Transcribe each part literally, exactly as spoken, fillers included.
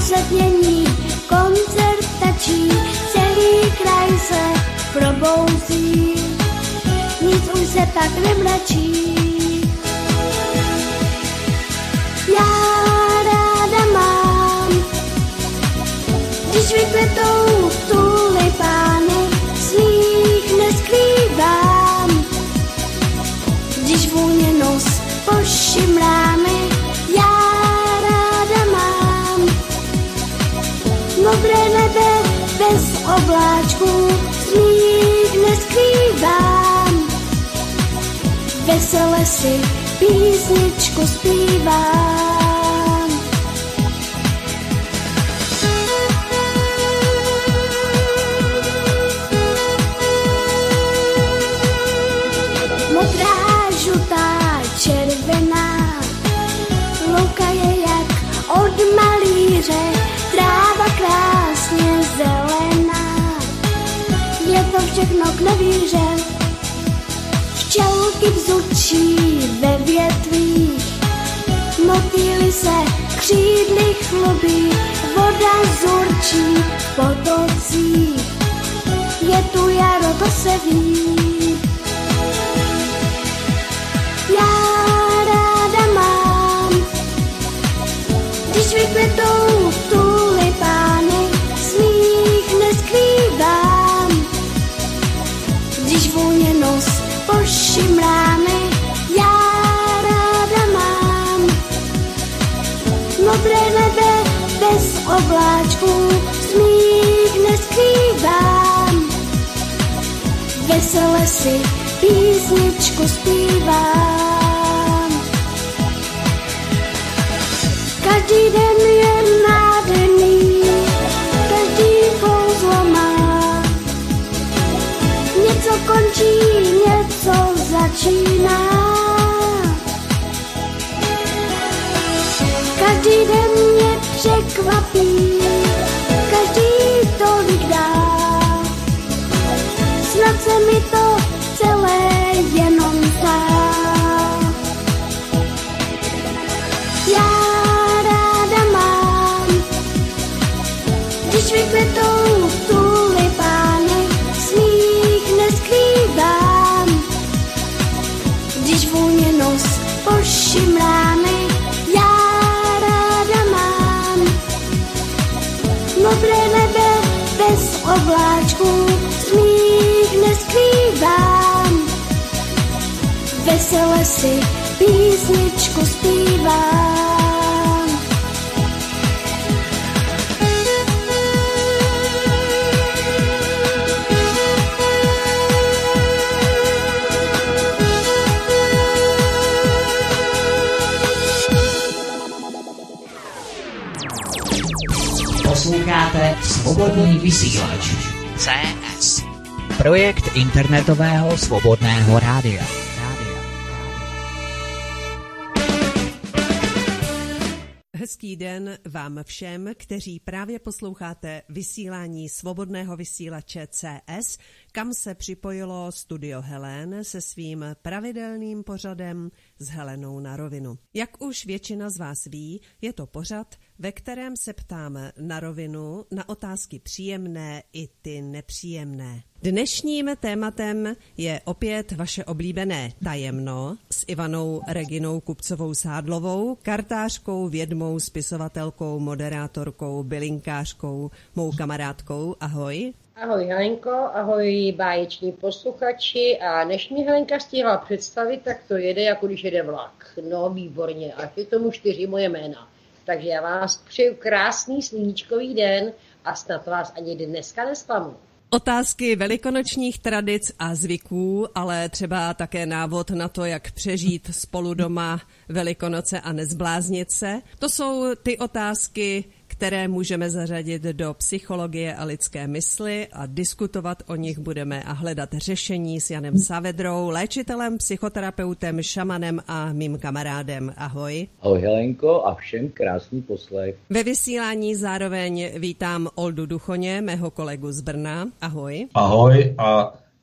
Osetnění, koncert tačí, celý kraj se probouzí, nic už se pak nemračí. Já ráda mám, když vykvetou tulipány, smích neskrývám, když vůně nos pošimráme. Já ráda mám modré nebe bez obláčků, smích neskrývám, vesele si písničku zpívám. Modrá, žlutá, červená, louka je jak od malíře, tráva krásně zelená, je to všechno k nevíře. Včelky bzučí ve větvích, motýly se křídly chlubí, voda zurčí v potocích, je tu jaro, to se ví. Já ráda mám, když vykvetou tulipány, smích neskrývám, když vůně nos pošimráme. Já ráda mám modré nebe bez obláčků, smích neskrývám, vesele si písničku zpívám. Každý den je nádherný, každý kouzlo má, něco končí, něco začíná. Každý den mě překvapí, každý tolik dá, snad se mi to celé jenom zdá. Já ráda mám, když vykvetou tulipány, smích neskrývám, když vůně nos pošimráme. Já ráda mám modré nebe bez obláčků, smích neskrývám, vesele si písničku zpívám. Posloucháte Svobodný vysílač C S, projekt internetového svobodného rádia. Hezký den vám všem, kteří právě posloucháte vysílání svobodného vysílače C S, kam se připojilo Studio Helen se svým pravidelným pořadem s Helenou na rovinu. Jak už většina z vás ví, je to pořad, ve kterém se ptám na rovinu na otázky příjemné i ty nepříjemné. Dnešním tématem je opět vaše oblíbené tajemno s Ivanou Reginou Kupcovou-Sádlovou, kartářkou, vědmou, spisovatelkou, moderátorkou, bylinkářkou, mou kamarádkou. Ahoj. Ahoj Helenko, ahoj báječní posluchači, a než mi Helenka stihla představit, tak to jede, jako když jede vlak. No výborně, a je tomu čtyři moje jména. Takže já vás přeju krásný sluníčkový den a snad vás ani dneska nesklamu. Otázky velikonočních tradic a zvyků, ale třeba také návod na to, jak přežít spolu doma Velikonoce a nezbláznit se. To jsou ty otázky, které můžeme zařadit do psychologie a lidské mysli a diskutovat o nich budeme a hledat řešení s Janem Savedrou, léčitelem, psychoterapeutem, šamanem a mým kamarádem. Ahoj. Ahoj Helenko a všem krásný poslech. Ve vysílání zároveň vítám Oldu Duchoně, mého kolegu z Brna. Ahoj. Ahoj a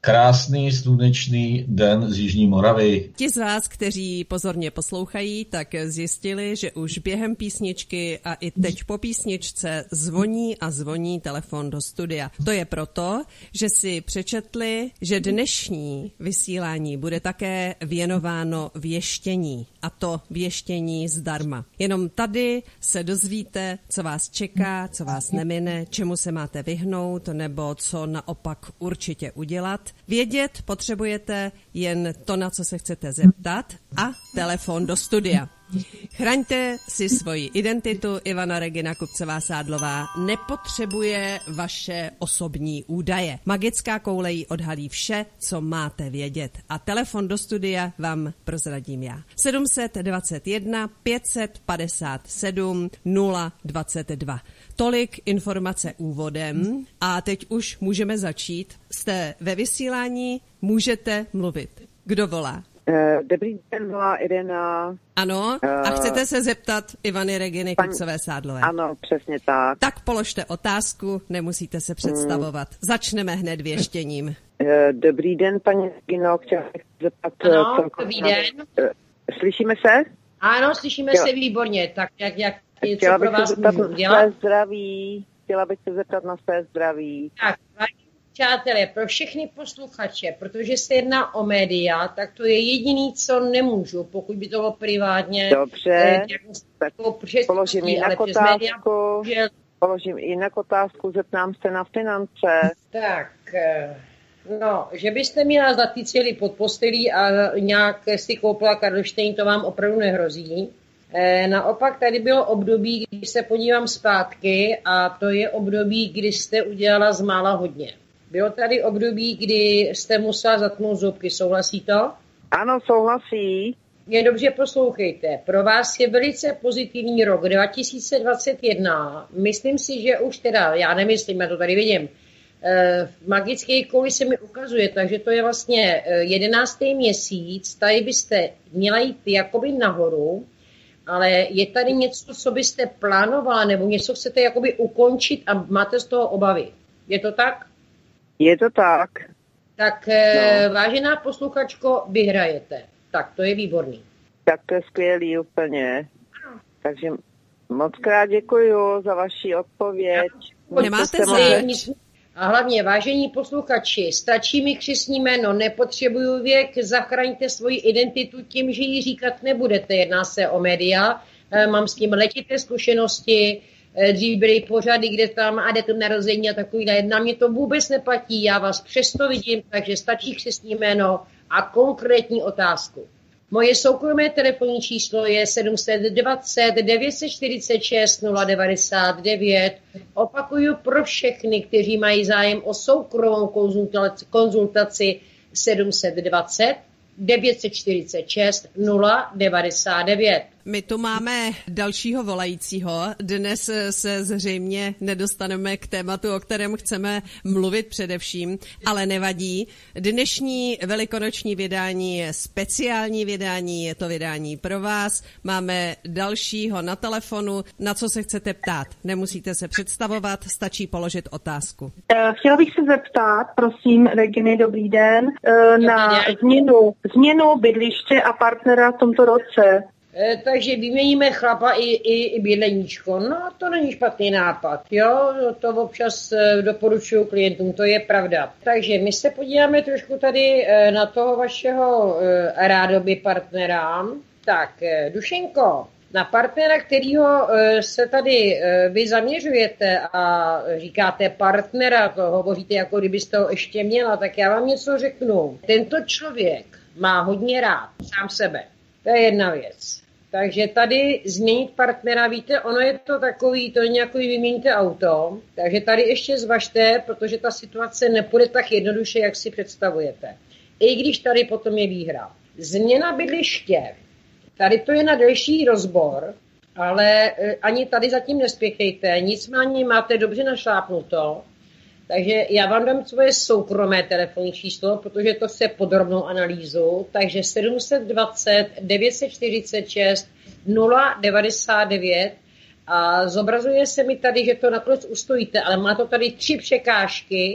Krásný slunečný den z Jižní Moravy. Ti z vás, kteří pozorně poslouchají, tak zjistili, že už během písničky a i teď po písničce zvoní a zvoní telefon do studia. To je proto, že si přečetli, že dnešní vysílání bude také věnováno věštění. A to věštění zdarma. Jenom tady se dozvíte, co vás čeká, co vás nemine, čemu se máte vyhnout, nebo co naopak určitě udělat. Vědět potřebujete jen to, na co se chcete zeptat, a telefon do studia. Chraňte si svoji identitu. Ivana Regina Kupcová-Sádlová nepotřebuje vaše osobní údaje. Magická koule jí odhalí vše, co máte vědět. A telefon do studia vám prozradím já. sedm set dvacet jedna pět set padesát sedm nula dvacet dva. Tolik informace úvodem a teď už můžeme začít. Jste ve vysílání, můžete mluvit. Kdo volá? Dobrý den, volá Irena. Ano, a chcete se zeptat Ivany Reginy Kupcové-Sádlové? Ano, přesně tak. Tak položte otázku, nemusíte se představovat. Hmm. Začneme hned věštěním. Dobrý den, paní Regino, chtěla bych zeptat... Ano, dobrý den. Slyšíme se? Ano, slyšíme chtěla... se výborně, tak jak, jak je, chtěla co pro vás můžu udělat? Své zdraví. Chtěla bych se zeptat na své zdraví. Tak, přátelé, pro všechny posluchače, protože se jedná o média, tak to je jediný, co nemůžu, pokud by to bylo privátně. Dobře, tak položím jinak otázku, média, položím jinak otázku, zeptám se na finance. Tak, no, že byste měla zlatý cíly pod postelí a nějak si koupila Karlštejn, to vám opravdu nehrozí. Naopak tady bylo období, když se podívám zpátky, a to je období, kdy jste udělala z mála hodně. Bylo tady období, kdy jste musela zatnout zubky, souhlasí to? Ano, souhlasí. Mě dobře poslouchejte. Pro vás je velice pozitivní rok dva tisíce dvacet jedna. Myslím si, že už teda, já nemyslím, já to tady vidím, v magické kouli se mi ukazuje, takže to je vlastně jedenáctý měsíc, tady byste měla jít jakoby nahoru, ale je tady něco, co byste plánovala, nebo něco chcete jakoby ukončit a máte z toho obavy. Je to tak? Je to tak. Tak no. Vážená posluchačko, vyhrajete. Tak, to je výborný. Tak to je skvělý úplně. Takže moc krát děkuju za vaši odpověď. Nemáte zač. A hlavně, vážení posluchači, stačí mi křestní jméno, nepotřebuju věk, zachraňte svoji identitu tím, že ji říkat nebudete. Jedná se o média, mám s tím letité zkušenosti, dřív byly pořady, kde tam a jde to narození a takovýhle. Na mě to vůbec neplatí, já vás přesto vidím, takže stačí křestní jméno a konkrétní otázku. Moje soukromé telefonní číslo je sedm set dvacet devět set čtyřicet šest nula devadesát devět. Opakuju pro všechny, kteří mají zájem o soukromou konzultaci, konzultaci sedm set dvacet devět set čtyřicet šest nula devadesát devět. My tu máme dalšího volajícího. Dnes se zřejmě nedostaneme k tématu, o kterém chceme mluvit především, ale nevadí. Dnešní velikonoční vydání je speciální vydání, je to vydání pro vás. Máme dalšího na telefonu, na co se chcete ptát. Nemusíte se představovat, stačí položit otázku. Chtěla bych se zeptat, prosím, Reginy, dobrý den, na změnu, změnu bydliště a partnera v tomto roce. E, takže vyměníme chlapa i, i, i bydleníčko. No, to není špatný nápad, jo? To občas e, doporučuju klientům, to je pravda. Takže my se podíváme trošku tady e, na toho vašeho e, rádoby partnera. Tak, e, Dušenko, na partnera, kterýho e, se tady e, vy zaměřujete a říkáte partnera, to hovoříte, jako kdybyste ho ještě měla, tak já vám něco řeknu. Tento člověk má hodně rád sám sebe. To je jedna věc. Takže tady změnit partnera, víte, ono je to takový, to je nějaký vyměníte auto, takže tady ještě zvažte, protože ta situace nepůjde tak jednoduše, jak si představujete. I když tady potom je výhra. Změna bydliště. Tady to je na delší rozbor, ale ani tady zatím nespěchejte, nicméně máte dobře našlápnuto. Takže já vám dám svoje soukromé telefonní číslo, protože to chce podrobnou analýzu. Takže sedm set dvacet devět set čtyřicet šest nula devadesát devět a zobrazuje se mi tady, že to nakonec ustojíte, ale má to tady tři překážky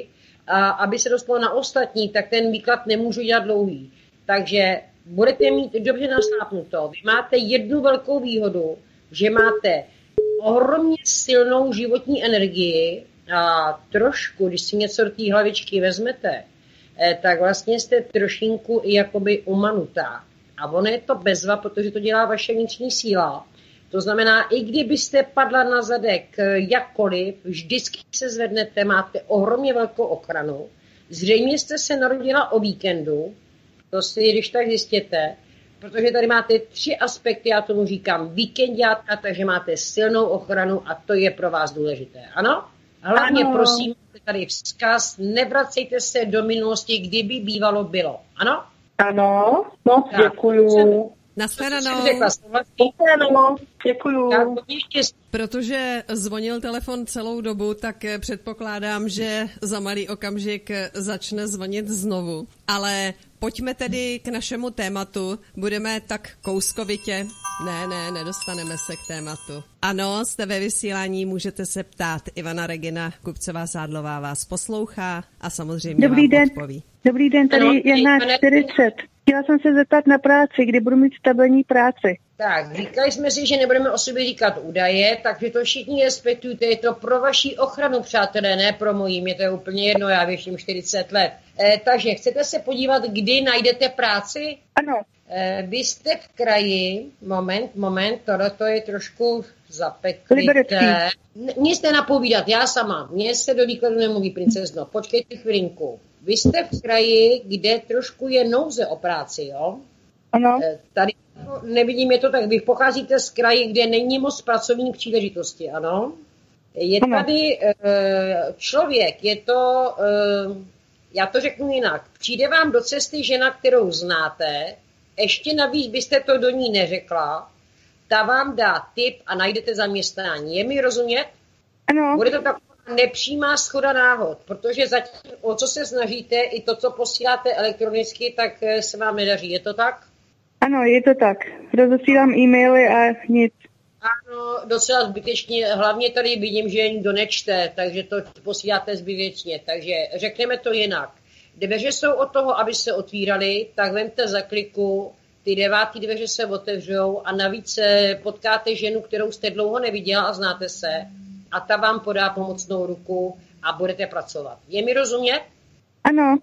a aby se dostalo na ostatní, tak ten výklad nemůžu dělat dlouhý. Takže budete mít dobře naslápnuto. Vy máte jednu velkou výhodu, že máte ohromně silnou životní energii a trošku, když si něco do té hlavičky vezmete, tak vlastně jste trošinku i jakoby umanutá. A ono je to bezva, protože to dělá vaše vnitřní síla. To znamená, i kdybyste padla na zadek jakkoliv, vždycky se zvednete, máte ohromně velkou ochranu. Zřejmě jste se narodila o víkendu, to si když tak zjistěte, protože tady máte tři aspekty, já tomu říkám víkendátka, takže máte silnou ochranu a to je pro vás důležité. Ano? Hlavně ano. Prosím, tady vzkaz, nevracejte se do minulosti, kdyby bývalo bylo. Ano? Ano, moc děkuju. Nashledanou. Nashledanou, děkuju. Protože zvonil telefon celou dobu, tak předpokládám, že za malý okamžik začne zvonit znovu. Ale pojďme tedy k našemu tématu. Budeme tak kouskovitě. Ne, ne, nedostaneme se k tématu. Ano, jste ve vysílání, můžete se ptát. Ivana Regina Kupcová-Sádlová vás poslouchá a samozřejmě Dobrý vám den. odpoví. Dobrý den, tady Jana čtyřicet. Chtěla jsem se zeptat na práci, kdy budu mít stabilní práci. Tak, říkali jsme si, že nebudeme o sobě říkat údaje, takže to všichni respektujte, je to pro vaši ochranu, přátelé, ne pro mojí, mě to je úplně jedno, já věším čtyřicet let. E, takže chcete se podívat, kdy najdete práci? Ano. E, vy jste v kraji, moment, moment, tohleto je trošku zapeklité. Nic nenapovídat, já sama, mně se do výkladu nemluví, princezno, počkejte chvilinku. Vy jste v kraji, kde trošku je nouze o práci, jo? Ano. Tady nevidím, je to tak, vy pocházíte z kraji, kde není moc pracovní příležitosti, ano? Je ano. Tady uh, člověk, je to, uh, já to řeknu jinak, přijde vám do cesty žena, kterou znáte, ještě navíc byste to do ní neřekla, ta vám dá tip a najdete zaměstnání. Je mi rozumět? Ano. Bude to tak nepřímá shoda náhod, protože zatím, o co se snažíte, i to, co posíláte elektronicky, tak se vám nedaří. Je to tak? Ano, je to tak. Rozesílám e-maily a nic. Ano, docela zbytečně. Hlavně tady vidím, že nikdo nečte, takže to posíláte zbytečně. Takže řekneme to jinak. Dveře jsou od toho, aby se otvíraly, tak vemte za kliku, ty devátý dveře se otevřou a navíc potkáte ženu, kterou jste dlouho neviděla a znáte se. A ta vám podá pomocnou ruku a budete pracovat. Je mi rozumět? Ano.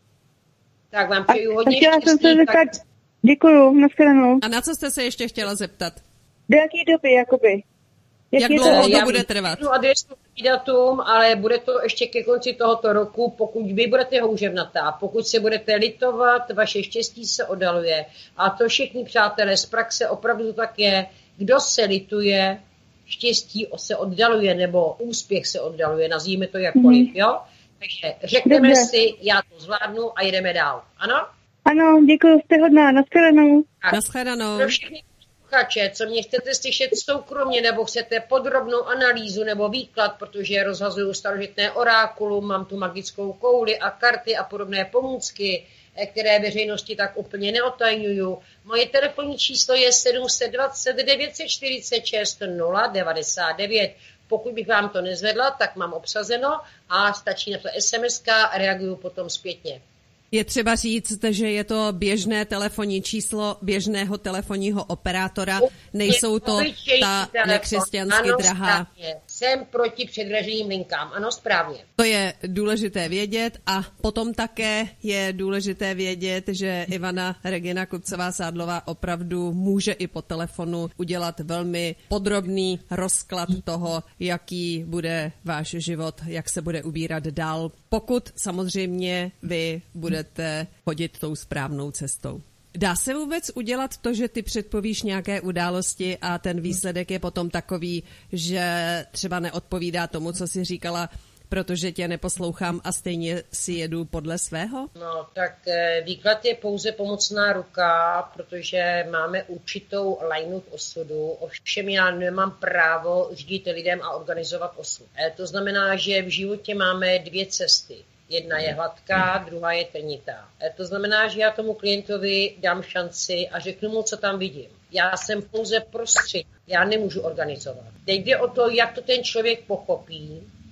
Tak vám přeju hodně štěstí. Jsem se zeptat... tak... Děkuju, nashledanou. A na co jste se ještě chtěla zeptat? Do jaký doby, jakoby? Jak, Jak dlouho to bude trvat? Já adresu datum, ale bude to ještě ke konci tohoto roku, pokud vy budete houževnatá, pokud se budete litovat, vaše štěstí se oddaluje. A to všichni přátelé z praxe opravdu to tak je. Kdo se lituje, štěstí se oddaluje, nebo úspěch se oddaluje, nazvíme to jakkoliv, mm. jo? Takže řekneme Dobře. si, já to zvládnu a jedeme dál. Ano? Ano, děkuji, jste hodná, nashledanou. Nashledanou. Pro všechny posluchače, co mě chcete slyšet soukromně, nebo chcete podrobnou analýzu nebo výklad, protože rozhazuju starožitné orákulu, mám tu magickou kouli a karty a podobné pomůcky, které veřejnosti tak úplně neotajňuju. Moje telefonní číslo je sedm set dvacet devět set čtyřicet šest nula devadesát devět. Pokud bych vám to nezvedla, tak mám obsazeno a stačí na to es em eska a reaguju potom zpětně. Je třeba říct, že je to běžné telefonní číslo běžného telefonního operátora. Nejsou to ta nekřesťansky drahá. Správně. Jsem proti předraženým linkám. Ano, správně. To je důležité vědět a potom také je důležité vědět, že Ivana Regina Kupcová-Sádlová opravdu může i po telefonu udělat velmi podrobný rozklad toho, jaký bude váš život, jak se bude ubírat dál, pokud samozřejmě vy budete chodit tou správnou cestou. Dá se vůbec udělat to, že ty předpovíš nějaké události a ten výsledek je potom takový, že třeba neodpovídá tomu, co jsi říkala, protože tě neposlouchám a stejně si jedu podle svého? No, tak výklad je pouze pomocná ruka, protože máme určitou lajnu v osudu, ovšem já nemám právo řídit lidem a organizovat osud. To znamená, že v životě máme dvě cesty. Jedna je hladká, druhá je trnitá. To znamená, že já tomu klientovi dám šanci a řeknu mu, co tam vidím. Já jsem pouze prostředník, já nemůžu organizovat. Teď jde o to, jak to ten člověk pochopí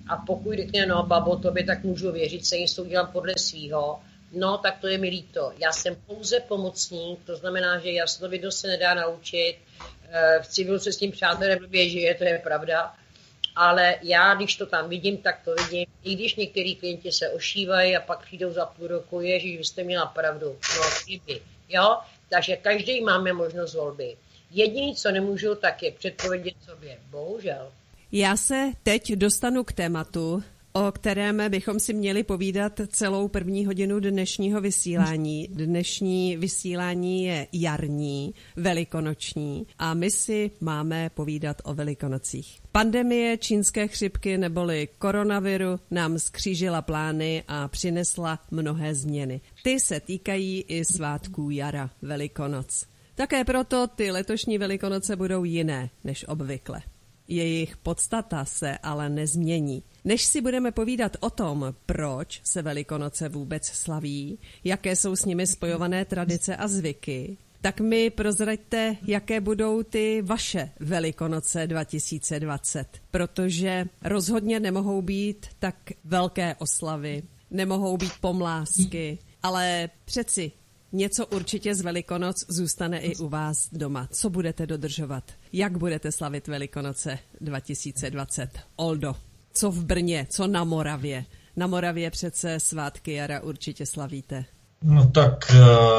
A pokud řekne, no babo, tobě tak můžu věřit, se něco udělám podle svýho, no tak to je mi líto. Já jsem pouze pomocník, to znamená, že jasnovidost se nedá naučit, v civilu se s tím přátelé blbě žije, to je pravda, ale já, když to tam vidím, tak to vidím. I když některý klienti se ošívají a pak přijdou za půl roku, ježiš, vy jste měla pravdu, no chyby, jo? Takže každý máme možnost volby. Jediný, co nemůžu, tak je předpovědět sobě. Bohužel. Já se teď dostanu k tématu, o kterém bychom si měli povídat celou první hodinu dnešního vysílání. Dnešní vysílání je jarní, velikonoční a my si máme povídat o Velikonocích. Pandemie čínské chřipky neboli koronaviru nám skřížila plány a přinesla mnohé změny. Ty se týkají i svátků jara, Velikonoc. Také proto ty letošní Velikonoce budou jiné než obvykle. Jejich podstata se ale nezmění. Než si budeme povídat o tom, proč se Velikonoce vůbec slaví, jaké jsou s nimi spojované tradice a zvyky, tak mi prozraďte, jaké budou ty vaše Velikonoce dva tisíce dvacet, protože rozhodně nemohou být tak velké oslavy, nemohou být pomlásky, ale přeci něco určitě z Velikonoc zůstane i u vás doma. Co budete dodržovat? Jak budete slavit Velikonoce dva tisíce dvacet? Oldo, co v Brně, co na Moravě? Na Moravě přece svátky jara určitě slavíte. No tak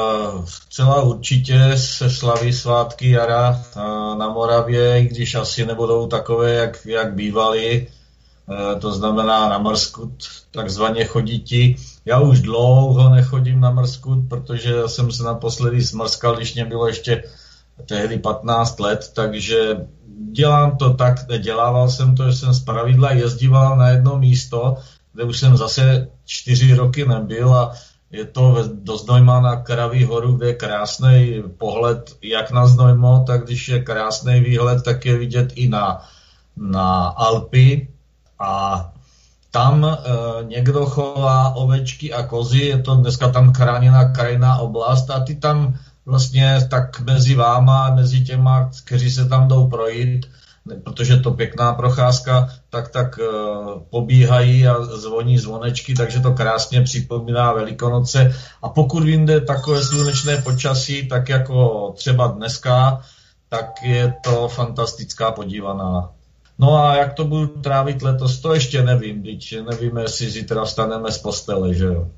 zcela určitě se slaví svátky jara na Moravě, i když asi nebudou takové, jak, jak bývaly. To znamená na Mrskut takzvaně chodíti. Já už dlouho nechodím na Mrskut, protože jsem se naposledy smrskal, když mě bylo ještě tehdy patnáct let, takže dělám to tak, dělával jsem to, že jsem zpravidla jezdíval na jedno místo, kde už jsem zase čtyři roky nebyl a je to do Znojma na Kraví horu, kde je krásný pohled jak na Znojmo, tak když je krásný výhled, tak je vidět i na, na Alpy. A tam e, někdo chová ovečky a kozy, je to dneska tam chráněná krajinná oblast a ty tam vlastně tak mezi váma, mezi těma, kteří se tam jdou projít, protože to pěkná procházka, tak tak e, pobíhají a zvoní zvonečky, takže to krásně připomíná Velikonoce. A pokud vyjde takové slunečné počasí, tak jako třeba dneska, tak je to fantastická podívaná. No a jak to budu trávit letos, to ještě nevím, když nevíme, jestli zítra vstaneme z postele, že jo.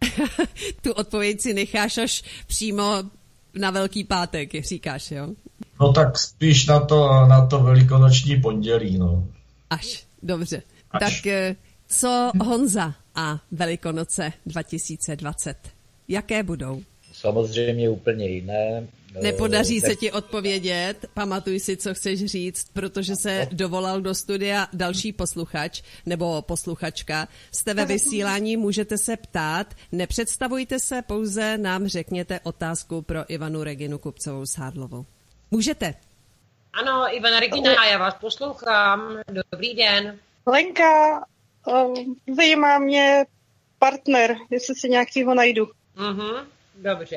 Tu odpověď si necháš až přímo na Velký pátek, říkáš, jo? No tak spíš na to, na to velikonoční pondělí, no. Až, dobře. Až. Tak co Honza a Velikonoce dva tisíce dvacet? Jaké budou? Samozřejmě úplně jiné. Nepodaří se ti odpovědět, pamatuj si, co chceš říct, protože se dovolal do studia další posluchač nebo posluchačka. Jste ve vysílání, můžete se ptát, nepředstavujte se, pouze nám řekněte otázku pro Ivanu Reginu Kupcovou-Sádlovou. Můžete. Ano, Ivana Regina, já vás poslouchám. Dobrý den. Lenka, zajímá mě partner, jestli si nějakýho najdu. Mhm, dobře.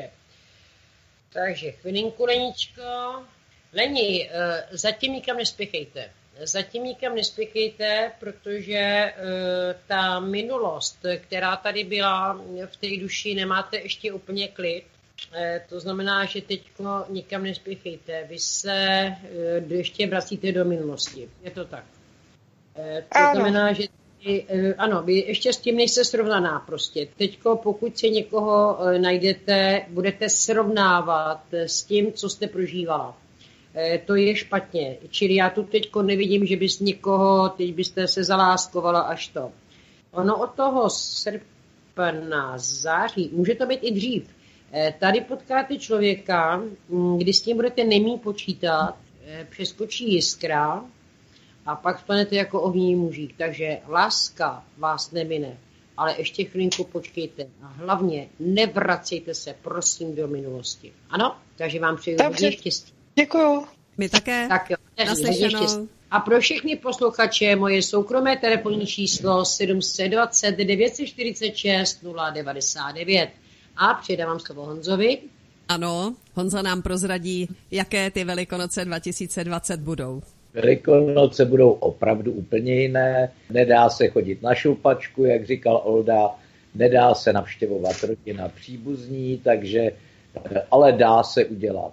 Takže chvilinku, Leničko. Leni, zatím nikam nespěchejte. Zatím nikam nespěchejte, protože ta minulost, která tady byla v té duši, nemáte ještě úplně klid. To znamená, že teďko nikam nespěchejte. Vy se ještě vracíte do minulosti. Je to tak. To ano. Znamená, že ano, vy ještě s tím nejste srovnaná prostě. Teďko, pokud si někoho najdete, budete srovnávat s tím, co jste prožívala. To je špatně. Čili já tu teďko nevidím, že bys někoho, teď byste se zaláskovala až to. Ono od toho srpna, září, může to být i dřív. Tady potkáte člověka, kdy s tím budete nemít počítat, přeskočí jiskra, a pak spanete jako ohní mužík. Takže láska vás nemine. Ale ještě chvilinku počkejte. A hlavně nevracejte se, prosím, do minulosti. Ano? Takže vám přeju hodně štěstí. Děkuju. My také. Tak jo, naslyšenou. A pro všechny posluchače moje soukromé telefonní číslo sedm set dvacet devět set čtyřicet šest nula devadesát devět. A předávám slovo Honzovi. Ano, Honza nám prozradí, jaké ty Velikonoce dva tisíce dvacet budou. Velikonoce budou opravdu úplně jiné. Nedá se chodit na šoupačku, jak říkal Olda, nedá se navštěvovat rodina příbuzní, takže, ale dá se udělat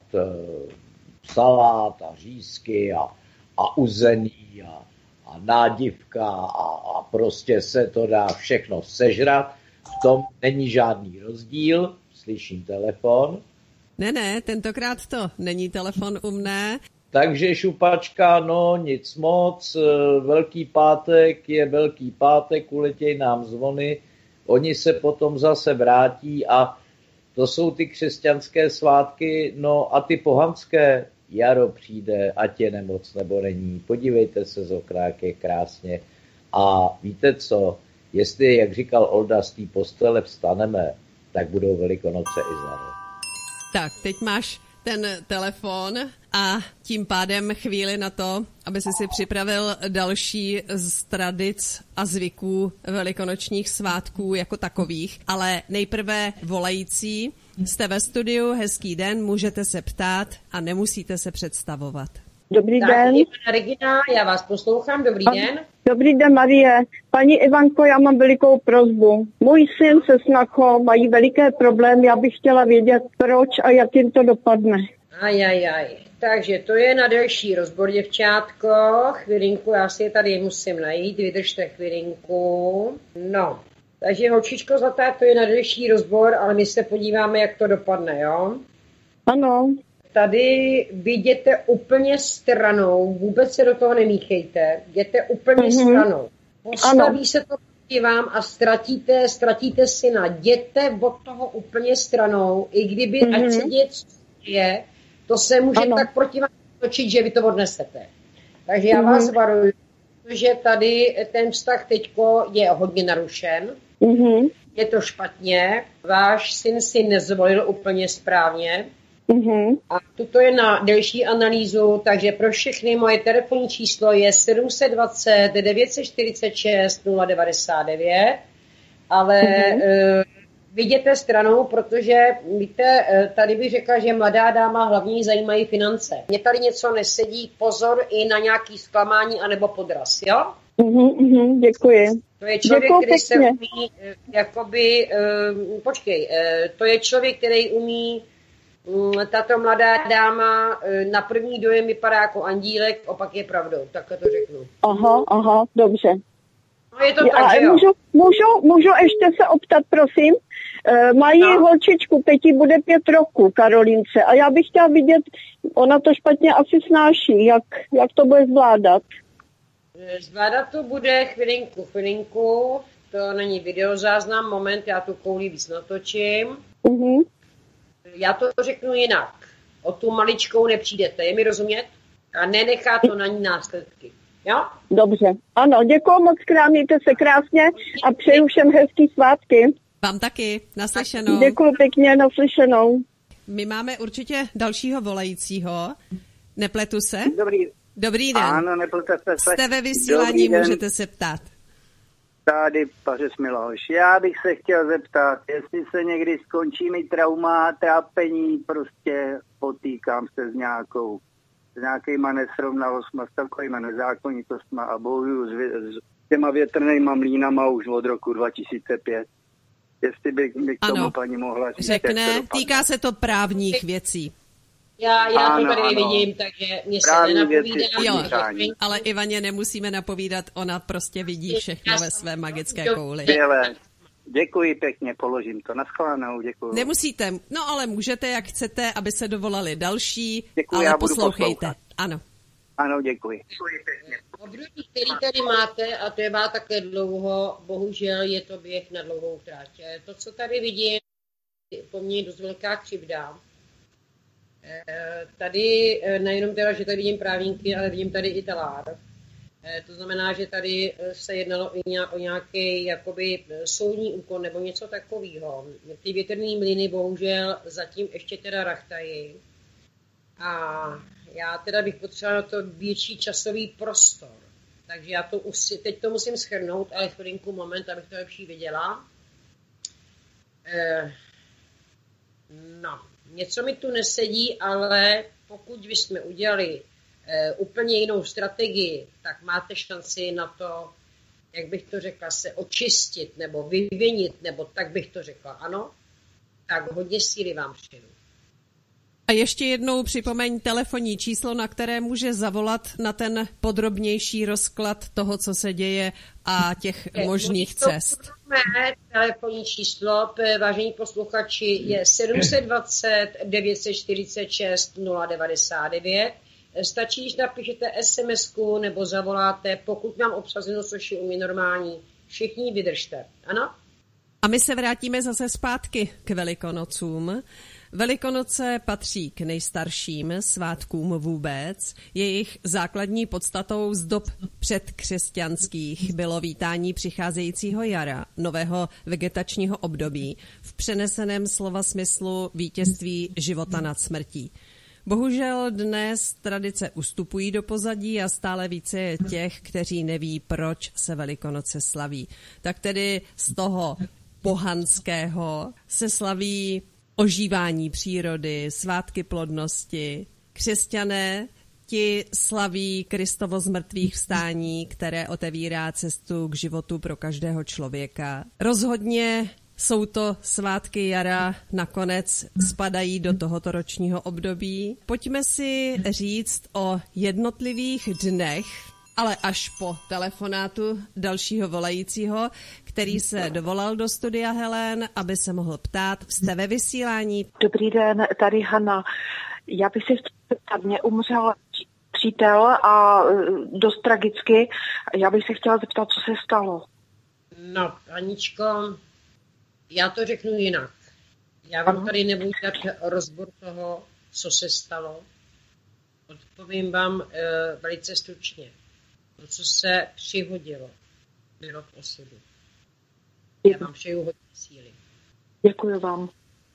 salát a řízky a, a uzený a, a nádivka a, a prostě se to dá všechno sežrat. V tom není žádný rozdíl. Slyším telefon. Ne, ne, tentokrát to není telefon u mne. Takže šupačka, no nic moc, Velký pátek je Velký pátek, uletěj nám zvony, oni se potom zase vrátí a to jsou ty křesťanské svátky, no a ty pohanské, jaro přijde, ať je nemoc nebo není, podívejte se z okna, jak je krásně a víte co, jestli, jak říkal Olda, z té postele vstaneme, tak budou Velikonoce i za rok. Tak, teď máš ten telefon a tím pádem chvíli na to, aby si si připravil další z tradic a zvyků velikonočních svátků jako takových. Ale nejprve volající, jste ve studiu, hezký den, můžete se ptát a nemusíte se představovat. Dobrý tak, den. Regina, já vás poslouchám, dobrý den. Dobrý den, Marie. Paní Ivanko, já mám velikou prosbu. Můj syn se Snachou mají veliké problémy, já bych chtěla vědět, proč a jak jim to dopadne. Ajajaj, takže to je na delší rozbor, děvčátko. Chvilinku, já si je tady musím najít, vydržte chvilinku. No, takže holčičko zlatá, to je na delší rozbor, ale my se podíváme, jak to dopadne, jo? Ano. Tady vy jděte úplně stranou, vůbec se do toho nemíchejte, jděte úplně mm-hmm. stranou. Postaví ano. se to proti vám a ztratíte, ztratíte syna. Jděte od toho úplně stranou, i kdyby, mm-hmm. ať se děje, co je, to se může ano. tak proti vám točit, že vy to odnesete. Takže já mm-hmm. vás varuju, že tady ten vztah teďko je hodně narušen. Mm-hmm. Je to špatně, váš syn si nezvolil úplně správně. Mm-hmm. A tuto je na delší analýzu, takže pro všechny moje telefonní číslo je sedm set dvacet devět set čtyřicet šest nula devadesát devět, ale mm-hmm. uh, viděte stranou, protože víte, tady bych řekla, že mladá dáma hlavně zajímají finance. Mně tady něco nesedí, pozor i na nějaký zklamání anebo podraz, jo? Mm-hmm, děkuji. To je člověk, děkuji který pěkně. se umí, jakoby, uh, počkej, uh, to je člověk, který umí tato mladá dáma na první dojem vypadá jako andílek, opak je pravdou, takhle to řeknu. Aha, aha, dobře. No je to tak, a že jo. Můžu, můžu, můžu ještě se optat, prosím? E, mají no. holčičku, teď jí bude pět roku, Karolince, a já bych chtěla vidět, ona to špatně asi snáší, jak, jak to bude zvládat? Zvládat to bude chvilinku, chvilinku, to není videozáznam, moment, já tu kouli víc natočím. Mhm. Já to řeknu jinak. O tu maličkou nepřijdete, je mi rozumět? A nenechá to na ní následky. Jo? Dobře. Ano, děkuji moc krát, mějte se krásně a přeju všem hezký svátky. Vám taky, naslyšenou. Děkuji pěkně, naslyšenou. My máme určitě dalšího volajícího. Nepletu se? Dobrý, Dobrý den. Ano, nepletu se. Jste ve vysílání, můžete se ptát. Tady Pařes Miloš. Já bych se chtěl zeptat, jestli se někdy skončí mi trauma, trápení, prostě potýkám se s nějakou, s nějakýma nesrovnalostma, s takovýma nezákonitostma a bojuju s, s těma větrnýma mlínama už od roku dva tisíce pět. Jestli bych mi k tomu ano. paní mohla říct. Řekne, týká se to právních věcí. Já, já ano, to tady ano. vidím, takže mě se nenapovídá. Jo, ale Ivaně nemusíme napovídat, ona prostě vidí všechno ve své magické kouli. Děkuji pěkně, položím to. Naschledanou, děkuji. Nemusíte, no ale můžete, jak chcete, aby se dovolali další, děkuji, ale já budu poslouchejte. Poslouchat. Ano. Ano, děkuji. Děkuji pěkně. Období, který tady máte, a to je má také dlouho, bohužel je to běh na dlouhou tráť. To, co tady vidím, po mně je dost velká křivda. Tady nejenom teda, že tady vidím právníky, ale vidím tady i talár. To znamená, že tady se jednalo i o nějaký jakoby soudní úkon nebo něco takového. Ty větrné mlyny bohužel zatím ještě teda rachtají. A já teda bych potřebovala to větší časový prostor. Takže já to už, teď to musím shrnout, ale chvilinku moment, abych to lepší viděla. No. Něco mi tu nesedí, ale pokud bychom udělali e, úplně jinou strategii, tak máte šanci na to, jak bych to řekla, se očistit nebo vyvinit, nebo tak bych to řekla, ano? Tak hodně síly vám přeju. A ještě jednou připomeň telefonní číslo, na které může zavolat na ten podrobnější rozklad toho, co se děje a těch je, možných cest. Mé telefonní číslo, vážení posluchači, je sedm dva nula devět čtyři šest nula devadesát devět. Stačí, když napíšete es em esku nebo zavoláte, pokud mám obsazeno, což je u mě normální. Všichni vydržte, ano? A my se vrátíme zase zpátky k Velikonocům. Velikonoce patří k nejstarším svátkům vůbec. Jejich základní podstatou z dob předkřesťanských bylo vítání přicházejícího jara, nového vegetačního období, v přeneseném slova smyslu vítězství života nad smrtí. Bohužel dnes tradice ustupují do pozadí a stále více je těch, kteří neví, proč se Velikonoce slaví. Tak tedy z toho pohanského se slaví ožívání přírody, svátky plodnosti. Křesťané ti slaví Kristovo zmrtvých vstání, které otevírá cestu k životu pro každého člověka. Rozhodně jsou to svátky jara, nakonec spadají do tohoto ročního období. Pojďme si říct o jednotlivých dnech, ale až po telefonátu dalšího volajícího, který se dovolal do studia Helen, aby se mohl ptát. Jste ve vysílání. Dobrý den, tady Hana. Já bych se chtěla zeptat, mě umřel přítel a dost tragicky. Já bych se chtěla zeptat, co se stalo. No, Aničko, já to řeknu jinak. Já vám tady nebudu dát rozbor toho, co se stalo. Odpovím vám e, velice stručně. To, co se přihodilo, bylo v osudu. Já vám přeju hodně síly. Děkuji vám.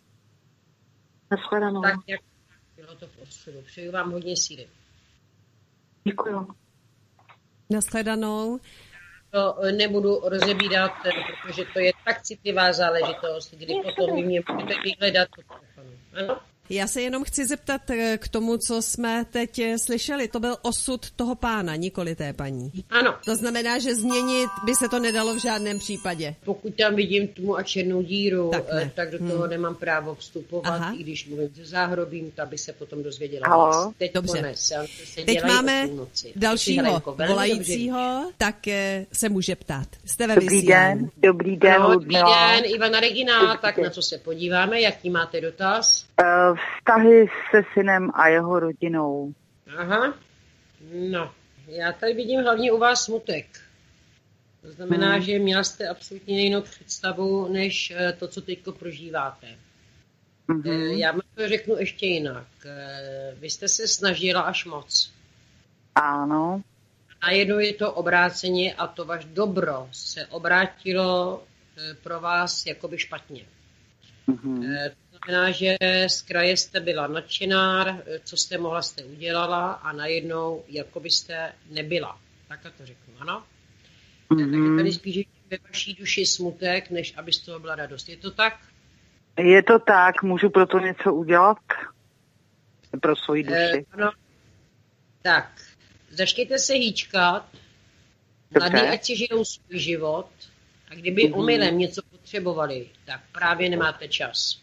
Nashledanou. Tak, jak bylo to v osudu. Přeju vám hodně síly. Děkuji. Nashledanou. To nebudu rozebírat, protože to je tak citlivá záležitost, kdy potom vy mě budete vyhledat po telefonu. Ano? Já se jenom chci zeptat k tomu, co jsme teď slyšeli. To byl osud toho pána, nikoli té paní. Ano. To znamená, že změnit by se to nedalo v žádném případě. Pokud tam vidím tmu a černou díru, tak, tak do toho hmm. nemám právo vstupovat, Aha. i když mluvím se záhrobím, tak by se potom dozvěděla. Halo. Teď Dobře. Konec, se teď máme dalšího volajícího, tak se může ptát. Jste ve Dobrý vysílání. den, dobrý den, ano, dobrý den, Ivana Regina, tak na co se podíváme, jaký máte dotaz? Uh, vztahy se synem a jeho rodinou. Aha, no, já tady vidím hlavně u vás smutek. To znamená, hmm. že měla jste absolutně jinou představu, než to, co teď prožíváte. Hmm. Já vám to řeknu ještě jinak. Vy jste se snažila až moc. Ano. A jednou je to obráceně a to vaš dobro se obrátilo pro vás jakoby špatně. Mm-hmm. To znamená, že z kraje jste byla nadšená, co jste mohla, jste udělala a najednou jako byste nebyla. Takhle to řeknu, ano? Mm-hmm. Takže tady spíš ve vaší duši smutek, než aby z toho byla radost. Je to tak? Je to tak, můžu pro to něco udělat? Pro svoji duši. E, ano. Tak, začněte se hýčkat, mladí, ať si žijou svůj život a kdyby mm-hmm. omylem něco potřebovali, tak právě nemáte čas.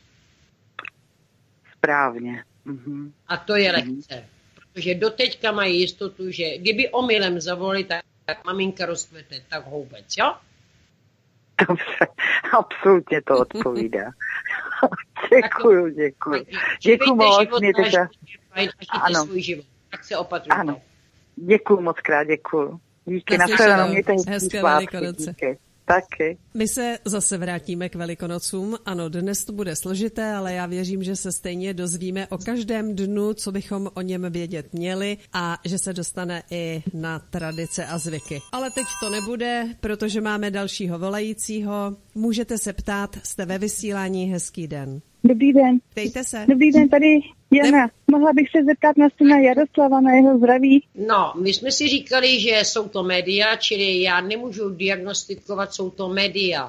Správně. Mm-hmm. A to je lehce, protože doteďka mají jistotu, že kdyby omylem zavolali, tak, tak maminka rozkvete, tak houbec, jo? Dobře, absolutně to odpovídá. Děkuju, děkuju. Děkuju moc, mějte se. Ano. Svůj život, tak se opatrujte. Ano, děkuju moc krát, děkuju. Díky, nashledanou, mějte hezké Velikonoce. Díky. Taky. My se zase vrátíme k Velikonocům. Ano, dnes to bude složité, ale já věřím, že se stejně dozvíme o každém dnu, co bychom o něm vědět měli a že se dostane i na tradice a zvyky. Ale teď to nebude, protože máme dalšího volajícího. Můžete se ptát, jste ve vysílání, hezký den. Dobrý den. Ptejte se. Dobrý den, tady Jana. Ne... Mohla bych se zeptat na syna Jaroslava, na jeho zdraví? No, my jsme si říkali, že jsou to média, čili já nemůžu diagnostikovat, jsou to média.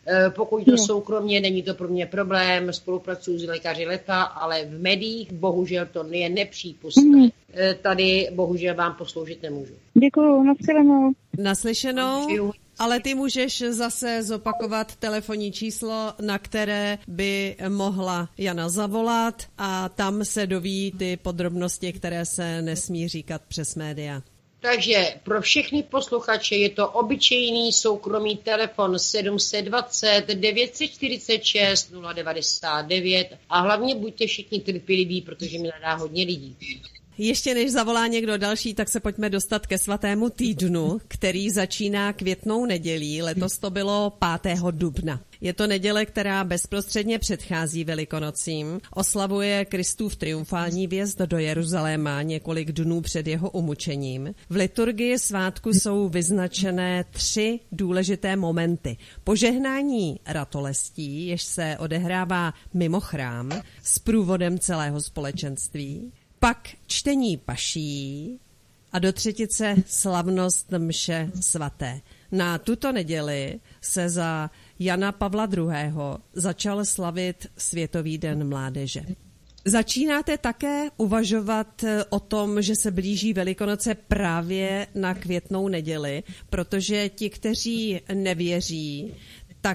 Pokud to soukromně, není to pro mě problém, spolupracuji s lékaři leta, ale v médiích bohužel to je nepřípustné. Mm. Tady bohužel vám posloužit nemůžu. Děkuju, nashledanou. Naslyšenou, ale ty můžeš zase zopakovat telefonní číslo, na které by mohla Jana zavolat a tam se doví ty podrobnosti, které se nesmí říkat přes média. Takže pro všechny posluchače je to obyčejný soukromý telefon sedm dvacet, devět čtyřicet šest, nula devadesát devět a hlavně buďte všichni trpěliví, protože mi nadá hodně lidí. Ještě než zavolá někdo další, tak se pojďme dostat ke svatému týdnu, který začíná květnou nedělí. Letos to bylo pátého dubna. Je to neděle, která bezprostředně předchází Velikonocím. Oslavuje Kristův triumfální vjezd do Jeruzaléma několik dnů před jeho umučením. V liturgii svátku jsou vyznačené tři důležité momenty. Požehnání ratolestí, jež se odehrává mimo chrám s průvodem celého společenství. Pak čtení paší a do třetice slavnost mše svaté. Na tuto neděli se za Jana Pavla druhého. začal slavit Světový den mládeže. Začínáte také uvažovat o tom, že se blíží Velikonoce právě na květnou neděli, protože ti, kteří nevěří, tak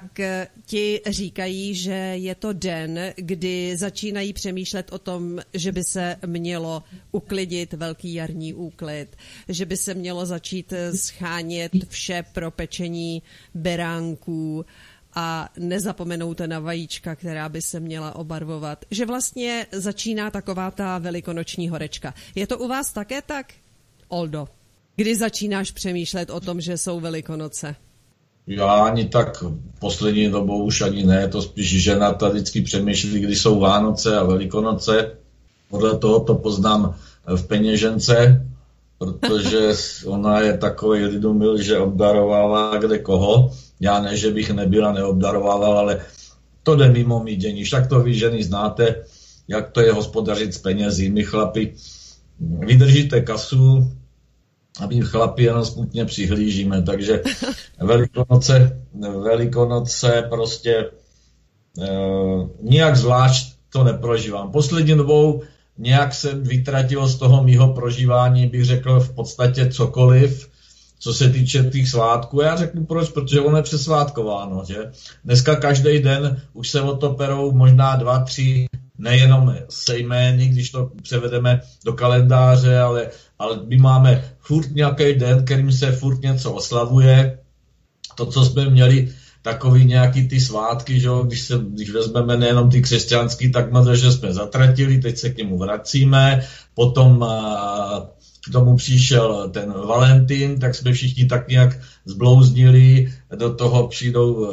ti říkají, že je to den, kdy začínají přemýšlet o tom, že by se mělo uklidit velký jarní úklid, že by se mělo začít schánět vše pro pečení beránků a nezapomenout na vajíčka, která by se měla obarvovat. Že vlastně začíná taková ta velikonoční horečka. Je to u vás také tak, Oldo? Kdy začínáš přemýšlet o tom, že jsou Velikonoce? Já ani tak poslední dobou už ani ne, to spíš žena ta vždycky přemýšlí, kdy jsou Vánoce a Velikonoce. Podle toho to poznám v peněžence, protože ona je takový lidumil, že obdarovává kde koho. Já ne, že bych nebyl a neobdarovával, ale to jde mimo mý dění. Však to vy ženy znáte, jak to je hospodařit s penězí. My chlapi vydržíte kasu, a my chlapi jenom smutně přihlížíme, takže Velikonoce, Velikonoce prostě e, nijak zvlášť to neprožívám. Poslední dobou nějak se vytratilo z toho mýho prožívání, bych řekl v podstatě cokoliv, co se týče těch svátků. Já řeknu proč, protože ono je přesvátkováno, že? Dneska každý den už se o to perou možná dva, tři, nejenom se jmény, když to převedeme do kalendáře, ale, ale my máme furt nějaký den, kterým se furt něco oslavuje. To, co jsme měli, takový nějaký ty svátky, že? Když, se, když vezmeme nejenom ty křesťanský, tak máme, že jsme zatratili, teď se k němu vracíme, potom a, k tomu přišel ten Valentín, tak jsme všichni tak nějak zblouznili, do toho přijdou,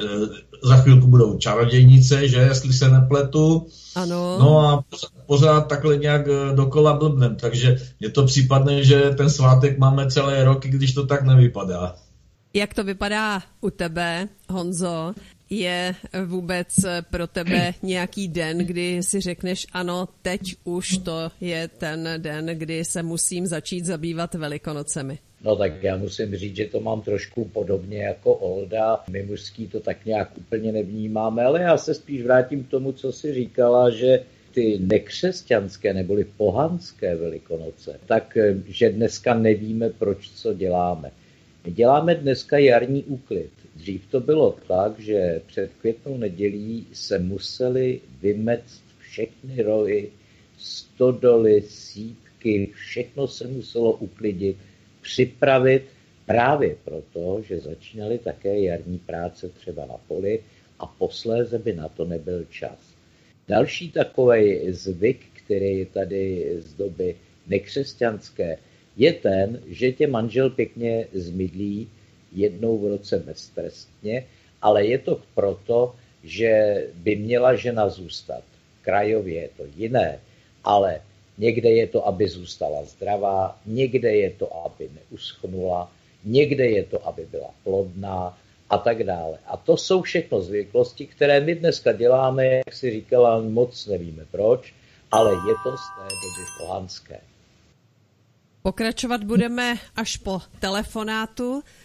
za chvilku budou čarodějnice, že, jestli se nepletu. Ano. No a pořád takhle nějak dokola blbnem, takže je to případné, že ten svátek máme celé roky, když to tak nevypadá. Jak to vypadá u tebe, Honzo? Je vůbec pro tebe nějaký den, kdy si řekneš, ano, teď už to je ten den, kdy se musím začít zabývat Velikonocemi? No tak já musím říct, že to mám trošku podobně jako Olda. My mužský to tak nějak úplně nevnímáme, ale já se spíš vrátím k tomu, co jsi říkala, že ty nekřesťanské neboli pohanské Velikonoce, tak že dneska nevíme, proč co děláme. My děláme dneska jarní úklid. Dřív to bylo tak, že před květnou nedělí se museli vymect všechny rohy, stodoly, sýpky, všechno se muselo uklidit, připravit právě proto, že začínaly také jarní práce třeba na poli a posléze by na to nebyl čas. Další takový zvyk, který je tady z doby nekřesťanské, je ten, že tě manžel pěkně zmydlí jednou v roce beztrestně, ale je to proto, že by měla žena zůstat. Krajově je to jiné, ale někde je to, aby zůstala zdravá, někde je to, aby neuschnula, někde je to, aby byla plodná a tak dále. A to jsou všechno zvyklosti, které my dneska děláme, jak si říkala, moc nevíme proč, ale je to z té doby pohanské. Pokračovat budeme až po telefonátu.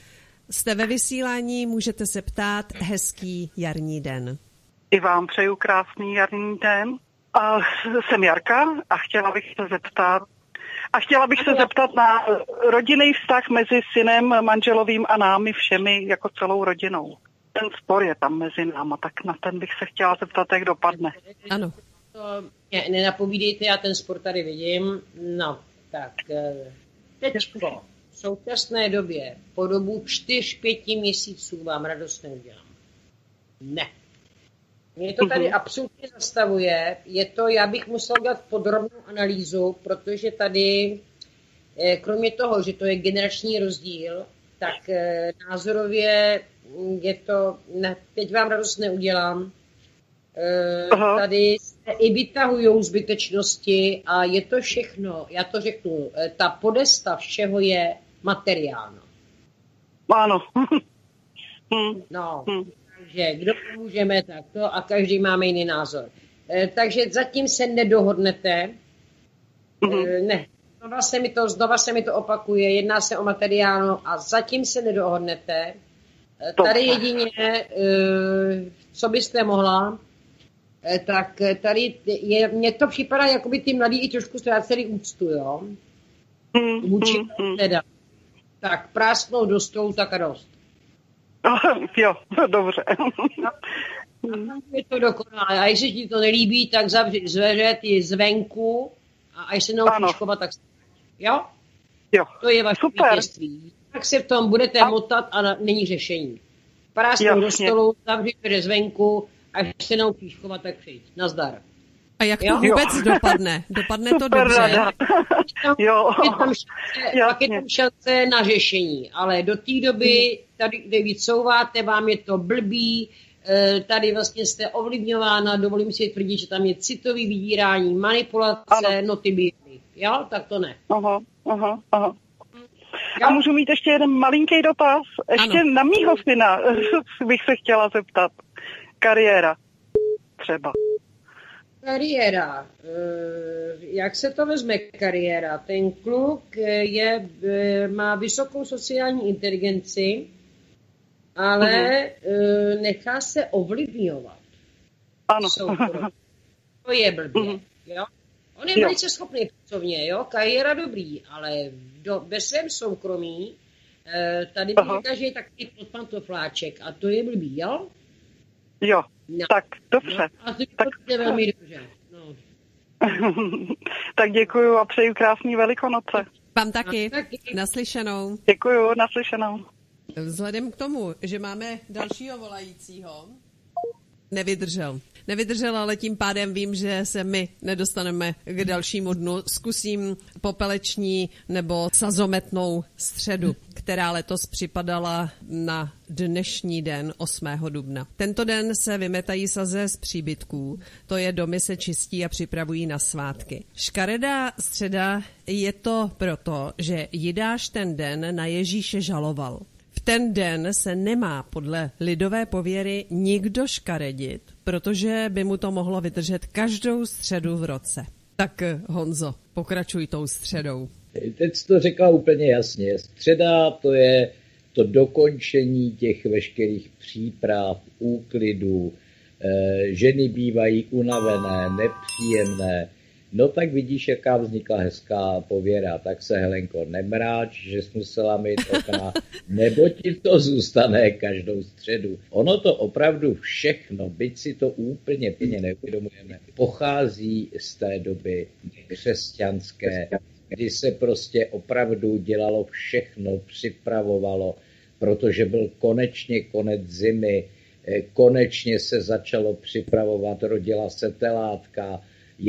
jste ve vysílání, můžete se ptát. Hezký jarní den. I vám přeju krásný jarní den. A jsem Jarka a chtěla bych se zeptat, a chtěla bych se zeptat na rodinný vztah mezi synem manželovým a námi všemi jako celou rodinou. Ten spor je tam mezi náma, tak na ten bych se chtěla zeptat, jak dopadne. Ano. To mě nenapovídejte, já ten spor tady vidím. No, tak teďko v současné době po dobu čtyř, pěti měsíců vám radost neudělám. Ne. Mě to tady absolutně zastavuje. Je to, já bych musel dělat podrobnou analýzu, protože tady, kromě toho, že to je generační rozdíl, tak názorově je to, ne, teď vám radost neudělám. Aha. Tady se i vytahujou zbytečnosti a je to všechno, já to řeknu, ta podesta všeho je materiálno. Ano. No. Takže kdo můžeme, tak to a každý máme jiný názor. E, takže zatím se nedohodnete. E, ne, znova se, mi to, znova se mi to opakuje, jedná se o materiálu a zatím se nedohodnete. E, tady jedině, e, co byste mohla, e, tak tady je, mně to připadá, jako by ty mladí i trošku ztráceli úctu, jo? Vůči teda. Tak prásknout do stolu, tak a dost. Jo, dobře. Je to dokonalé. A jestli ti to nelíbí, tak zavři dveře ty zvenku a až se naučíš chovat, tak jo? Jo. To je vaše vítězství. Tak se v tom budete a... motat a není řešení. Prásknout do stolu, zavři dveře zvenku, až se naučíš chovat, tak přijď. Nazdar. A jak to jo? vůbec jo. dopadne? Dopadne to Super dobře? Rada. Jo. Je tam šance, pak je tam šance na řešení, ale do té doby, tady, kde vy couváte, vám je to blbý, tady vlastně jste ovlivňována, dovolím si tvrdit, že tam je citový vydírání, manipulace, noty bílý. Jo, tak to ne. Aha, aha, aha. A můžu mít ještě jeden malinký dotaz? Ještě ano. Na mýho syna bych se chtěla zeptat. Kariéra třeba. Kariéra. Jak se to vezme kariéra? Ten kluk je, má vysokou sociální inteligenci, ale uh-huh. nechá se ovlivňovat. Ano. To je blbě. Uh-huh. Jo? On je jo. velice schopný pracovně, jo? Kariéra dobrý, ale do, ve svém soukromí tady bych řekla, že je takový podpantofláček a to je blbý, jo? Jo, no. Tak dobře. No, a to tak... je velmi dobře. No. Tak děkuju a přeju krásný Velikonoce. Vám taky. taky. Naslyšenou. Děkuju, naslyšenou. Vzhledem k tomu, že máme dalšího volajícího, nevydržel. Nevydržel, ale tím pádem vím, že se my nedostaneme k dalšímu dnu. Zkusím popeleční nebo sazometnou středu, která letos připadala na dnešní den osmého dubna. Tento den se vymetají saze z příbytků, to je domy se čistí a připravují na svátky. Škaredá středa je to proto, že Jidáš ten den na Ježíše žaloval. V ten den se nemá podle lidové pověry nikdo škaredit, protože by mu to mohlo vydržet každou středu v roce. Tak Honzo, pokračuj tou středou. Teď jsi to řekla úplně jasně. Středa to je to dokončení těch veškerých příprav, úklidů. E, ženy bývají unavené, nepříjemné. No tak vidíš, jaká vznikla hezká pověra. Tak se, Helenko, nemráč, že jsi musela mít okna, nebo ti to zůstane každou středu. Ono to opravdu všechno, byť si to úplně plně neuvědomujeme, pochází z té doby křesťanské, kdy se prostě opravdu dělalo všechno, připravovalo, protože byl konečně konec zimy, konečně se začalo připravovat, rodila se telátka,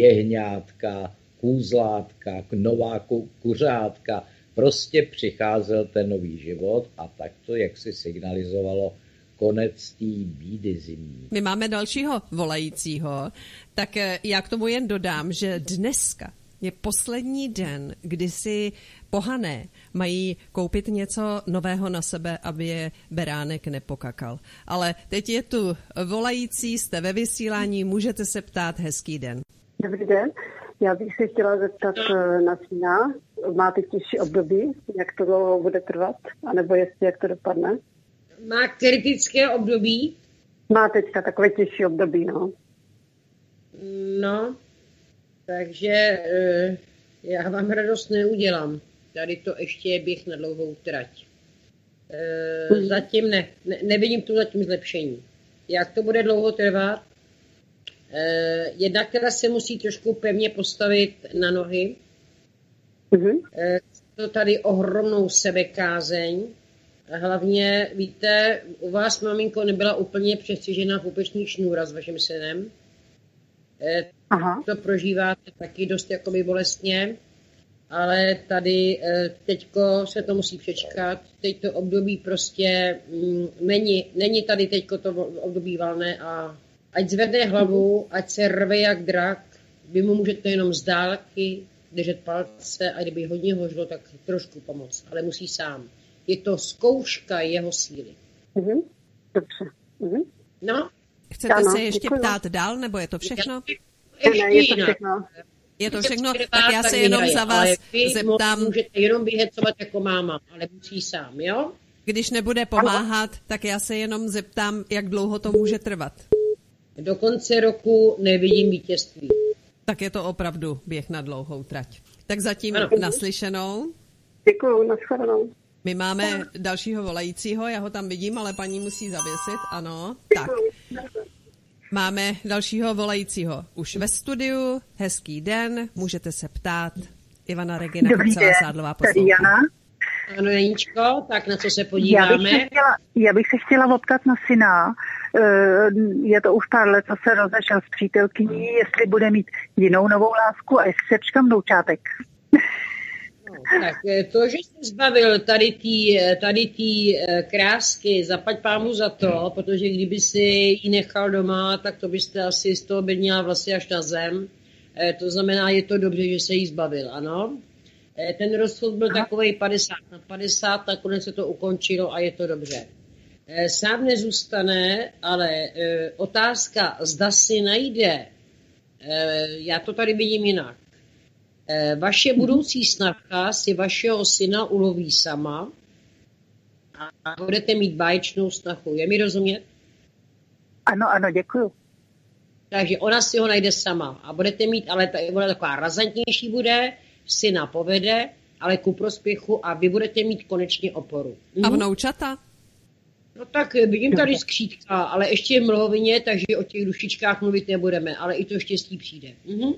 jehňátka, kůzlátka, nová kuřátka. Prostě přicházel ten nový život a tak to, jak si signalizovalo, konec té bídy zimní. My máme dalšího volajícího, tak já k tomu jen dodám, že dneska je poslední den, kdy si pohané mají koupit něco nového na sebe, aby je beránek nepokakal. Ale teď je tu volající, jste ve vysílání, můžete se ptát, hezký den. Dobrý den, já bych se chtěla zeptat na syna. máte těžší období, jak to dlouho bude trvat, anebo jestli jak to dopadne? Má kritické období? Má teďka takové těžší období, no. No, takže já vám radost neudělám. Tady to ještě je běh na dlouhou trať. E, zatím ne, ne, nevidím tu zatím zlepšení. Jak to bude dlouho trvat? E, jednak teda se musí trošku pevně postavit na nohy. Mm-hmm. E, to tady ohromnou sebekázeň. Hlavně, víte, u vás maminko nebyla úplně přestřižená pupeční šňůra s vaším synem. E, Aha. To prožíváte taky dost jakoby bolestně. Ale tady teďko se to musí přečkat. Teď to období prostě mm, není, není tady teďko to období valné a ať zvedne hlavu, ať se rve jak drak, vy mu můžete jenom z dálky držet palce a kdyby hodně hořlo, tak trošku pomoct, ale musí sám. Je to zkouška jeho síly. Mhm. Dobře. Mhm. No. Chcete ano, se ještě děkuju. ptát dál, nebo je to všechno? Ještě ne, je to jinak. všechno. Je to všechno, Můžete tak já tak se jenom vyhraje, za vás ale vy zeptám, můžete jenom vyhecovat jako máma, ale musí sám, jo? když nebude pomáhat, tak já se jenom zeptám, jak dlouho to může trvat. Do konce roku nevidím vítězství. Tak je to opravdu běh na dlouhou trať. Tak zatím Ano. naslyšenou. Děkuju, nashledanou. My máme dalšího volajícího, já ho tam vidím, ale paní musí zavěsit, ano. Tak. Máme dalšího volajícího už ve studiu. Hezký den, můžete se ptát. Ivana Regina Dobrý den, Sádlová tady poslouchá. Jana. Ano, Janíčko, tak na co se Já bych, podíváme? se chtěla, já bych se chtěla optat na syna. Eh, Je to už pár let, co se rozešel s přítelkyní, jestli bude mít jinou novou lásku a jestli se čekám vnoučátek. Tak to, že jsi zbavil tady tý, tady tý krásky, zaplať pámu za to, protože kdyby si ji nechal doma, tak to byste asi z toho bedněla vlastně až na zem. To znamená, je to dobře, že se jí zbavil, ano. Ten rozchod byl takovej padesát na padesát, nakonec se to ukončilo a je to dobře. Sám nezůstane, ale otázka, zda si najde, já to tady vidím jinak. Vaše budoucí snadka si vašeho syna uloví sama a budete mít báječnou snachu. Je mi rozumět? Ano, ano, děkuju. Takže ona si ho najde sama a budete mít, ale ta, ona taková razantnější bude, syna povede, ale ku prospěchu a vy budete mít konečně oporu. A vnoučata? No tak vidím tady skřítka, ale ještě je mlhovině, takže o těch dušičkách mluvit nebudeme, ale i to štěstí přijde. Mhm.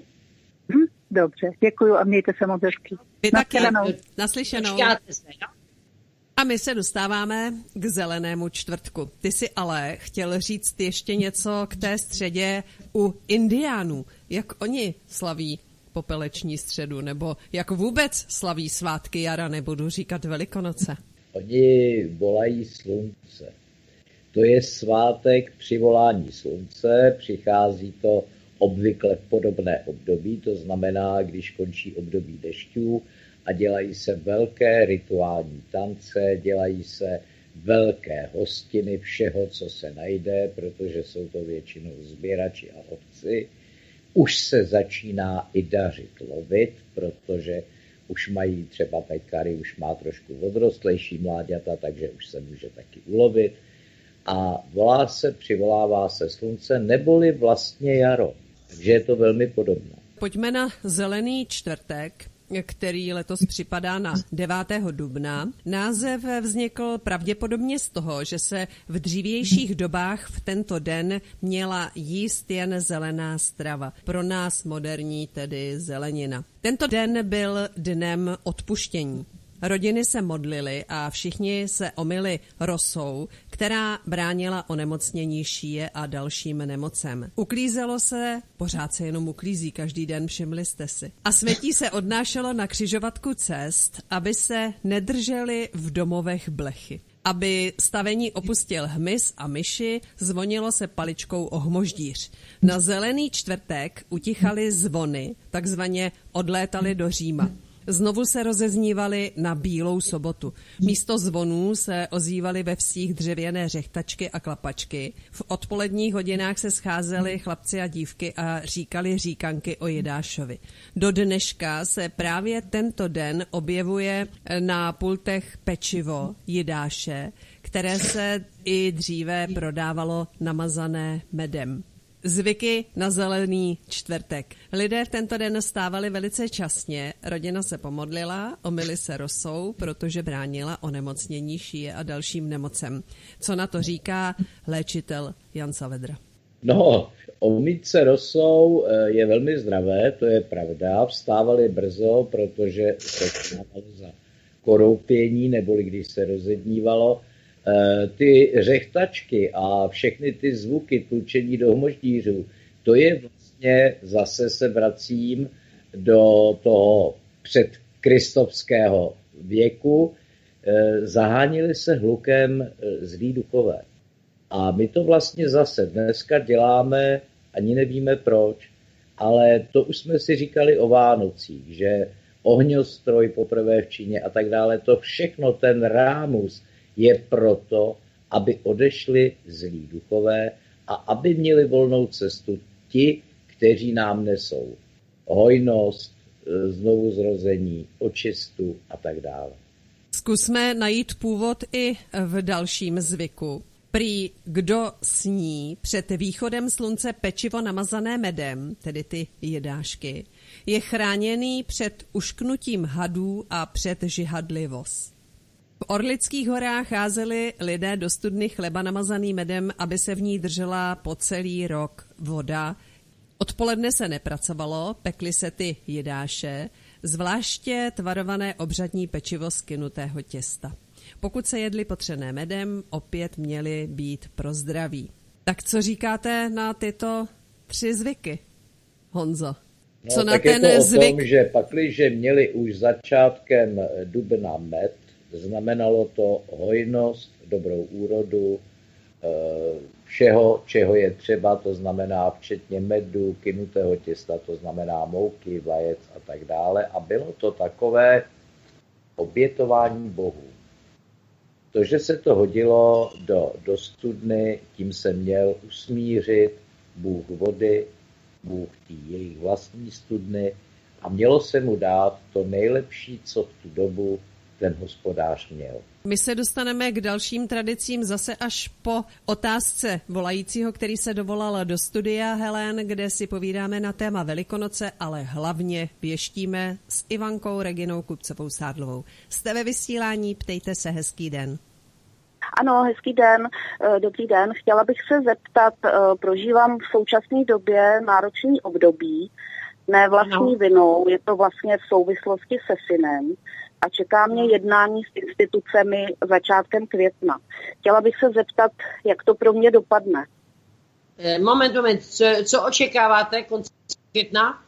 Dobře, děkuju a mějte se moc hezky. Vy taky. Nashledanou. Naslyšenou. Počkáte se, jo? A my se dostáváme k zelenému čtvrtku. Ty si ale chtěl říct ještě něco k té středě u Indiánů. Jak oni slaví popeleční středu, nebo jak vůbec slaví svátky jara, nebudu říkat Velikonoce. Oni volají slunce. To je svátek přivolání slunce, přichází to obvykle v podobné období, to znamená, když končí období dešťů a dělají se velké rituální tance, dělají se velké hostiny všeho, co se najde, protože jsou to většinou sběrači a lovci. Už se začíná i dařit lovit, protože už mají třeba pekary, už má trošku odrostlejší mláďata, takže už se může taky ulovit. A volá se, přivolává se slunce, neboli vlastně jaro. Takže je to velmi podobné. Pojďme na zelený čtvrtek, který letos připadá na devátého dubna. Název vznikl pravděpodobně z toho, že se v dřívějších dobách v tento den měla jíst jen zelená strava. Pro nás moderní tedy zelenina. Tento den byl dnem odpuštění. Rodiny se modlily a všichni se omyli rosou, která bránila onemocnění šíje a dalším nemocem. Uklízelo se, pořád se jenom uklízí každý den, všimli jste si. A světí se odnášelo na křižovatku cest, aby se nedrželi v domovech blechy. Aby stavení opustil hmyz a myši, zvonilo se paličkou o hmoždíř. Na zelený čtvrtek utichaly zvony, takzvaně odlétaly do Říma. znovu se rozeznívaly na Bílou sobotu. Místo zvonů se ozývaly ve vsích dřevěné řechtačky a klapačky. V odpoledních hodinách se scházeli chlapci a dívky a říkali říkanky o Jidášovi. Do dneška se právě tento den objevuje na pultech pečivo Jidáše, které se i dříve prodávalo namazané medem. Zvyky na zelený čtvrtek. Lidé v tento den stávali velice časně, rodina se pomodlila, omyli se rosou, protože bránila onemocnění šíje a dalším nemocem. Co na to říká léčitel Jan Savedra? No, omýt se rosou je velmi zdravé, to je pravda. Vstávali brzo, protože se stávalo za koroupění, neboli když se rozednívalo. Ty řechtačky a všechny ty zvuky tlučení do hmoždířů, to je vlastně, zase se vracím do toho předkristovského věku, zahánili se hlukem zlí duchové. A my to vlastně zase dneska děláme, ani nevíme proč, ale to už jsme si říkali o Vánocích, že ohňostroj poprvé v Číně a tak dále, to všechno, ten rámus, je proto, aby odešli zlí duchové a aby měli volnou cestu ti, kteří nám nesou hojnost, znovuzrození, očistu a tak dále. Zkusme najít původ i v dalším zvyku. Prý kdo sní před východem slunce pečivo namazané medem, tedy ty Jidášky, je chráněný před ušknutím hadů a před žihadlivost. V Orlických horách házeli lidé do studny chleba namazaný medem, aby se v ní držela po celý rok voda. Odpoledne se nepracovalo, pekly se ty Jidáše, zvláště tvarované obřadní pečivo z kynutého těsta. Pokud se jedli potřené medem, opět měly být pro zdraví. Tak co říkáte na tyto tři zvyky, Honzo? Co no, na tak ten je to zvyk? O tom, že pakliže měli už začátkem dubna med, znamenalo to hojnost, dobrou úrodu, všeho, čeho je třeba, to znamená včetně medu, kynutého těsta, to znamená mouky, vajec a tak dále. A bylo to takové obětování bohů. To, že se to hodilo do, do studny, tím se měl usmířit Bůh vody, Bůh tý jejich vlastní studny a mělo se mu dát to nejlepší, co v tu dobu ten hospodář měl. My se dostaneme k dalším tradicím zase až po otázce volajícího, který se dovolal do studia Helen, kde si povídáme na téma Velikonoce, ale hlavně věštíme s Ivankou Reginou Kupcovou-Sádlovou. Jste ve vysílání, ptejte se, hezký den. Ano, hezký den, dobrý den. Chtěla bych se zeptat, prožívám v současné době náročný období, ne vlastní vinou, je to vlastně v souvislosti se synem a čeká mě jednání s institucemi začátkem května. Chtěla bych se zeptat, jak to pro mě dopadne. Moment, moment, co, co očekáváte konce května?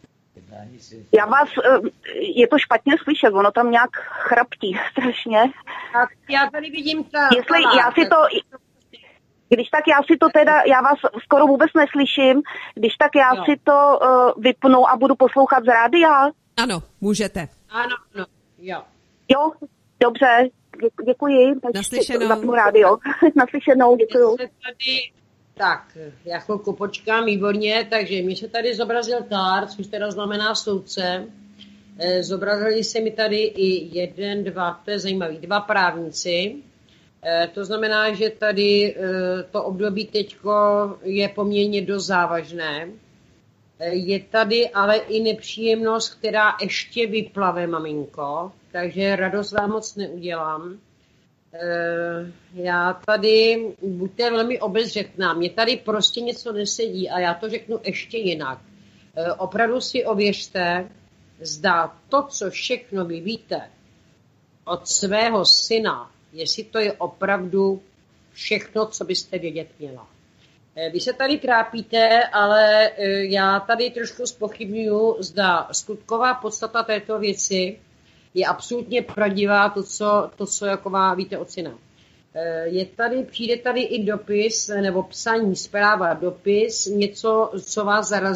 Já vás, je to špatně slyšet, ono tam nějak chraptí strašně. Tak já tady vidím ta... Jestli já si to... Když tak já si to teda, já vás skoro vůbec neslyším, když tak já jo. si to uh, vypnu a budu poslouchat z rádia. Ano, můžete. Ano, ano, jo. Jo, dobře, Dě- děkuji. Naslyšenou. Zapnu rádio. Naslyšenou, děkuju. Tady, tak, já chvilku počkám, výborně, takže mi se tady zobrazil tár, což teda znamená soudce. E, zobrazili se mi tady i jeden, dva, to je zajímavý, dva právníci. E, to znamená, že tady e, to období teďko je poměrně dost závažné. E, je tady ale i nepříjemnost, která ještě vyplave, maminko, takže radost vám moc neudělám. E, já tady, buďte velmi obezřetná, mě tady prostě něco nesedí a já to řeknu ještě jinak. E, opravdu si ověřte, zda to, co všechno vy víte od svého syna, jestli to je opravdu všechno, co byste vědět měla. Vy se tady trápíte, ale já tady trošku zpochybnuju, zda skutková podstata této věci je absolutně pravdivá, to, co, to, co jako má, víte od syna. Je tady, přijde tady i dopis, nebo psaní, zpráva, dopis, něco, co vás zarazí.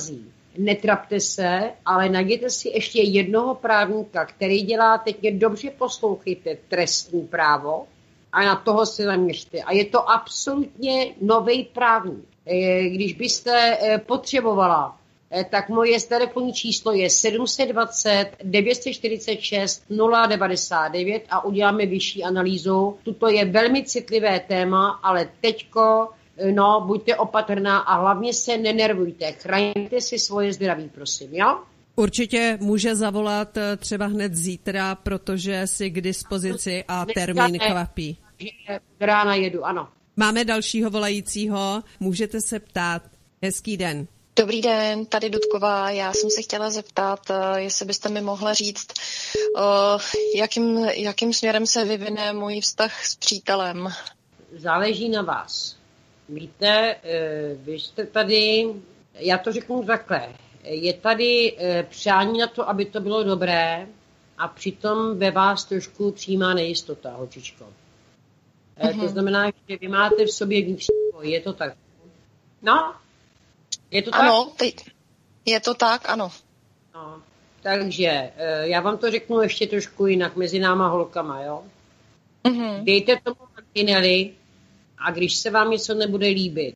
netrapte se, ale najděte si ještě jednoho právníka, který dělá, teď mě dobře poslouchejte, trestní právo a na toho se zaměřte. A je to absolutně nový právník. Když byste potřebovala, tak moje telefonní číslo je sedm set dvacet devět set čtyřicet šest nula devadesát devět a uděláme vyšší analýzu. Tuto je velmi citlivé téma, ale teďko, no, buďte opatrná a hlavně se nenervujte. Chraňte si svoje zdraví, prosím, jo? Určitě může zavolat třeba hned zítra, protože si k dispozici a termín kvapí. Rána jedu, ano. Máme dalšího volajícího, můžete se ptát. Hezký den. Dobrý den, tady Dudková. Já jsem se chtěla zeptat, jestli byste mi mohla říct, jakým, jakým směrem se vyvine můj vztah s přítelem. Záleží na vás. Víte, vy jste tady, já to řeknu takhle, je tady přání na to, aby to bylo dobré a přitom ve vás trošku třímá nejistota, holčičko. Mm-hmm. To znamená, že vy máte v sobě vnitřní boj, je to tak? No, je to tak? Ano, teď je to tak, ano. No, takže já vám to řeknu ještě trošku jinak mezi náma holkama, jo? Mm-hmm. Dejte tomu mantinely a když se vám něco nebude líbit,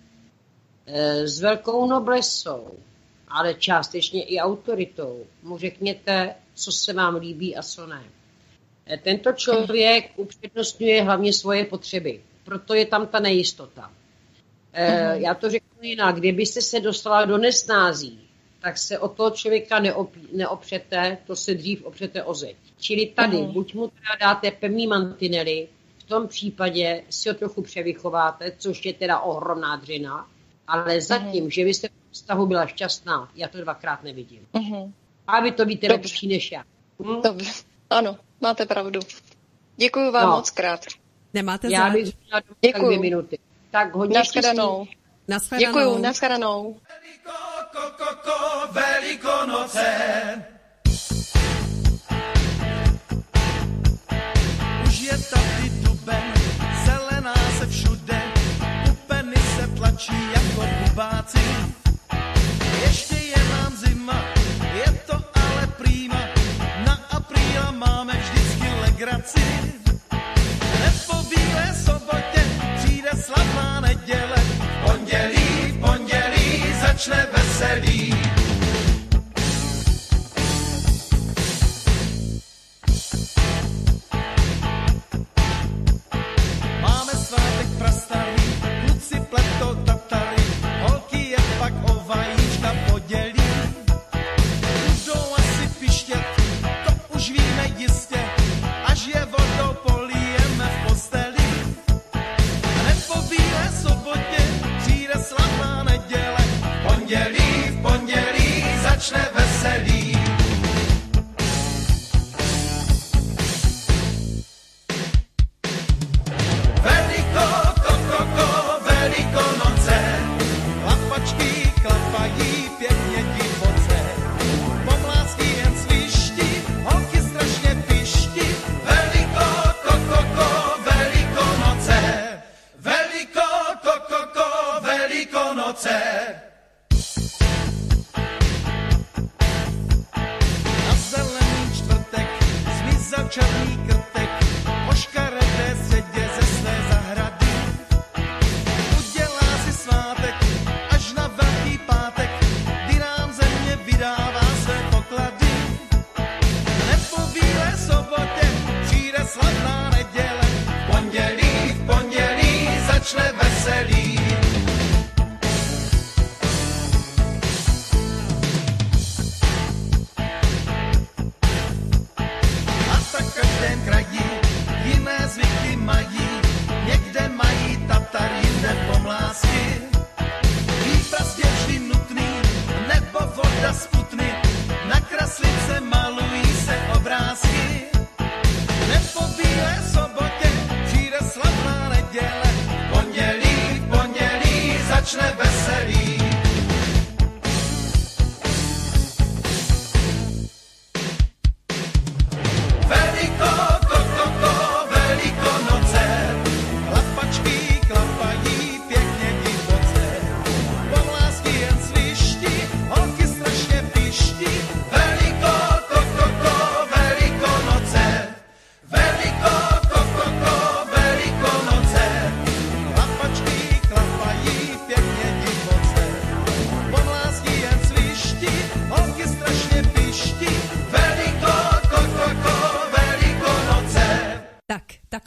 s velkou noblesou, ale částečně i autoritou, mu řekněte, co se vám líbí a co ne. Tento člověk upřednostňuje hlavně svoje potřeby, proto je tam ta nejistota. E, já to řeknu jinak, kdybyste se dostala do nesnází, tak se o toho člověka neopí, neopřete, to se dřív opřete o zeď. Čili tady, uh-huh. buď mu teda dáte pevný mantinely, v tom případě si ho trochu převychováte, což je teda ohromná dřina, ale zatím, uh-huh. že vy jste v vztahu byla šťastná, já to dvakrát nevidím. Uh-huh. A vy to víte lepší než já. Hm? Dobře, ano, máte pravdu. Děkuju vám no. moc krát. Nemáte já bych měla tak dvě minuty. Tak hodně Naschledanou. Naschledanou. Děkuju, naschledanou. Velikonoce. Už je tady duben, zelená se všude, pupeny se tlačí jako bubáci. Ještě je nám zima, je to ale prýma, na apríla máme vždycky legraci. Po bílé sobotě přijde slavná neděle, v pondělí, v pondělí začne veselí. Máme svátek prastarý, kluci pletou tatary, holky je pak o vajíčka podělí. Budou asi pištět, to už víme jistě, až je vodou polijeme v posteli. Hned po bílé sobotě přijde slavná neděle, v pondělí, v pondělí začne veselí. Veliko, ko, ko, ko, Velikonoce, klapačky klapají pěkně divoce, pomlásky jen sviští, holky strašně piští. Veliko, ko, ko, ko, Velikonoce, veliko, ko, ko, ko, Velikonoce. Na zelený čtvrtek zmizel černý krtek, po škaredé středě ze své zahrady. Udělá si svátek až na velký pátek, kdy nám země vydává své poklady. Hned po bílé sobotě přijde slavná neděle, v pondělí, v pondělí začne veselí. A tak v každém kraji jiné zvyky mají, někde mají tatar, jinde pomlásky. Výprast je vždy nutný, nebo voda z putny, na kraslice malují se obrázky. Hned po bílé sobotě přijde slavná neděle, v pondělí, v pondělí začne veselí. Veliko, ko, ko, ko, Velikonoce, klapačky klapají pěkně divoce, pomlásky jen sviští, holky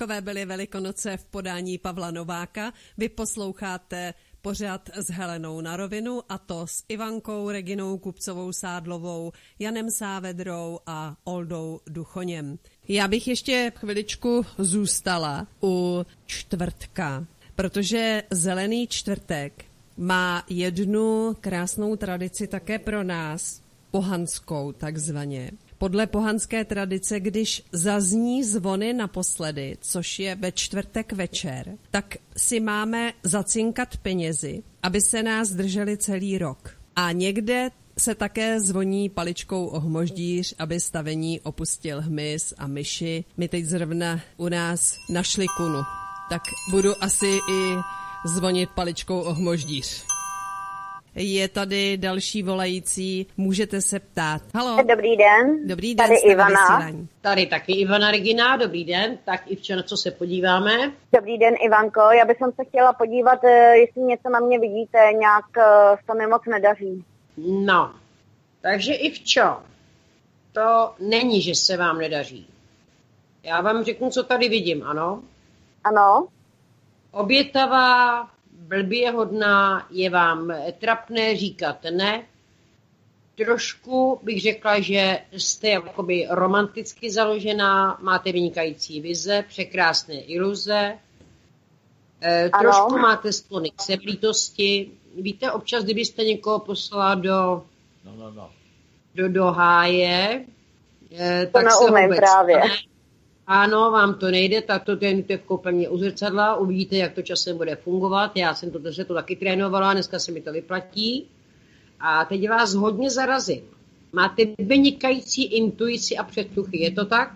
Takové byly Velikonoce v podání Pavla Nováka. Vy posloucháte pořad s Helenou na rovinu, a to s Ivankou Reginou Kupcovou-Sádlovou, Janem Sávedrou a Oldou Duchoněm. Já bych ještě chviličku zůstala u čtvrtka, protože Zelený čtvrtek má jednu krásnou tradici také pro nás, pohanskou takzvaně. Podle pohanské tradice, když zazní zvony naposledy, což je ve čtvrtek večer, tak si máme zacinkat penězi, aby se nás drželi celý rok. A někde se také zvoní paličkou o hmoždíř, aby stavení opustil hmyz a myši. My teď zrovna u nás našli kunu, tak budu asi i zvonit paličkou o hmoždíř. Je tady další volající, můžete se ptát. Haló. Dobrý den. Dobrý den, tady Ivana. Tady taky Ivana Regina, dobrý den. Tak Ivčo, na co se podíváme? Dobrý den, Ivanko. Já bych se chtěla podívat, jestli něco na mě vidíte, nějak se mi moc nedaří. No, takže Ivčo, to není, že se vám nedaří. Já vám řeknu, co tady vidím, ano? Ano. Obětavá, blbě hodná, je vám trapné říkat ne. Trošku bych řekla, že jste jakoby romanticky založená, máte vynikající vize, překrásné iluze, e, trošku máte sklony k seblítosti. Víte, občas, kdybyste někoho poslala do, no, no, no. do, do háje, e, tak to se vůbec právě. Ne. Ano, vám to nejde, tak to trénujte v koupelně u zrcadla, uvidíte, jak to časem bude fungovat. Já jsem to, se to taky trénovala, dneska se mi to vyplatí. A teď vás hodně zarazím. Máte vynikající intuici a předtuchy, je to tak?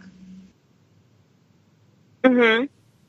Mhm.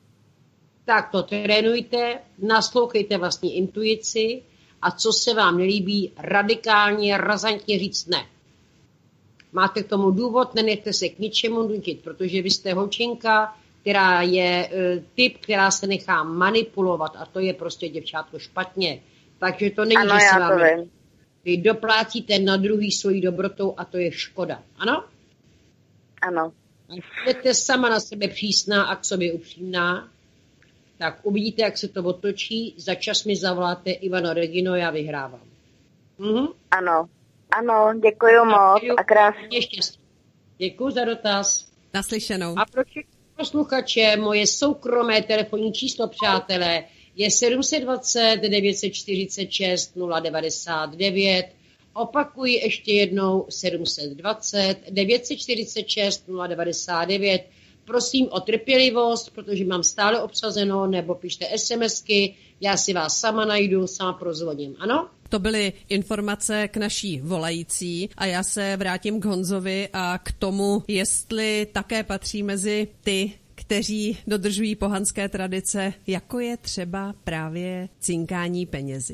Tak to trénujte, naslouchejte vlastní intuici a co se vám nelíbí, radikálně, razantně říct ne. Máte k tomu důvod, nenechte se k ničemu nutit, protože vy jste holčinka, která je e, typ, která se nechá manipulovat a to je prostě děvčátko špatně. Takže to není, ano, že se vám... Vím. Vy doplácíte na druhý svojí dobrotou a to je škoda. Ano? Ano. Budete sama na sebe přísná a k sobě upřímná, tak uvidíte, jak se to otočí. Za čas mi zavoláte Ivano Regino, já vyhrávám. Mhm. Ano. Ano, děkuji moc a krásně. Štěstí. Děkuji za dotaz. Naslyšenou. A pro všechny posluchače, moje soukromé telefonní číslo, přátelé, je sedm set dvacet, devět set čtyřicet šest, nula devadesát devět. Opakuji ještě jednou sedm set dvacet, devět set čtyřicet šest, nula devadesát devět. Prosím o trpělivost, protože mám stále obsazeno, nebo pište SMSky, já si vás sama najdu, sama prozvoním, ano? To byly informace k naší volající a já se vrátím k Honzovi a k tomu, jestli také patří mezi ty, kteří dodržují pohanské tradice, jako je třeba právě cinkání penězi.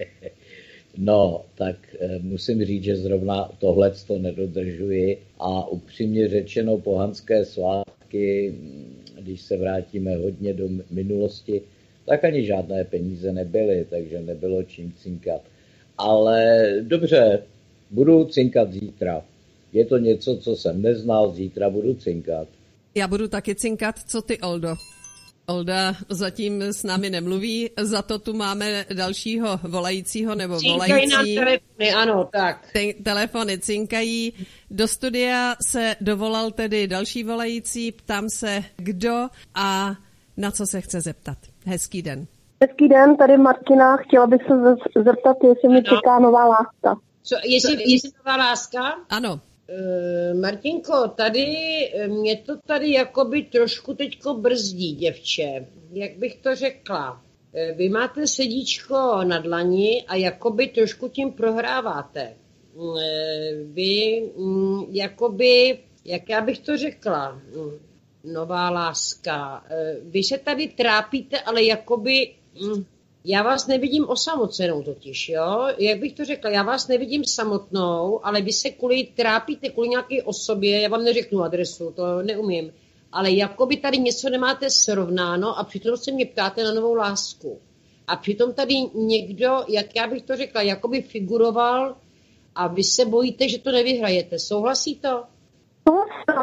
No, tak musím říct, že zrovna tohle to nedodržuji a upřímně řečeno pohanské svátky, když se vrátíme hodně do minulosti, tak ani žádné peníze nebyly, takže nebylo čím cinkat. Ale dobře, budu cinkat zítra. Je to něco, co jsem neznal, zítra budu cinkat. Já budu taky cinkat, co ty, Oldo? Olda zatím s námi nemluví, za to tu máme dalšího volajícího nebo cinkají volající. nám telefony, ano, tak. Te- telefony cinkají. Do studia se dovolal tedy další volající, ptám se, kdo a na co se chce zeptat. Hezký den. Hezký den, tady Martina, chtěla bych se zeptat, jestli mi čeká nová láska. Co, jestli, jestli nová láska? Ano. Uh, Martinko, tady mě to tady jakoby trošku teďko brzdí, děvče. Jak bych to řekla? Uh, vy máte sedíčko na dlani a jakoby trošku tím prohráváte. Uh, vy um, jakoby, jak já bych to řekla, um, nová láska. Uh, vy se tady trápíte, ale jakoby... Um, Já vás nevidím osamocenou totiž, jo? Jak bych to řekla, já vás nevidím samotnou, ale vy se kvůli trápíte, kvůli nějaké osobě, já vám neřeknu adresu, to neumím, ale jakoby tady něco nemáte srovnáno a přitom se mě ptáte na novou lásku. A přitom tady někdo, jak já bych to řekla, jakoby figuroval a vy se bojíte, že to nevyhrajete. Souhlasí to? No,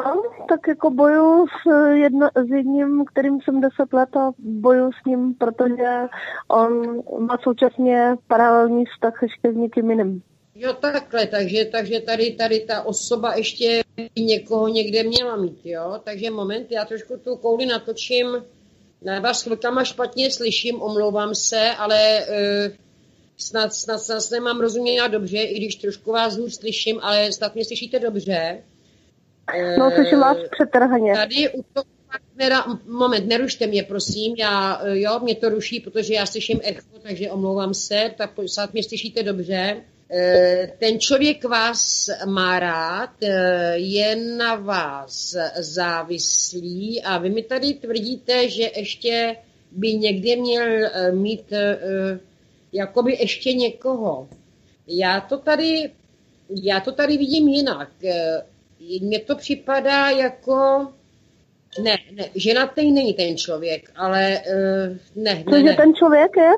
tak jako bojuju s, jedno, s jedním, kterým jsem deset let a bojuju s ním, protože on má současně paralelní vztah ještě s někým jiným. Jo, takhle, takže, takže tady, tady ta osoba ještě někoho někde měla mít, jo, takže moment, já trošku tu kouli natočím, na vás chvilkama špatně slyším, omlouvám se, ale uh, snad, snad, snad nemám rozuměla dobře, i když trošku vás hůř slyším, ale snad mě slyšíte dobře. Uh, no, slyším vás přetrhaně. Tady u toho partnera, moment, nerušte mě, prosím, já, jo, mě to ruší, protože já slyším echo, takže omlouvám se, tak snad mě slyšíte dobře. Ten člověk vás má rád, je na vás závislý a vy mi tady tvrdíte, že ještě by někde měl mít jakoby ještě někoho. Já to tady, já to tady vidím jinak. Mně to připadá jako... Ne, ne, ženatý není ten člověk, ale ne, Cože ne, ne. ten člověk je?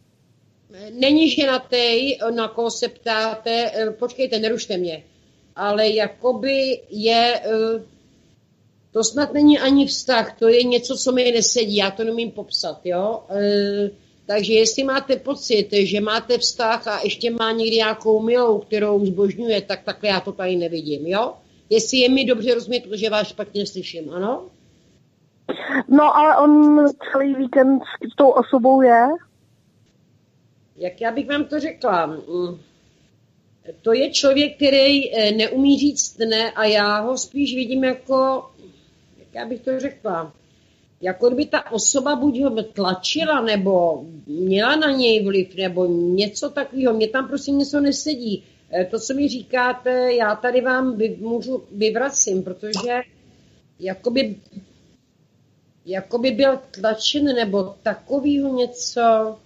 Není ženatý, na koho se ptáte, počkejte, nerušte mě, ale jakoby je, to snad není ani vztah, to je něco, co mi nesedí, já to nemím popsat, jo. Takže jestli máte pocit, že máte vztah a ještě má někdy nějakou milou, kterou zbožňuje, tak takhle já to tady nevidím, jo. Jestli je mi dobře rozumět, protože vás špatně slyším, ano? No, ale on celý víkend s tou osobou je. Jak já bych vám to řekla, to je člověk, který neumí říct ne a já ho spíš vidím jako, jak já bych to řekla, jako kdyby ta osoba buď ho tlačila, nebo měla na něj vliv, nebo něco takového. Mně tam prosím něco nesedí. To, co mi říkáte, já tady vám vy, můžu vyvracím, protože jakoby, jakoby byl tlačen, nebo takovýho něco...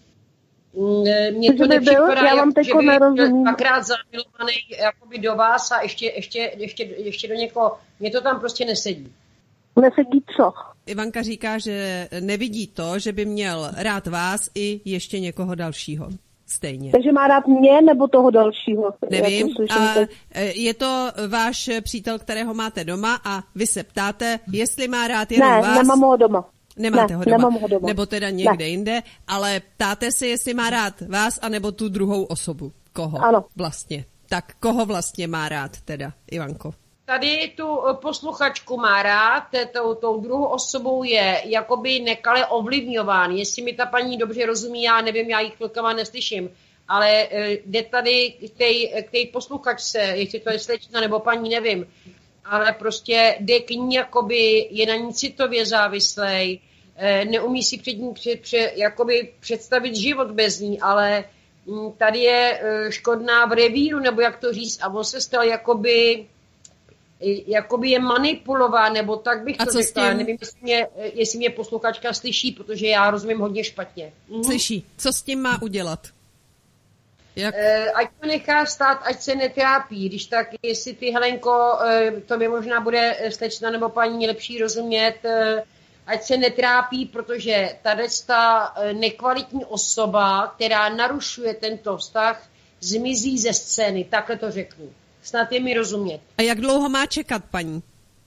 Mně to nepřipadá, jak, že by byl dvakrát zamilovaný jakoby do vás a ještě, ještě, ještě, ještě do někoho. Mně to tam prostě nesedí. Nesedí co? Ivanka říká, že nevidí to, že by měl rád vás i ještě někoho dalšího. Stejně. Takže má rád mě nebo toho dalšího? Nevím. A je to váš přítel, kterého máte doma a vy se ptáte, jestli má rád jenom ne, vás. Ne, nemám ho doma. Nemáte ne, ho doma, ho doma, nebo teda někde ne. jinde, ale ptáte se, jestli má rád vás, anebo tu druhou osobu. Koho ano. vlastně? Tak koho vlastně má rád teda, Ivanko? Tady tu posluchačku má rád, tou, tou druhou osobou je jakoby nekale ovlivňován. Jestli mi ta paní dobře rozumí, já nevím, já ji chvilkama neslyším, ale jde tady k té posluchačce, jestli to je slečna nebo paní, nevím, ale prostě jde k ní, jakoby je na ní citově závislej, neumí si před ní před, před, jakoby představit život bez ní, ale tady je škodná v revíru, nebo jak to říct, a on se stal jakoby, jakoby je manipulován, nebo tak bych to řekla. Nevím, jestli mě, jestli mě posluchačka slyší, protože já rozumím hodně špatně. Mhm. Slyší. Co s tím má udělat? Jak? Ať to nechá stát, ať se netrápí. Když tak, jestli ty, Helenko, to by možná bude slečna nebo paní lepší rozumět, ať se netrápí, protože tady ta nekvalitní osoba, která narušuje tento vztah, zmizí ze scény. Takhle to řeknu. Snad je mi rozumět. A jak dlouho má čekat, paní?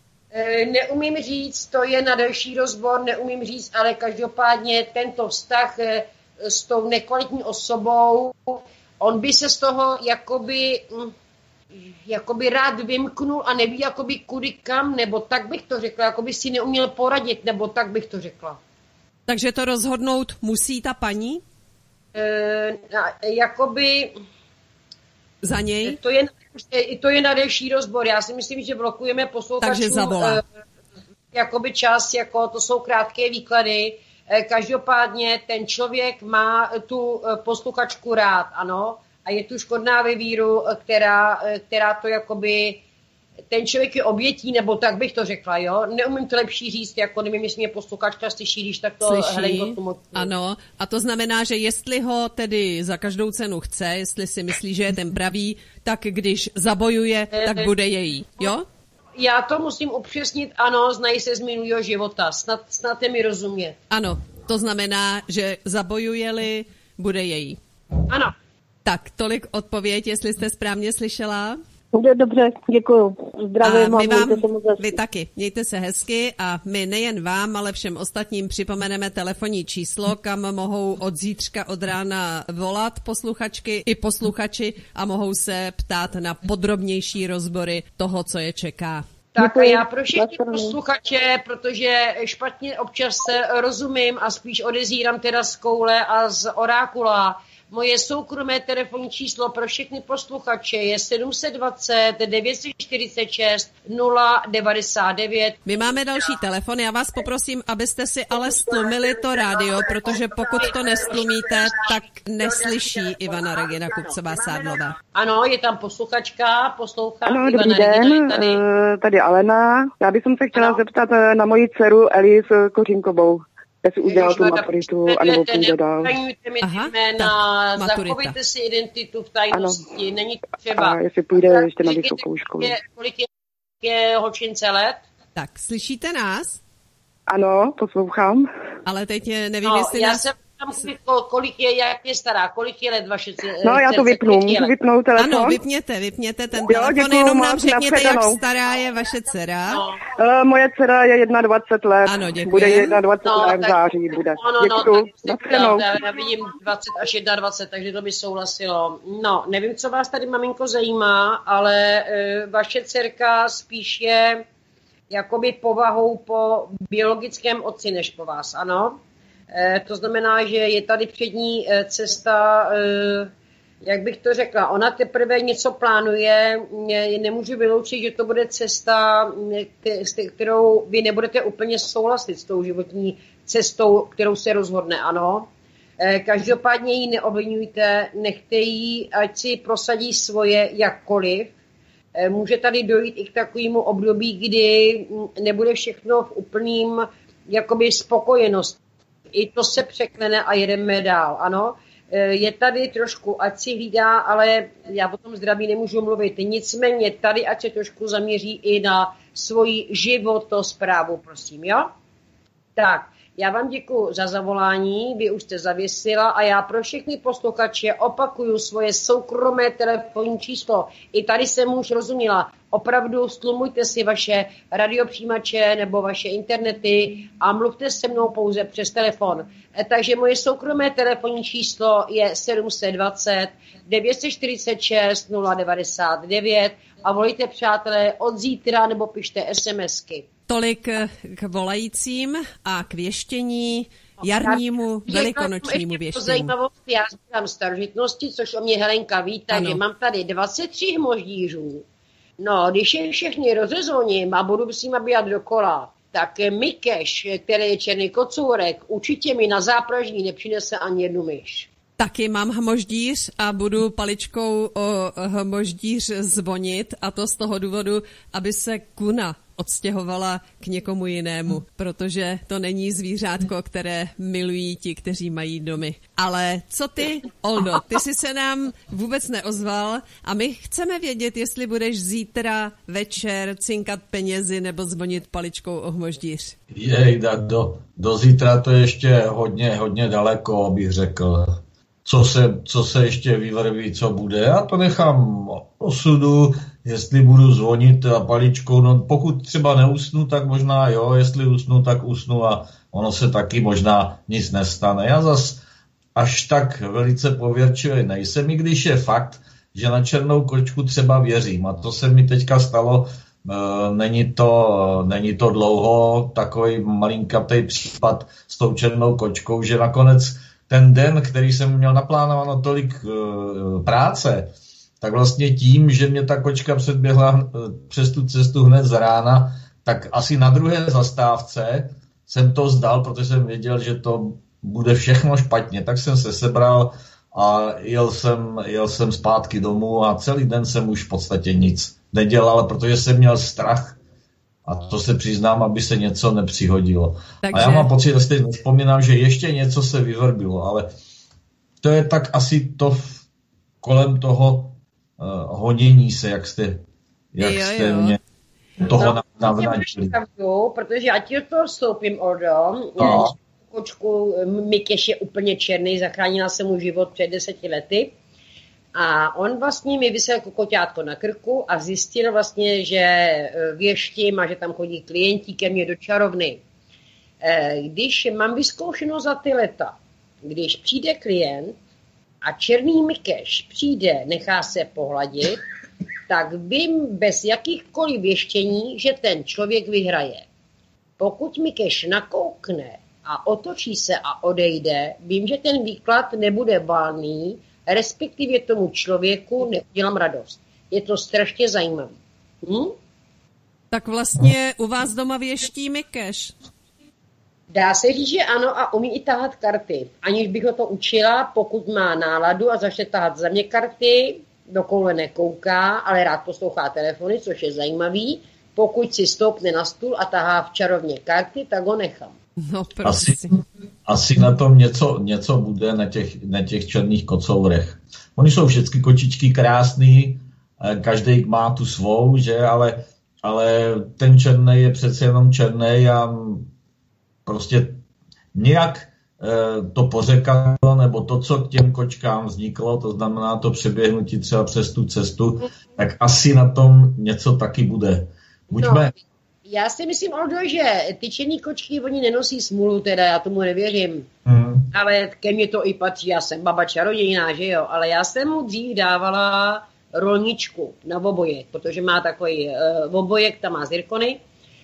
Neumím říct, to je na další rozbor, neumím říct, ale každopádně tento vztah s tou nekvalitní osobou, on by se z toho jakoby, jakoby rád vymknul a neví jakoby kudy kam, nebo tak bych to řekla, jakoby si neuměl poradit, nebo tak bych to řekla. Takže to rozhodnout musí ta paní? E, jakoby... Za něj? To je, to je na další rozbor. Já si myslím, že blokujeme posluchačům e, jakoby čas, jako to jsou krátké výklady. Každopádně ten člověk má tu posluchačku rád, ano, a je tu škodná ve víru, která, která to jakoby, ten člověk je obětí, nebo tak bych to řekla, jo. Neumím to lepší říct, jako nevím, jestli mě posluchačka slyší, když tak to Helenko tlumočí. Ano, a to znamená, že jestli ho tedy za každou cenu chce, jestli si myslí, že je ten pravý, tak když zabojuje, tak bude její, jo? Já to musím upřesnit, ano, znají se z minulého života, snad, snad je mi rozumět. Ano, to znamená, že zabojuje-li, bude její. Ano. Tak, tolik odpověď, jestli jste správně slyšela. Bude dobře, děkuju. Zdravím a my vám, vám vy taky, mějte se hezky a my nejen vám, ale všem ostatním připomeneme telefonní číslo, kam mohou od zítřka od rána volat posluchačky i posluchači a mohou se ptát na podrobnější rozbory toho, co je čeká. Tak a já pro všechny posluchače, protože špatně občas se rozumím a spíš odezírám teda z koule a z orákula. Moje soukromé telefonní číslo pro všechny posluchače je sedm set dvacet devět set čtyřicet šest nula devadesát devět. My máme další telefon, já vás poprosím, abyste si ale stlumili to rádio, protože pokud to nestlumíte, tak neslyší Ivana Regina Kupcová-Sádlová. Ano, je tam posluchačka, poslouchá. Ano, Ivana dobrý den, Regina, tady. tady Alena. Já bych se chtěla ano. zeptat na moji dceru Elis Kořínkovou. Jestli udělal tu maturitu, anebo půjde dál. Nezajímujte mi jména, zachovejte si identitu v tajnosti, ano. Není to třeba. A jestli půjde ještě na vysokou školu. Kolik je, je holčince let? Tak, slyšíte nás? Ano, poslouchám. Ale teď nevím, no, jestli já nás... jsem tam, kolik je, jak je stará, kolik je let vaše dcerce? No, já to vypnu, můžu vypnout telefon? Ano, vypněte, vypněte ten jo, telefon, děkuju, jenom nám řekněte, nashledanou. jak stará je vaše dcera. No. Uh, moje dcera je dvacet jedna let, ano, děkuji. bude dvacet jedna no, let v září, bude. No, no, děkuju, no, tak já, já vidím dvacet až dvacet jedna, takže to by souhlasilo. No, nevím, co vás tady, maminko, zajímá, ale uh, vaše dcerka spíš je jakoby povahou po biologickém otci než po vás, ano? E, to znamená, že je tady před ní e, cesta, e, jak bych to řekla, ona teprve něco plánuje, ne, nemůžu vyloučit, že to bude cesta, kterou vy nebudete úplně souhlasit s tou životní cestou, kterou se rozhodne, ano? E, každopádně ji neobvinujte, nechte jí, ať si prosadí svoje jakkoliv. E, může tady dojít i k takovému období, kdy nebude všechno v úplným jakoby spokojenosti. I to se překlene a jedeme dál, ano. Je tady trošku, ať si hlídá, ale já o tom zdraví nemůžu mluvit. Nicméně tady, ať se trošku zaměří i na svoji životosprávu, prosím, jo? Tak, já vám děkuji za zavolání, vy už jste zavěsila a já pro všechny posluchače opakuju svoje soukromé telefonní číslo. I tady jsem už rozuměla. Opravdu stlumujte si vaše radiopřijímače nebo vaše internety a mluvte se mnou pouze přes telefon. E, takže moje soukromé telefonní číslo je sedm set dvacet devět set čtyřicet šest nula devadesát devět a volejte, přátelé, od zítra nebo pište SMSky. Tolik k volajícím a k věštění, jarnímu, velikonočnímu věštění. Zajímavost, já sbírám starožitnosti, což o mě Helenka ví, takže mám tady dvacet tři hmoždířů. No, když je všechny rozezvoním a budu s nimi běhat dokola, tak Mikeš, který je černý kocourek, určitě mi na zápražní nepřinese ani jednu myš. Taky mám hmoždíř a budu paličkou o hmoždíř zvonit, a to z toho důvodu, aby se kuna odstěhovala k někomu jinému, protože to není zvířátko, které milují ti, kteří mají domy. Ale co ty, Oldo, ty jsi se nám vůbec neozval a my chceme vědět, jestli budeš zítra večer cinkat penězi nebo zvonit paličkou o hmoždíř. Jej, do, do zítra to je ještě hodně, hodně daleko, bych řekl. Co se, co se ještě vyvrví, co bude. Já to nechám osudu, jestli budu zvonit a paličkou. No, pokud třeba neusnu, tak možná jo, jestli usnu, tak usnu a ono se taky možná nic nestane. Já zas až tak velice pověrčivý nejsem, i když je fakt, že na černou kočku třeba věřím. A to se mi teďka stalo, e, není, to, není to dlouho, takový malinkatý případ s tou černou kočkou, že nakonec ten den, který jsem měl naplánováno tolik uh, práce, tak vlastně tím, že mě ta kočka předběhla uh, přes tu cestu hned z rána, tak asi na druhé zastávce jsem to vzdal, protože jsem věděl, že to bude všechno špatně. Tak jsem se sebral a jel jsem, jel jsem zpátky domů a celý den jsem už v podstatě nic nedělal, protože jsem měl strach. A to se přiznám, aby se něco nepřihodilo. Takže... A já mám pocit, že si vzpomínám, že ještě něco se vyvrbilo, ale to je tak asi to v, kolem toho uh, honění se, jak jste, jak jo, jste jo. mě toho no, navnadili. Protože já ti to vstoupím, Ordo. No. Kočku Mikeš je úplně černý, zachránila jsem mu život před deseti lety. A on vlastně mi vysel jako koťátko na krku a zjistil vlastně, že věštím a že tam chodí klienti ke mně do čarovny. Když mám vyzkoušeno za ty leta, když přijde klient a černý mykeš přijde, nechá se pohladit, tak vím bez jakýchkoliv věštění, že ten člověk vyhraje. Pokud mykeš nakoukne a otočí se a odejde, vím, že ten výklad nebude valný, respektive tomu člověku neudělám radost. Je to strašně zajímavé. Hm? Tak vlastně u vás doma věští mykeš. Dá se říct, že ano a umí i tahat karty. Aniž bych ho to učila, pokud má náladu a začne tahat za mě karty, do koule nekouká, ale rád poslouchá telefony, což je zajímavý. Pokud si stoupne na stůl a tahá v čarovně karty, tak ho nechám. No, asi, asi na tom něco, něco bude na těch, na těch černých kocourech. Oni jsou všechny kočičky krásný, každý má tu svou, že, ale, ale ten černý je přece jenom černý a prostě nějak to pořekadlo, nebo to, co k těm kočkám vzniklo, to znamená to přeběhnutí třeba přes tu cestu, tak asi na tom něco taky bude. Buďme... No, já si myslím, Oldo, že ty černý kočky, oni nenosí smůlu, teda já tomu nevěřím. Hmm. Ale ke mně to i patří, já jsem baba čarodějná, že jo, ale já jsem mu dřív dávala rolničku na obojek, protože má takový uh, obojek, tam má zirkony.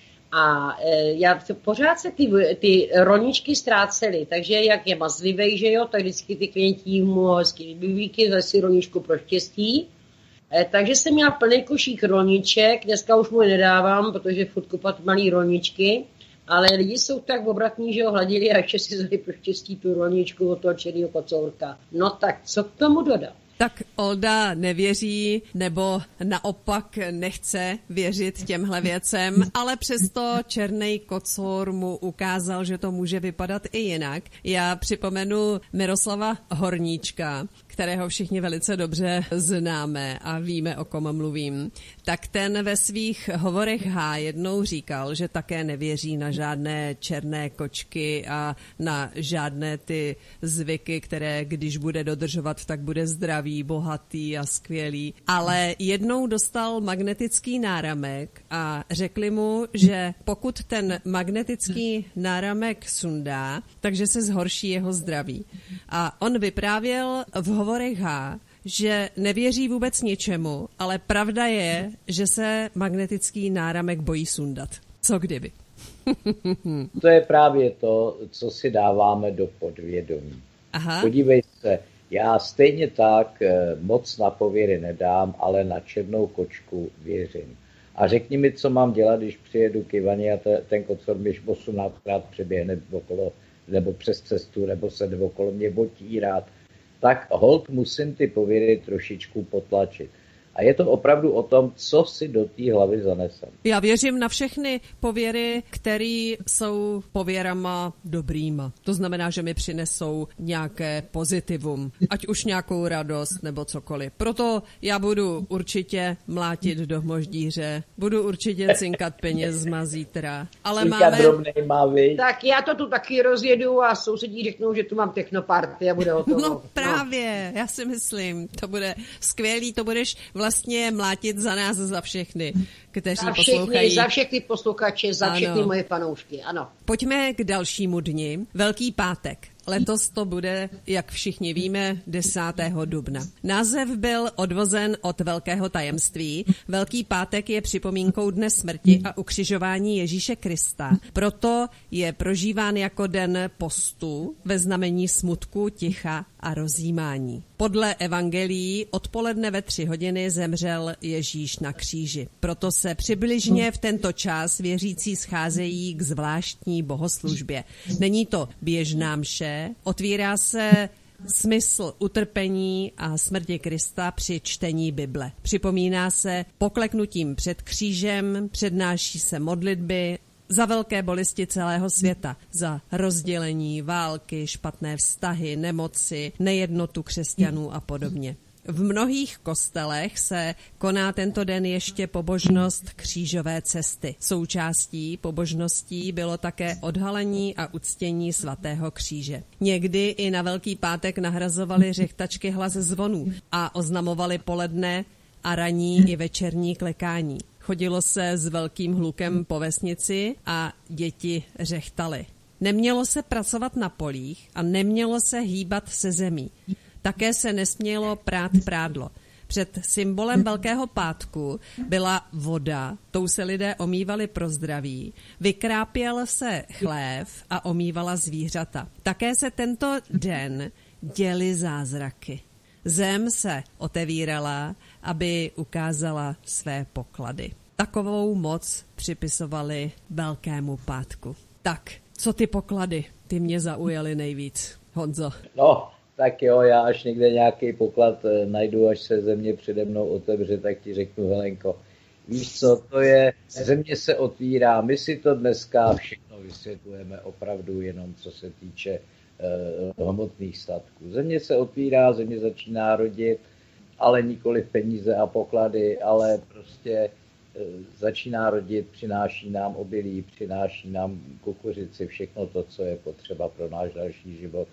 A e, já pořád se ty, ty rolničky ztrácely, takže jak je mazlivej, že jo, tak vždycky ty klienti mu hezky vyvíky, zase rolničku pro štěstí. E, takže jsem měla plný košík rolniček, dneska už mu je nedávám, protože furt kupat malý rolničky, ale lidi jsou tak obratní, že ho hladili a ještě si vzali pro štěstí tu rolničku od toho černého kocourka. No tak co k tomu dodat? Tak Olda nevěří, nebo naopak nechce věřit těmhle věcem, ale přesto černý kocour mu ukázal, že to může vypadat i jinak. Já připomenu Miroslava Horníčka, kterého všichni velice dobře známe a víme, o kom mluvím. Tak ten ve svých hovorech H jednou říkal, že také nevěří na žádné černé kočky a na žádné ty zvyky, které když bude dodržovat, tak bude zdravý, bohatý a skvělý. Ale jednou dostal magnetický náramek a řekli mu, že pokud ten magnetický náramek sundá, takže se zhorší jeho zdraví. A on vyprávěl v hovorech H, že nevěří vůbec ničemu, ale pravda je, že se magnetický náramek bojí sundat. Co kdyby? To je právě to, co si dáváme do podvědomí. Aha. Podívej se, já stejně tak moc na pověry nedám, ale na černou kočku věřím. A řekni mi, co mám dělat, když přijedu k Ivani a ten kocour mi osmnáctkrát přeběhne okolo, nebo přes cestu, nebo se jde okolo mě botírát. Tak holt musím ty pověry trošičku potlačit. A je to opravdu o tom, co si do té hlavy zanesem. Já věřím na všechny pověry, které jsou pověrama dobrýma. To znamená, že mi přinesou nějaké pozitivum, ať už nějakou radost nebo cokoliv. Proto já budu určitě mlátit do hmoždíře, budu určitě cinkat penězma zítra. Ale máme... Tak já to tu taky rozjedu a sousedí řeknou, že tu mám technoparty a bude hotovo. No právě, já si myslím, to bude skvělý, to budeš vlastně mlátit za nás, za všechny, kteří za všechny, poslouchají. Za všechny posluchače, za ano. všechny moje fanoušky, ano. Pojďme k dalšímu dni. Velký pátek. Letos to bude, jak všichni víme, desátého dubna. Název byl odvozen od velkého tajemství. Velký pátek je připomínkou dne smrti a ukřižování Ježíše Krista. Proto je prožíván jako den postu ve znamení smutku, ticha a rozjímání. Podle evangelií odpoledne ve tři hodiny zemřel Ježíš na kříži. Proto se přibližně v tento čas věřící scházejí k zvláštní bohoslužbě. Není to běžná mše, otvírá se smysl utrpení a smrti Krista při čtení Bible. Připomíná se pokleknutím před křížem, přednáší se modlitby za velké bolesti celého světa, za rozdělení, války, špatné vztahy, nemoci, nejednotu křesťanů a podobně. V mnohých kostelech se koná tento den ještě pobožnost křížové cesty. Součástí pobožností bylo také odhalení a uctění svatého kříže. Někdy i na Velký pátek nahrazovali řechtačky hlas zvonů a oznamovali poledne a ranní i večerní klekání. Chodilo se s velkým hlukem po vesnici a děti řechtaly. Nemělo se pracovat na polích a nemělo se hýbat se zemí. Také se nesmělo prát prádlo. Před symbolem Velkého pátku byla voda, tou se lidé omývali pro zdraví, vykrápěl se chlév a omývala zvířata. Také se tento den děly zázraky. Zem se otevírala, aby ukázala své poklady. Takovou moc připisovali Velkému pátku. Tak, co ty poklady? Ty mě zaujaly nejvíc, Honzo. No, tak jo, já až někde nějaký poklad najdu, až se země přede mnou otevře, tak ti řeknu, Helenko, víš co, to je, země se otvírá, my si to dneska všechno vysvětlujeme opravdu jenom, co se týče uh, hmotných statků. Země se otvírá, země začíná rodit, ale nikoli peníze a poklady, ale prostě uh, začíná rodit, přináší nám obilí, přináší nám kukuřici, všechno to, co je potřeba pro náš další život.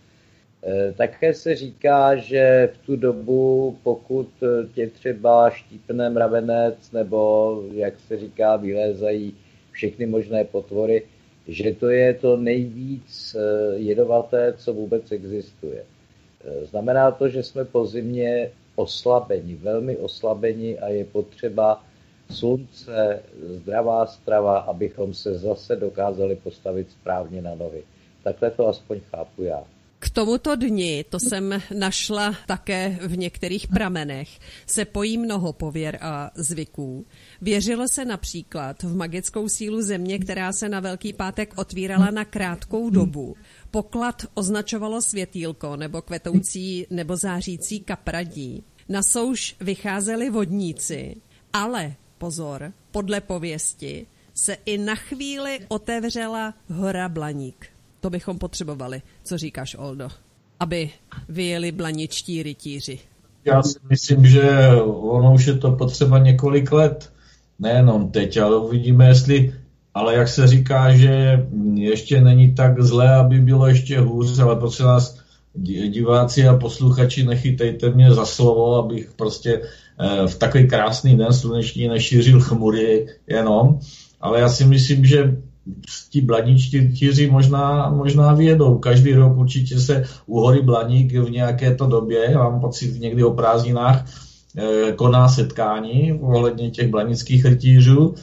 Také se říká, že v tu dobu, pokud tě třeba štípne mravenec, nebo jak se říká, vylézají všechny možné potvory, že to je to nejvíc jedovaté, co vůbec existuje. Znamená to, že jsme po zimě oslabeni, velmi oslabeni a je potřeba slunce, zdravá strava, abychom se zase dokázali postavit správně na nohy. Takhle to aspoň chápu já. K tomuto dni, to jsem našla také v některých pramenech, se pojí mnoho pověr a zvyků. Věřilo se například v magickou sílu země, která se na Velký pátek otvírala na krátkou dobu. Poklad označovalo světýlko nebo kvetoucí nebo zářící kapradí. Na souš vycházeli vodníci, ale pozor, podle pověsti se i na chvíli otevřela hora Blaník. To bychom potřebovali. Co říkáš, Oldo? Aby vyjeli blaničtí rytíři. Já si myslím, že ono už je to potřeba několik let. Nejenom teď, ale uvidíme, jestli... Ale jak se říká, že ještě není tak zlé, aby bylo ještě hůř, ale prosím vás, diváci a posluchači, nechytejte mě za slovo, abych prostě v takový krásný den sluneční nešířil chmury jenom. Ale já si myslím, že ti blaničtí rytíři možná, možná vyjedou. Každý rok určitě se u hory Blaník v nějaké to době, mám pocit někdy o prázdninách, koná setkání ohledně těch blanických rytířů.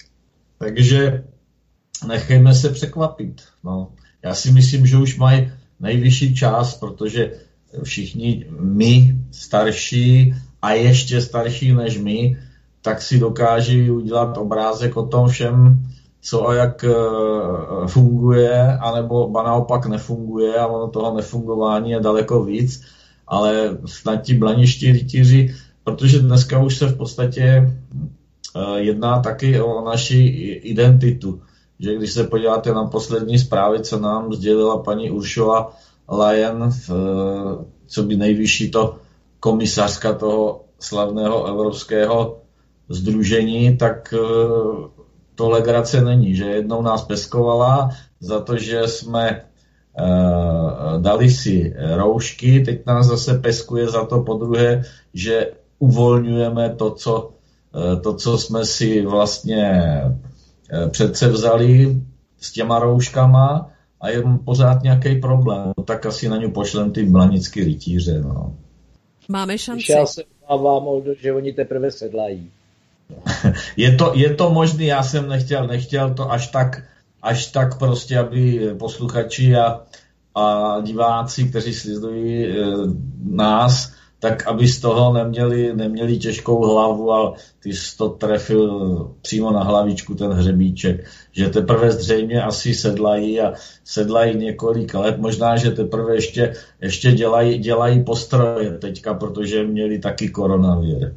Takže nechejme se překvapit. No. Já si myslím, že už mají nejvyšší čas, protože všichni my, starší a ještě starší než my, tak si dokáží udělat obrázek o tom všem, co a jak funguje, anebo ba naopak nefunguje a ono toho nefungování je daleko víc, ale snad ti blaniští rytíři, protože dneska už se v podstatě jedná taky o naši identitu, že když se podíváte na poslední zprávy, co nám sdělila paní Ursula Leyen, co by nejvyšší to komisařka toho slavného evropského sdružení, tak to legrace není, že jednou nás peskovala za to, že jsme uh, dali si roušky, teď nás zase peskuje za to podruhé, že uvolňujeme to, co, uh, to, co jsme si vlastně uh, předsevzali s těma rouškama a je pořád nějaký problém. No, tak asi na ňu pošlem ty blanický rytíře. No. Máme šanci. Já se obávám, že oni teprve sedlají. Je to, je to možný, já jsem nechtěl, nechtěl to až tak, až tak prostě, aby posluchači a, a diváci, kteří sledují e, nás, tak aby z toho neměli, neměli těžkou hlavu a ty jsi to trefil přímo na hlavičku, ten hřebíček. Že teprve zřejmě asi sedlají a sedlají několik let. Možná, že teprve ještě, ještě dělají, dělají postroje teďka, protože měli taky koronavir.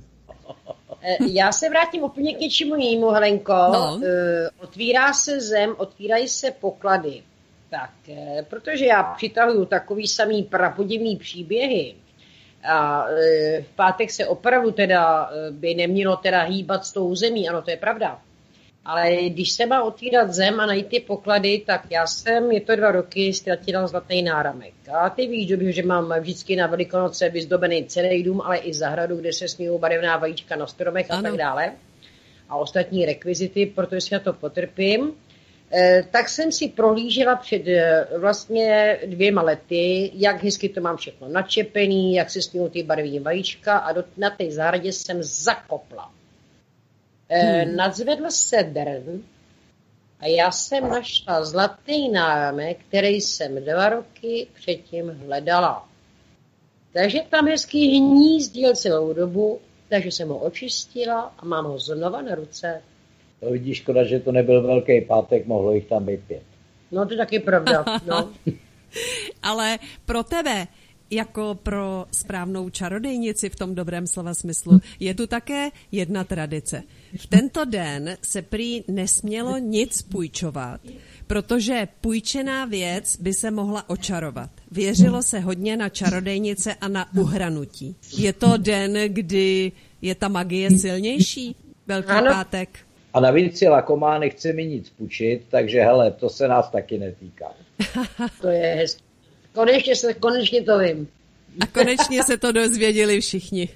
Já se vrátím úplně k něčemu jinému, Helenko. No. Otvírá se zem, otvírají se poklady. Tak, protože já přitahuju takový samý prapodivný příběhy, A e, v pátek se opravdu teda by nemělo teda hýbat s tou zemí, ano, to je pravda. Ale když se má otvírat zem a najít ty poklady, tak já jsem, je to dva roky, ztratila zlatý náramek. A ty víš dobře, že mám vždycky na Velikonoce vyzdobený celý dům, ale i zahradu, kde se smějou barevná vajíčka na stromech a ano. tak dále. A ostatní rekvizity, protože si na to potrpím. E, tak jsem si prohlížela před e, vlastně dvěma lety, jak hezky to mám všechno načepený, jak se smějou ty barevní vajíčka a do, na té zahradě jsem zakopla. Hmm. Nadzvedl se drn a já jsem našla zlatý náramek, který jsem dva roky předtím hledala. Takže tam hezký hnízdil celou dobu, takže jsem ho očistila a mám ho znova na ruce. To vidíš, škoda, že to nebyl Velký pátek, mohlo jich tam být pět. No to je taky pravda, no. Ale pro tebe, jako pro správnou čarodejnici v tom dobrém slova smyslu, je tu také jedna tradice. V tento den se prý nesmělo nic půjčovat, protože půjčená věc by se mohla očarovat. Věřilo se hodně na čarodejnice a na uhranutí. Je to den, kdy je ta magie silnější? Velký ano. pátek. A navíc si lakomá nechce mi nic půjčit, takže hele, to se nás taky netýká. To je hezké. Konečně, se, konečně to vím. A konečně se to dozvěděli všichni.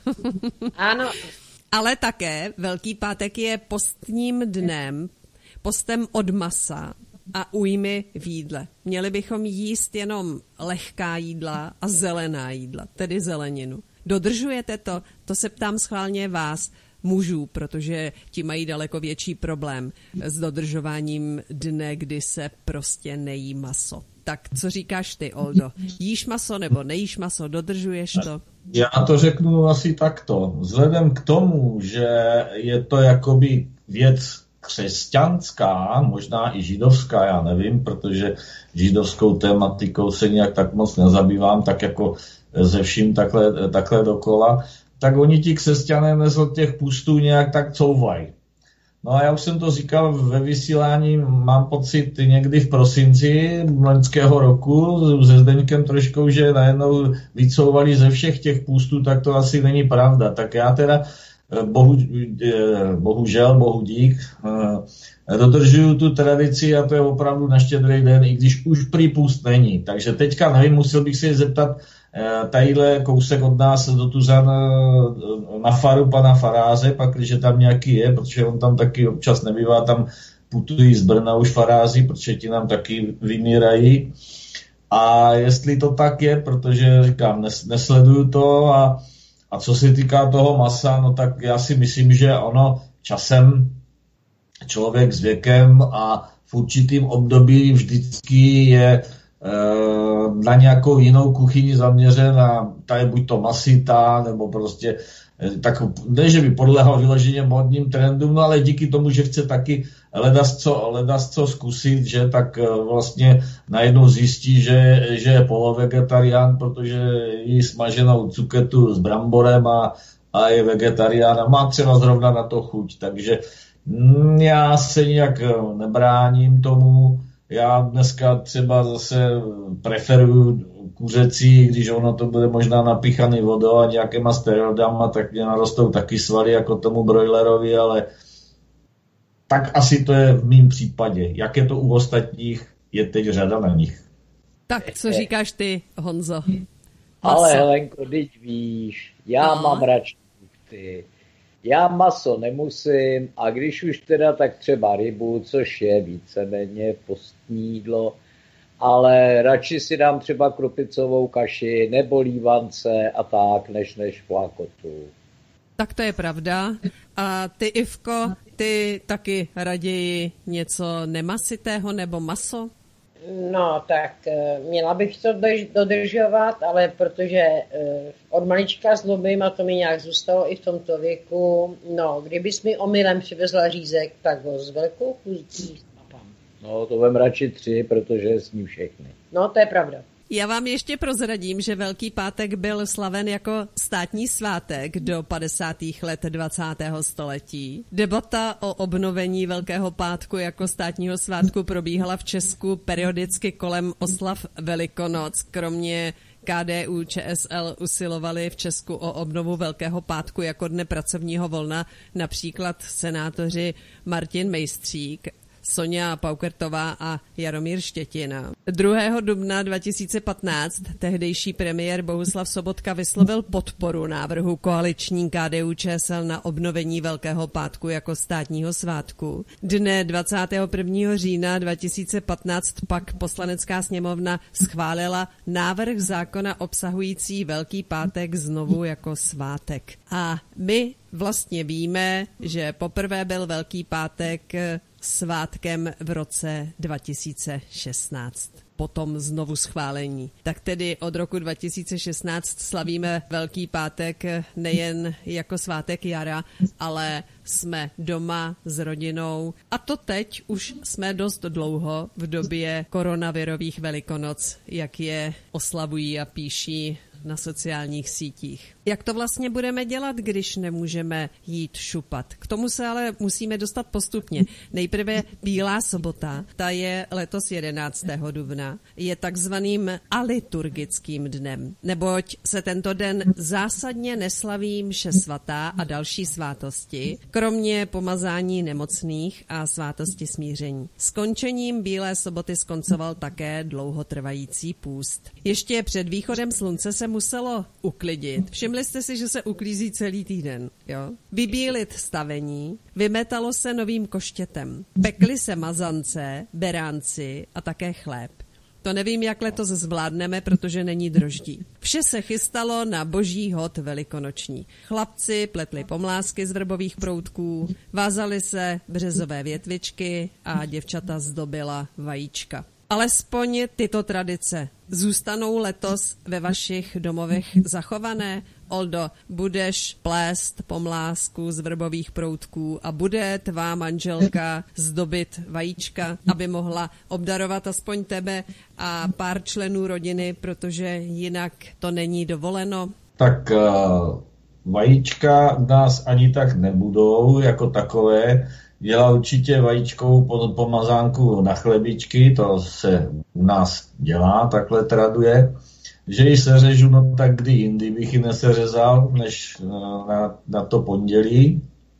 Ano. Ale také Velký pátek je postním dnem, postem od masa a újmy v jídle. Měli bychom jíst jenom lehká jídla a zelená jídla, tedy zeleninu. Dodržujete to? To se ptám schválně vás, mužů, protože ti mají daleko větší problém s dodržováním dne, kdy se prostě nejí maso. Tak co říkáš ty, Oldo? Jíš maso nebo nejíš maso? Dodržuješ to? Já to řeknu asi takto. Vzhledem k tomu, že je to jakoby věc křesťanská, možná i židovská, já nevím, protože židovskou tematikou se nějak tak moc nezabývám, tak jako ze vším takhle, takhle dokola, tak oni ti křesťané dnes od těch půstů nějak tak couvají. No a já už jsem to říkal ve vysílání, mám pocit někdy v prosinci loňského roku se Zdeňkem trošku, že najednou vycouvali ze všech těch půstů, tak to asi není pravda. Tak já teda bohu, bohužel, bohu dík, dodržuju tu tradici a to je opravdu na Štědrý den, i když už prý půst není. Takže teďka nevím, musel bych se zeptat tadyhle kousek od nás do Tuzan na faru pana faráře, pak když tam nějaký je, protože on tam taky občas nebývá, tam putují z Brna už faráři, protože ti nám taky vymírají. A jestli to tak je, protože říkám, nes, nesleduju to a, a co se týká toho masa, no tak já si myslím, že ono časem člověk s věkem a v určitým období vždycky je na nějakou jinou kuchyni zaměřena, ta je buď to masitá, nebo prostě tak ne, že by podléhal vyloženě modním trendům, no ale díky tomu, že chce taky ledasco, ledasco zkusit, že tak vlastně najednou zjistí, že, že je polovegetarián, protože jí smaženou cuketu s bramborem a, a je vegetarián a má třeba zrovna na to chuť, takže já se nějak nebráním tomu. Já dneska třeba zase preferuju kuřecí, když ono to bude možná napíchaný vodou a nějakýma steroidama, tak mě narostou taky svaly jako tomu brojlerovi, ale tak asi to je v mým případě. Jak je to u ostatních, je teď řada na nich. Tak, co říkáš ty, Honzo? Ale Helenko, teď víš, já no. mám radši ty. Já maso nemusím a když už teda, tak třeba rybu, což je víceméně postní jídlo, ale radši si dám třeba krupicovou kaši nebo lívance a tak, než než flákotu. Tak to je pravda. A ty, Ivko, ty taky raději něco nemasitého nebo maso? No, tak měla bych to dodržovat, ale protože od malička zlobím a to mi nějak zůstalo i v tomto věku. No, kdybys mi omylem přivezla řízek, tak ho s velkou chutí papám. No, to vem radši tři, protože sní všechny. No, to je pravda. Já vám ještě prozradím, že Velký pátek byl slaven jako státní svátek do padesátých let dvacátého století. Debata o obnovení Velkého pátku jako státního svátku probíhala v Česku periodicky kolem oslav Velikonoc, kromě K D U Č S L usilovali v Česku o obnovu Velkého pátku jako dne pracovního volna, například senátoři Martin Mejstřík, Soňa Paukertová a Jaromír Štětina. druhého dubna dva tisíce patnáct tehdejší premiér Bohuslav Sobotka vyslovil podporu návrhu koaliční K D U Č S L na obnovení Velkého pátku jako státního svátku. Dne dvacátého prvního října dva tisíce patnáct pak Poslanecká sněmovna schválila návrh zákona obsahující Velký pátek znovu jako svátek. A my vlastně víme, že poprvé byl Velký pátek svátkem v roce dva tisíce šestnáct. Potom znovu schválení. Tak tedy od roku dva tisíce šestnáct slavíme Velký pátek nejen jako svátek jara, ale jsme doma s rodinou. A to teď už jsme dost dlouho v době koronavirových Velikonoc, jak je oslavují a píší na sociálních sítích. Jak to vlastně budeme dělat, když nemůžeme jít šupat? K tomu se ale musíme dostat postupně. Nejprve Bílá sobota, ta je letos jedenáctého dubna, je takzvaným aliturgickým dnem, neboť se tento den zásadně neslaví mše svatá a další svátosti, kromě pomazání nemocných a svátosti smíření. Skončením Bílé soboty skoncoval také dlouhotrvající půst. Ještě před východem slunce se muselo uklidit. Všimli jste si, že se uklízí celý týden, jo? Vybílit stavení, vymetalo se novým koštětem, pekly se mazance, beránci a také chléb. To nevím, jak letos zvládneme, protože není droždí. Vše se chystalo na boží hod velikonoční. Chlapci pletli pomlásky z vrbových proutků, vázali se březové větvičky a děvčata zdobila vajíčka. Alespoň tyto tradice zůstanou letos ve vašich domovech zachované? Oldo, budeš plést pomlásku z vrbových proutků a bude tvá manželka zdobit vajíčka, aby mohla obdarovat aspoň tebe a pár členů rodiny, protože jinak to není dovoleno? Tak uh, vajíčka u nás ani tak nebudou jako takové. Dělá určitě vajíčkovou pomazánku na chlebičky, to se u nás dělá, takhle traduje. Že ji seřežu, no tak kdy jindy bych ji neseřezal, než na, na to pondělí.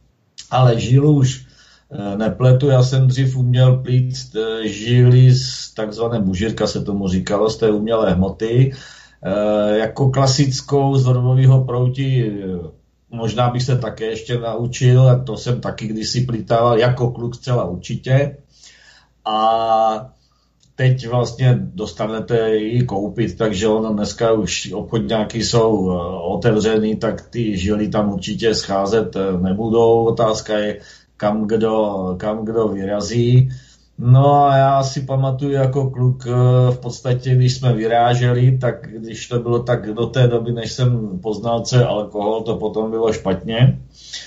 Ale žilu už nepletu, já jsem dřív uměl plít žily z takzvané bužírka, se tomu říkalo, z té umělé hmoty. Jako klasickou z vrbového proutí možná bych se také ještě naučil, a to jsem taky kdysi plítával jako kluk zcela určitě. A teď vlastně dostanete ji koupit, takže ono dneska už obchodňáky jsou otevřený, tak ty žily tam určitě scházet nebudou. Otázka je, kam kdo, kam kdo vyrazí. No a já si pamatuju jako kluk, v podstatě, když jsme vyráželi, tak když to bylo tak do té doby, než jsem poznal, co je alkohol, to potom bylo špatně.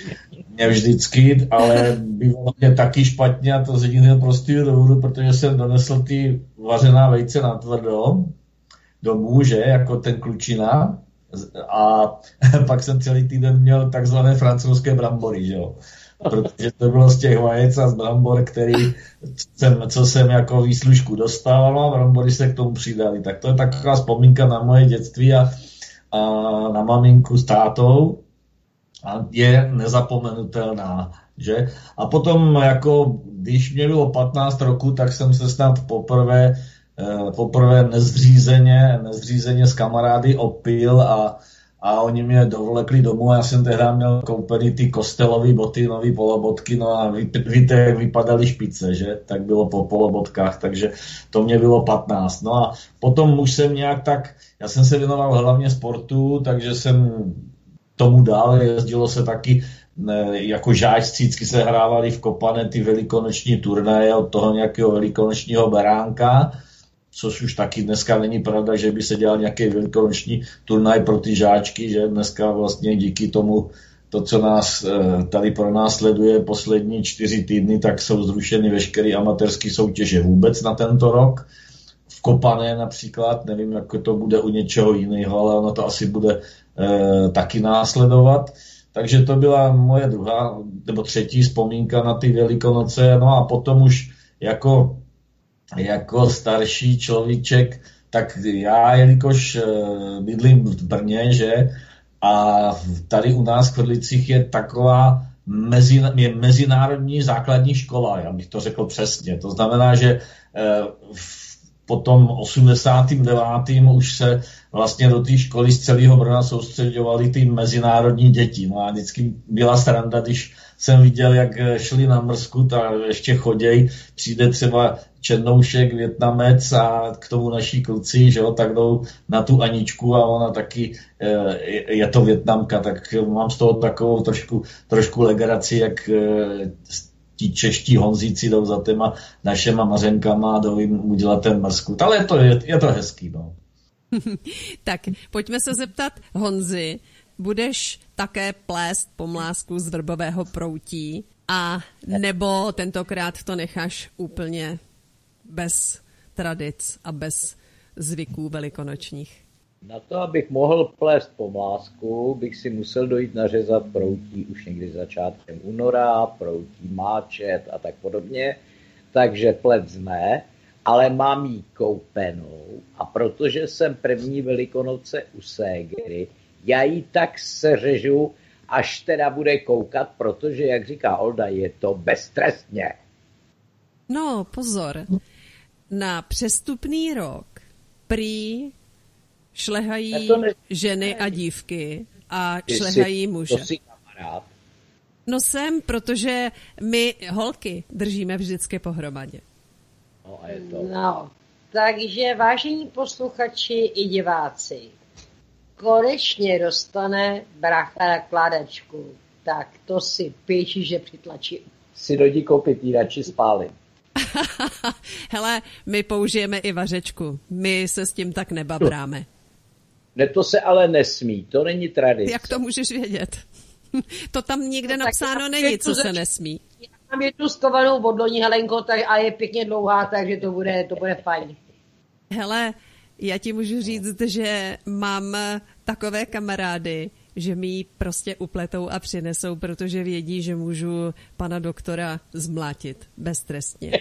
Mě vždycky, ale bylo mě taky špatně a to z jediného prostého důvodu, protože jsem donesl ty vařená vejce na tvrdo domů, že, jako ten klučina, a pak jsem celý týden měl takzvané francouzské brambory, že jo. Protože to bylo z těch vajec a z brambor, který jsem, co jsem jako výslužku dostával, a brambory se k tomu přidali. Tak to je taková vzpomínka na moje dětství a, a na maminku s tátou a je nezapomenutelná, že? A potom, jako, když mě bylo patnáct roku, tak jsem se snad poprvé, eh, poprvé nezřízeně, nezřízeně s kamarády opil a A oni mě dovlekli domů a já jsem tehdy měl koupený ty kostelové boty, nový polobotky, no a víte, jak vypadaly špice, že? Tak bylo po polobotkách, takže to mě bylo patnáct. No a potom už jsem nějak tak, já jsem se věnoval hlavně sportu, takže jsem tomu dál, jezdilo se taky, ne, jako žáčci vždycky se hrávali v Kopane ty velikonoční turnaje od toho nějakého velikonočního beránka, což už taky dneska není pravda, že by se dělal nějaký velikonoční turnaj pro ty žáčky, že dneska vlastně díky tomu, to, co nás tady pro nás sleduje poslední čtyři týdny, tak jsou zrušeny veškeré amatérské soutěže vůbec na tento rok. V Kopané například, nevím, jak to bude u něčeho jiného, ale ono to asi bude eh, taky následovat. Takže to byla moje druhá nebo třetí vzpomínka na ty Velikonoce. No a potom už jako jako starší človíček tak já, jelikož bydlím v Brně, že, a tady u nás v Kvrdlicích je taková mezi, je mezinárodní základní škola, já bych to řekl přesně. To znamená, že po tom osmdesátém devátém už se vlastně do té školy z celého Brna soustředovaly ty mezinárodní děti. No a vždycky byla sranda, když jsem viděl, jak šli na Mrzkut a ještě choděj, přijde třeba Černoušek, Vietnamec a k tomu naší kluci, že jo, tak jdou na tu Aničku a ona taky je to Vietnamka, tak mám z toho takovou trošku, trošku legraci, jak ti čeští Honzíci jdou za těma našema Mařenkama a jdou jim udělat ten Mrzkut. Ale je to, je, je to hezký, no. Tak, pojďme se zeptat Honzy, budeš také plést pomlásku z vrbového proutí a nebo tentokrát to necháš úplně bez tradic a bez zvyků velikonočních? Na to, abych mohl plést pomlásku, bych si musel dojít nařezat proutí už někdy začátkem února, proutí máčet a tak podobně, takže plec ne, ale mám jí koupenou a protože jsem první Velikonoce u ségry, já ji tak seřežu, až teda bude koukat, protože, jak říká Olda, je to beztrestně. No, pozor. Na přestupný rok prý šlehají ne... ženy a dívky a šlehají muže. To si kamarád. No jsem, protože my holky držíme vždycky pohromadě. No, a je to... no, takže vážení posluchači i diváci, konečně dostane brácha na kládačku, tak to si píši, že přitlačím. Si dojdi koupit, ji radši spálím. Hele, my použijeme i vařečku. My se s tím tak nebabráme. Ne, to se ale nesmí, to není tradice. Jak to můžeš vědět? To tam nikde no, napsáno není, co se nesmí. Já mám je tu skovanou odloní, Helenko, tak, a je pěkně dlouhá, takže to bude, to bude fajn. Hele, já ti můžu říct, že mám takové kamarády, že mi ji prostě upletou a přinesou, protože vědí, že můžu pana doktora zmlátit beztrestně.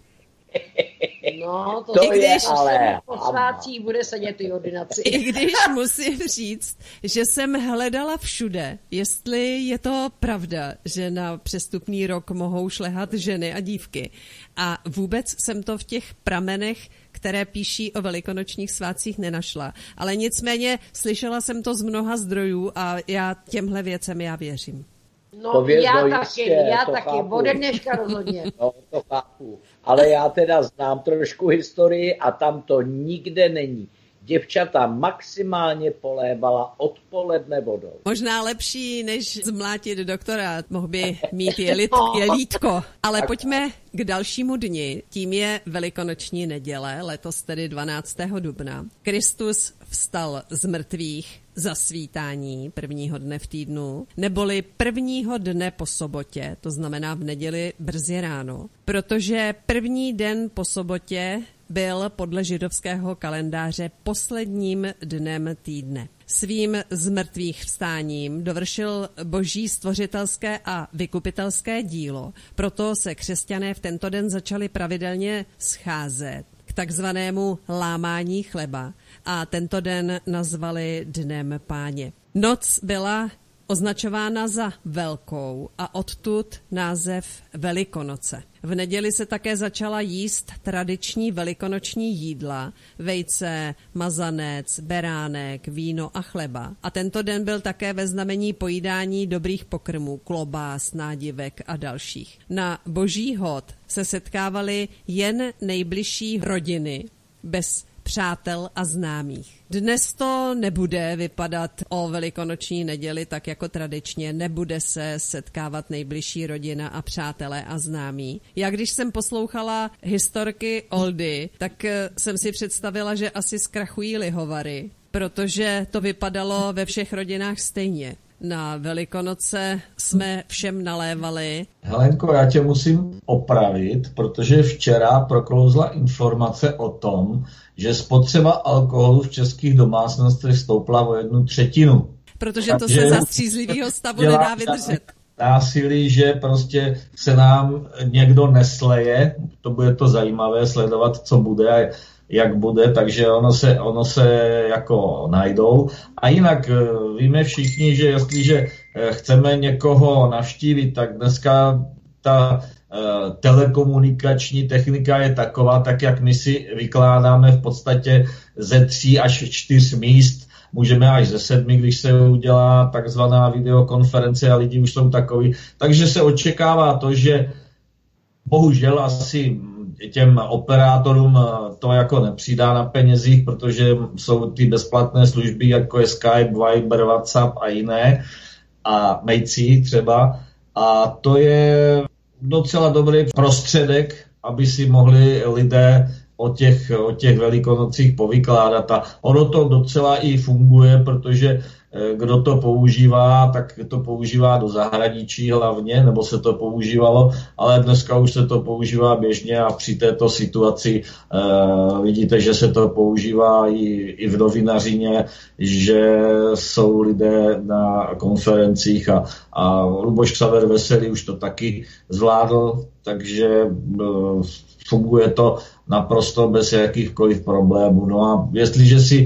No, to, to když je ale... po svátcích bude sedět i ordinaci. I když musím říct, že jsem hledala všude, jestli je to pravda, že na přestupný rok mohou šlehat ženy a dívky. A vůbec jsem to v těch pramenech, které píší o velikonočních svátcích, nenašla. Ale nicméně slyšela jsem to z mnoha zdrojů a já těmhle věcem já věřím. No, to věc, já no taky, jistě, já taky, ode dneška rozhodně. No, to chápu. Ale já teda znám trošku historii a tam to nikde není. Děvčata maximálně polévala odpoledne vodou. Možná lepší, než zmlátit doktora, mohl by mít jelit, jelítko. Ale pojďme k dalšímu dni. Tím je Velikonoční neděle, letos tedy dvanáctého dubna. Kristus vstal z mrtvých za svítání prvního dne v týdnu, neboli prvního dne po sobotě, to znamená v neděli brzy ráno, protože první den po sobotě byl podle židovského kalendáře posledním dnem týdne. Svým zmrtvých vstáním dovršil boží stvořitelské a vykupitelské dílo, proto se křesťané v tento den začali pravidelně scházet k takzvanému lámání chleba a tento den nazvali Dnem Páně. Noc byla označována za velkou a odtud název Velikonoce. V neděli se také začala jíst tradiční velikonoční jídla, vejce, mazanec, beránek, víno a chleba. A tento den byl také ve znamení pojídání dobrých pokrmů, klobás, nádivek a dalších. Na boží hod se setkávaly jen nejbližší rodiny, bez přátel a známých. Dnes to nebude vypadat o velikonoční neděli tak jako tradičně, nebude se setkávat nejbližší rodina a přátelé a známí. Já když jsem poslouchala historky Oldy, tak jsem si představila, že asi zkrachují lihovary, protože to vypadalo ve všech rodinách stejně. Na Velikonoce jsme všem nalévali. Helenko, já tě musím opravit, protože včera proklouzla informace o tom, že spotřeba alkoholu v českých domácnostech stoupla o jednu třetinu. Protože to se za střízlivého stavu nedá vydržet. Násilí, že prostě se nám někdo nesleje, to bude to zajímavé sledovat, co bude. jak bude, takže ono se, ono se jako najdou. A jinak víme všichni, že jestliže chceme někoho navštívit, tak dneska ta telekomunikační technika je taková, tak jak my si vykládáme v podstatě ze tří až čtyř míst, můžeme až ze sedmi, když se udělá takzvaná videokonference a lidi už jsou takový. Takže se očekává to, že bohužel asi těm operátorům to jako nepřidá na penězích, protože jsou ty bezplatné služby, jako je Skype, Viber, WhatsApp a jiné, a Mejci třeba. A to je docela dobrý prostředek, aby si mohli lidé o těch, o těch velikonocích povykládat. A ono to docela i funguje, protože kdo to používá, tak to používá do zahraničí hlavně, nebo se to používalo, ale dneska už se to používá běžně a při této situaci eh, vidíte, že se to používá i, i v novinařině, že jsou lidé na konferencích a, a Luboš Xaver Veselý už to taky zvládl, takže eh, funguje to naprosto bez jakýchkoliv problémů. No a jestliže si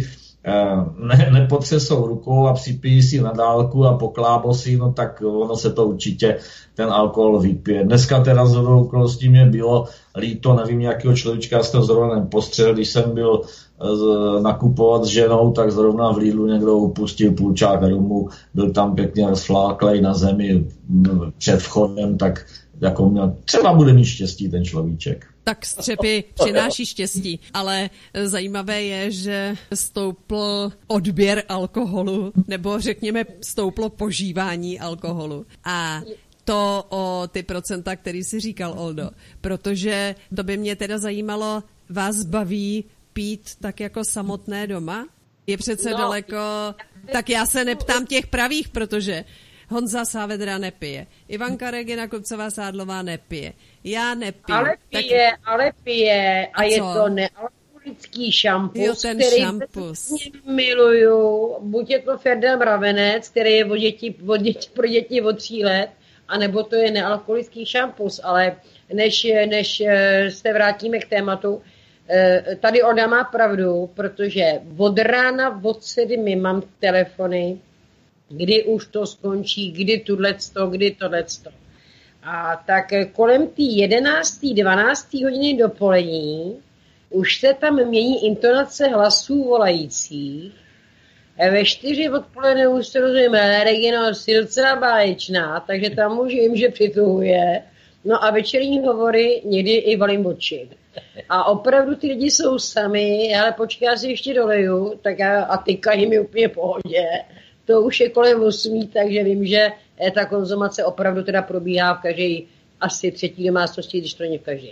ne, nepotřesou rukou a připijí si na dálku a poklábosí, no tak ono se to určitě ten alkohol vypije. Dneska teda z okolností mě bylo líto, nevím, jakého člověčka jsem zrovna nepostřel, když jsem byl nakupovat s ženou, tak zrovna v Lidlu někdo upustil půlčák rumu, byl tam pěkně rozfláklej na zemi před vchodem, tak jako měl, třeba bude mít štěstí ten človíček. Tak střepy přináší štěstí, ale zajímavé je, že stoupl odběr alkoholu, nebo řekněme stouplo požívání alkoholu. A to o ty procenta, který si říkal, Oldo, protože to by mě teda zajímalo, vás baví pít tak jako samotné doma? Je přece no. daleko, tak já se neptám těch pravých, protože Honza Saavedra nepije, Ivanka Regina Kopcová-Sádlová nepije, já nepiju. Ale pije, tak... ale pije a, a je to nealkoholický šampus, jo, ten který šampus. miluju. Buď je to Ferdinand Mravenec, který je od děti, od děti, pro děti od tří let, anebo to je nealkoholický šampus, ale než, než se vrátíme k tématu, tady Olda má pravdu, protože od rána od sedmi mám telefony, kdy už to skončí, kdy tudlecto, kdy tohleto. A tak kolem té jedenácté, dvanácté hodiny dopolední už se tam mění intonace hlasů volajících. Ve čtyři odpoledne už se rozumíme, Regina jsi docela báječná, takže tam už jim, že přituhuje. No a večerní hovory někdy i valím oči. A opravdu ty lidi jsou sami, ale počkej, já si ještě doleju, tak já, a tykají mi úplně v pohodě. To už je kolem osmí, takže vím, že ta konzumace opravdu teda probíhá v každé asi třetí domácnosti, když to není v každé.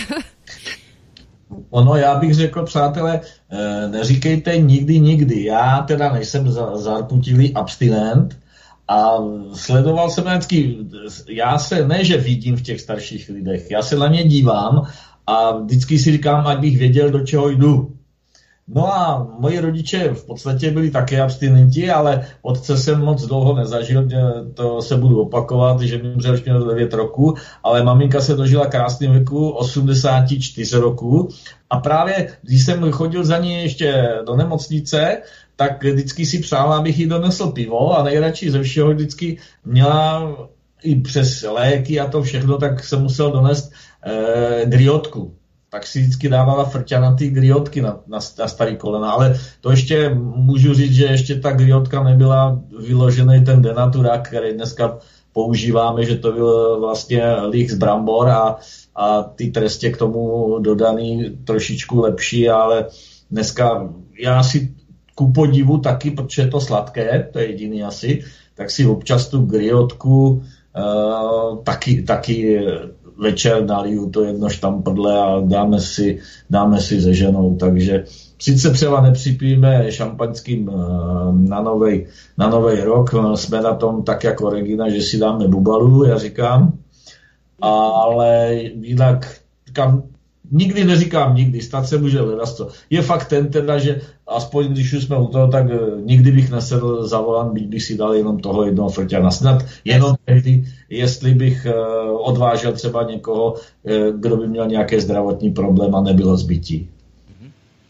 Ono, já bych řekl, přátelé, neříkejte nikdy, nikdy. Já teda nejsem zarputilý abstinent a sledoval jsem vždycky, já se, ne, že vidím v těch starších lidech, já se na ně dívám a vždycky si říkám, ať bych věděl, do čeho jdu. No a moji rodiče v podstatě byli také abstinenti, ale otce jsem moc dlouho nezažil, to se budu opakovat, že mi umřel, už měl devět roků, ale maminka se dožila krásným věku osmdesát čtyři roků a právě když jsem chodil za ní ještě do nemocnice, tak vždycky si přála, abych jí donesl pivo a nejradši ze všeho vždycky měla i přes léky a to všechno, tak jsem musel donést eh, griotku. Tak si vždycky dávala frťanatý griotky na, na, na starý kolena. Ale to ještě můžu říct, že ještě ta griotka nebyla vyložený ten denaturák, který dneska používáme, že to byl vlastně líh z brambor a, a ty trestě k tomu dodaný trošičku lepší, ale dneska já si ku podivu taky, protože je to sladké, to je jediný asi, tak si občas tu griotku uh, taky, taky večer naliju to jedno štamprdle a dáme si, dáme si se ženou, takže sice třeba nepřipijeme šampaňským na novej, na novej rok, jsme na tom tak jako Regina, že si dáme bubalu, já říkám, ale jinak říkám, nikdy neříkám nikdy, stát se může hledat. Je fakt ten teda, že aspoň když už jsme u toho, tak nikdy bych nesedl za volant, byť bych si dal jenom toho jednoho frťana. Snad jenom tehdy, jestli bych odvážel třeba někoho, kdo by měl nějaké zdravotní problém a nebylo zbytí.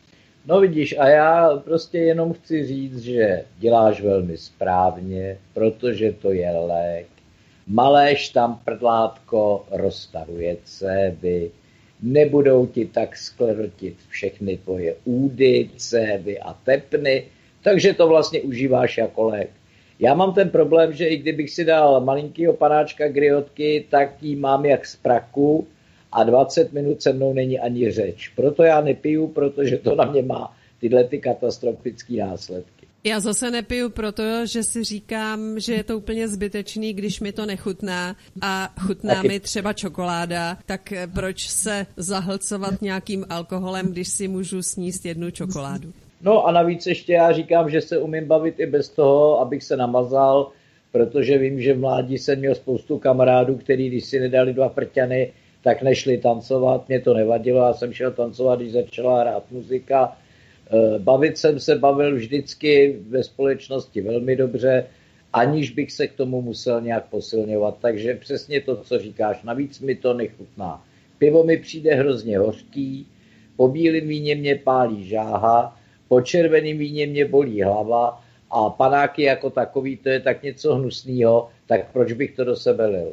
No vidíš, a já prostě jenom chci říct, že děláš velmi správně, protože to je lék. Malé štamprdlátko roztahuje cévy, nebudou ti tak sklerotit všechny tvoje údy, cévy a tepny, takže to vlastně užíváš jako lék. Já mám ten problém, že i kdybych si dal malinkýho panáčka griotky, tak jí mám jak z praku a dvacet minut se mnou není ani řeč. Proto já nepiju, protože to na mě má tyhle ty katastrofické následky. Já zase nepiju proto, že si říkám, že je to úplně zbytečný, když mi to nechutná a chutná Taky. mi třeba čokoláda, tak proč se zahlcovat nějakým alkoholem, když si můžu sníst jednu čokoládu? No a navíc ještě já říkám, že se umím bavit i bez toho, abych se namazal, protože vím, že v mládí jsem měl spoustu kamarádů, který když si nedali dva prťany, tak nešli tancovat, mě to nevadilo, já jsem šel tancovat, když začala hrát muzika. Bavit jsem se bavil vždycky ve společnosti velmi dobře, aniž bych se k tomu musel nějak posilňovat, takže přesně to, co říkáš, navíc mi to nechutná. Pivo mi přijde hrozně hořký, po bílém víně mě pálí žáha, po červeném víně mě bolí hlava a panáky jako takový, to je tak něco hnusného, tak proč bych to do sebe lil?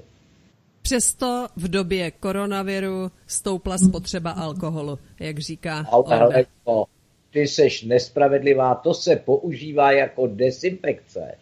Přesto v době koronaviru stoupla spotřeba alkoholu, jak říká Olga. Ty seš nespravedlivá, to se používá jako dezinfekce.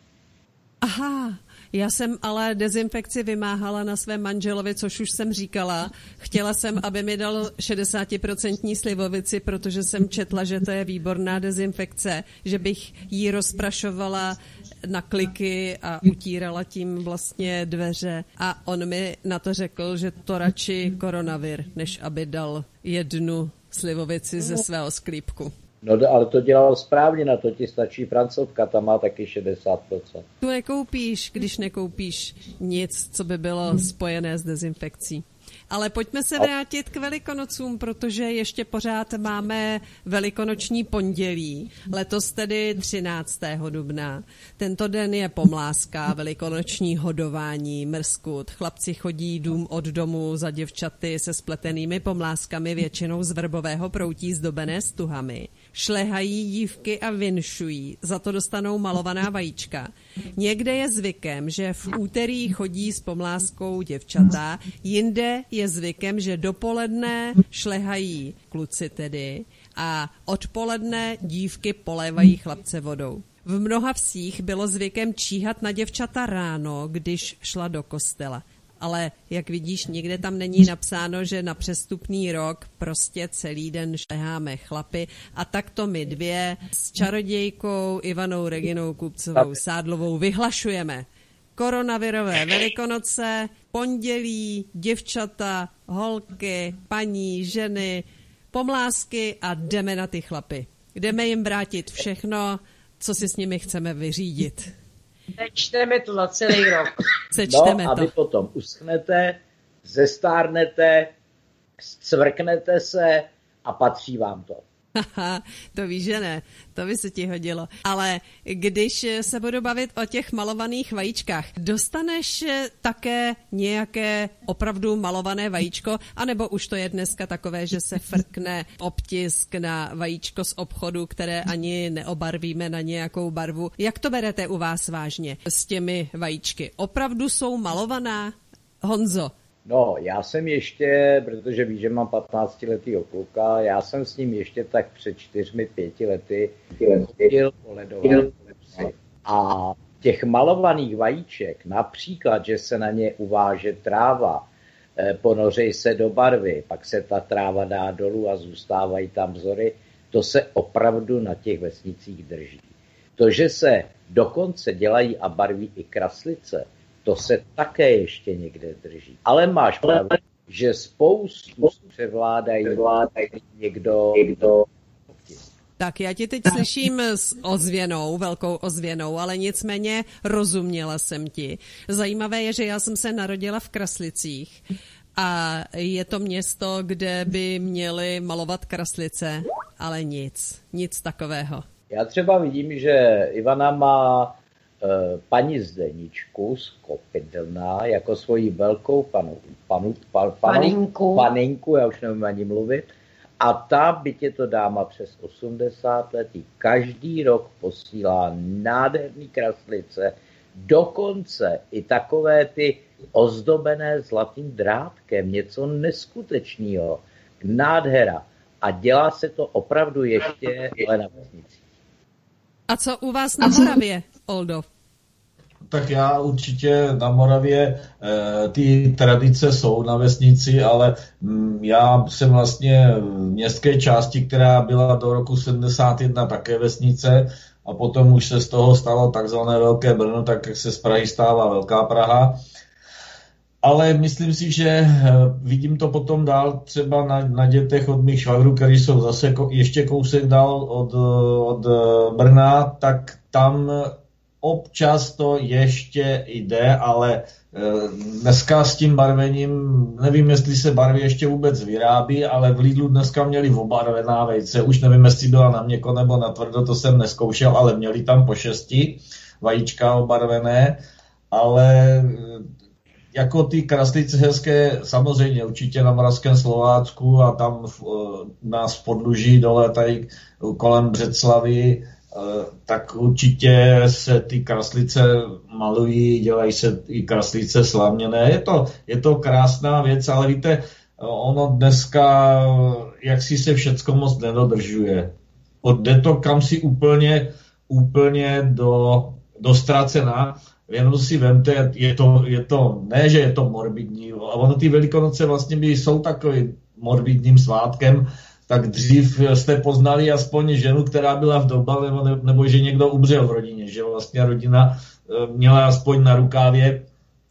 Aha, já jsem ale dezinfekci vymáhala na svém manželovi, což už jsem říkala. Chtěla jsem, aby mi dal šedesátiprocentní slivovici, protože jsem četla, že to je výborná dezinfekce, že bych jí rozprašovala na kliky a utírala tím vlastně dveře. A on mi na to řekl, že to radši koronavir, než aby dal jednu slivovici ze svého sklípku. No ale to dělal správně, na to ti stačí Francouzka, ta má taky šedesát procent. Tu nekoupíš, když nekoupíš nic, co by bylo spojené s dezinfekcí. Ale pojďme se vrátit k Velikonocům, protože ještě pořád máme velikonoční pondělí, letos tedy třináctého dubna. Tento den je pomlázka, velikonoční hodování, mrskut. Chlapci chodí dům od domu za děvčaty se spletenými pomlázkami, většinou z vrbového proutí zdobené stuhami. Šlehají dívky a vinšují, za to dostanou malovaná vajíčka. Někde je zvykem, že v úterý chodí s pomlázkou děvčata, jinde je zvykem, že dopoledne šlehají kluci tedy a odpoledne dívky polévají chlapce vodou. V mnoha vsích bylo zvykem číhat na děvčata ráno, když šla do kostela. Ale jak vidíš, nikde tam není napsáno, že na přestupný rok prostě celý den šleháme chlapy a takto my dvě s čarodějkou Ivanou Reginou Kupcovou Sádlovou vyhlašujeme koronavirové Velikonoce, pondělí, děvčata, holky, paní, ženy, pomlázky a jdeme na ty chlapy. Jdeme jim vrátit všechno, co si s nimi chceme vyřídit. Sečteme to na celý rok. Sečteme no, a vy to. potom uschnete, zestárnete, cvrknete se a patří vám to. Haha, to víš, že ne, to by se ti hodilo. Ale když se budu bavit o těch malovaných vajíčkách, dostaneš také nějaké opravdu malované vajíčko, anebo už to je dneska takové, že se frkne obtisk na vajíčko z obchodu, které ani neobarvíme na nějakou barvu. Jak to berete u vás vážně s těmi vajíčky? Opravdu jsou malovaná? Honzo? No, já jsem ještě, protože víš, že mám patnáctiletýho kluka, já jsem s ním ještě tak před čtyřmi, pěti lety chodil po ledové kopci. A těch malovaných vajíček, například, že se na ně uváže tráva, ponořej se do barvy, pak se ta tráva dá dolů a zůstávají tam vzory, to se opravdu na těch vesnicích drží. To, že se dokonce dělají a barví i kraslice, to se také ještě někde drží. Ale máš pravdu, že spoustu převládají někdo, někdo. Tak já ti teď slyším s ozvěnou, velkou ozvěnou, ale nicméně rozuměla jsem ti. Zajímavé je, že já jsem se narodila v Kraslicích a je to město, kde by měli malovat kraslice, ale nic, nic takového. Já třeba vidím, že Ivana má paní Zdeničku z Kopidlna jako svoji velkou panu, panu, panu, paninku. paninku, já už nevím ani mluvit, A ta, byť je to dáma přes osmdesát let, každý rok posílá nádherný kraslice, dokonce i takové ty ozdobené zlatým drátkem, něco neskutečného, nádhera. A dělá se to opravdu ještě na vesnicích. A co u vás na Moravě, Oldo? Tak já určitě na Moravě e, ty tradice jsou na vesnici, ale m, já jsem vlastně v městské části, která byla do roku sedmdesát jedna také vesnice a potom už se z toho stalo takzvané Velké Brno, tak jak se z Prahy stává Velká Praha. Ale myslím si, že vidím to potom dál třeba na, na dětech od mých švagrů, kteří jsou zase ko, ještě kousek dál od, od Brna, tak tam občas to ještě jde, ale dneska s tím barvením, nevím, jestli se barvy ještě vůbec vyrábí, ale v Lidlu dneska měli obarvená vejce, už nevím, jestli byla na měko nebo na tvrdo, to jsem neskoušel, ale měli tam po šesti vajíčka obarvené, ale jako ty kraslice hezké, samozřejmě určitě na Moravském Slovácku a tam v, u nás v Podluží dole tady kolem Břeclavy, tak určitě se ty kraslice malují, dělají se i kraslice slavněné. Je to, je to krásná věc, ale víte, ono dneska jaksi se všecko moc nedodržuje. Jde to kam si úplně, úplně do, do ztracena. Jenom si vemte, je to, je to, ne, že je to morbidní, a ono ty Velikonoce vlastně by jsou takovým morbidním svátkem, tak dřív jste poznali aspoň ženu, která byla vdova, nebo, nebo že někdo umřel v rodině, že vlastně rodina měla aspoň na rukávě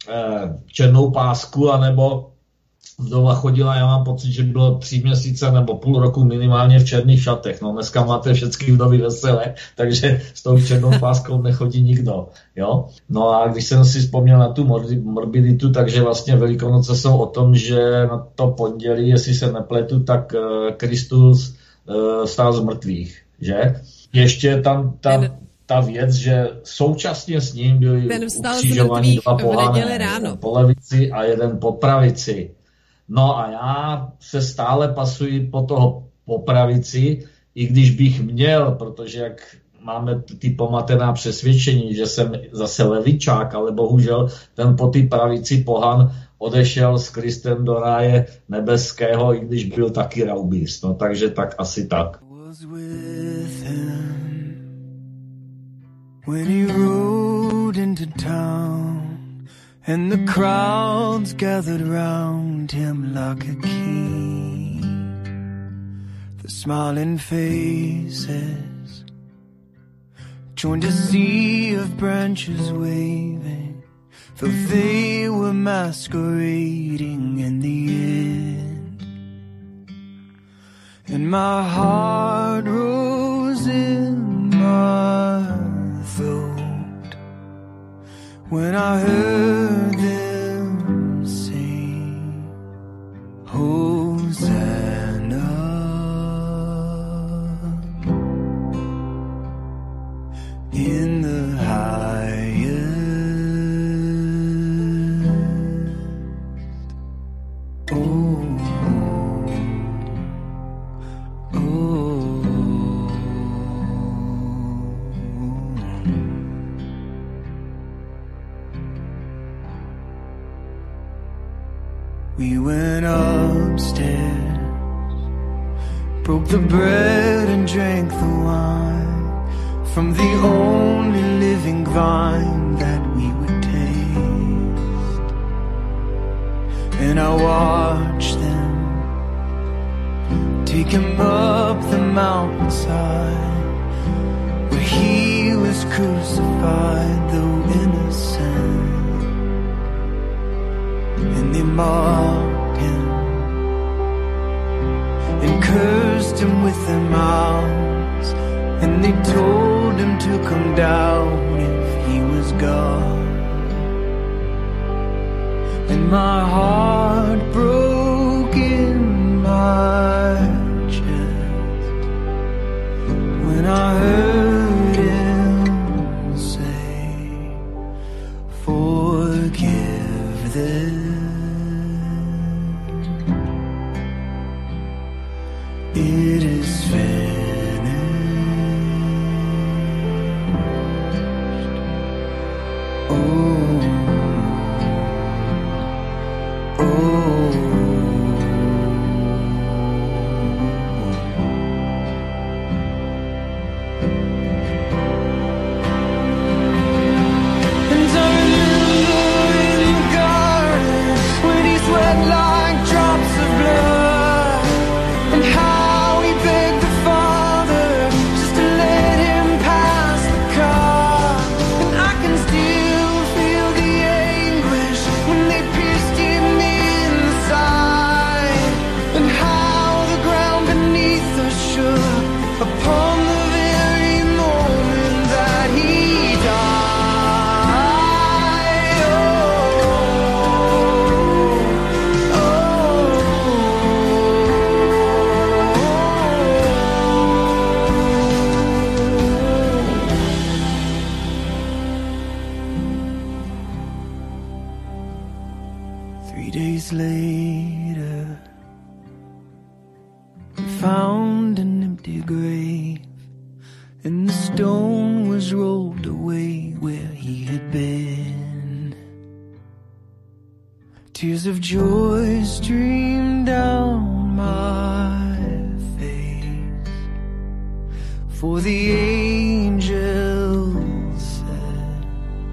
černou pásku, anebo vdova chodila, já mám pocit, že bylo tři měsíce nebo půl roku minimálně v černých šatech. No dneska máte všechny vdovy veselé, takže s tou černou páskou nechodí nikdo. Jo? No a když jsem si vzpomněl na tu morbiditu, takže vlastně Velikonoce jsou o tom, že na to pondělí, jestli se nepletu, tak Kristus uh, stál z mrtvých. Že? Ještě tam ta, ta věc, že současně s ním byli ukřižovaní dva pohané, jeden po levici a jeden po pravici. No a já se stále pasuji po toho po pravici, i když bych měl, protože jak máme ty pomatená přesvědčení, že jsem zase levičák, ale bohužel ten po ty pravici pohan odešel s Kristem do ráje nebeského, i když byl taky raubíř. No takže tak asi tak. When he rode into town and the crowds gathered round him like a king, the smiling faces joined a sea of branches waving, for they were masquerading in the end. And my heart rose in my throat when I heard them sing, Hosanna. In the highest. Oh, oh, we went upstairs, broke the bread and drank the wine from the only living vine that we would taste. And I watched them take him up the mountainside where he was crucified, though innocent. And they mocked him and cursed him with their mouths, and they told him to come down if he was God. And my heart broke in my chest when I heard him say, forgive them. Three days later, we found an empty grave, and the stone was rolled away where he had been. Tears of joy streamed down my face, for the angel said,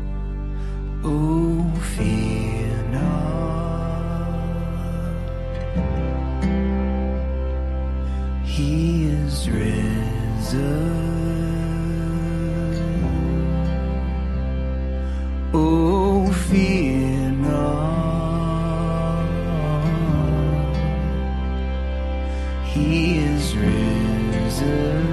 oh, fear not, he is risen. Oh, fear not, he is risen.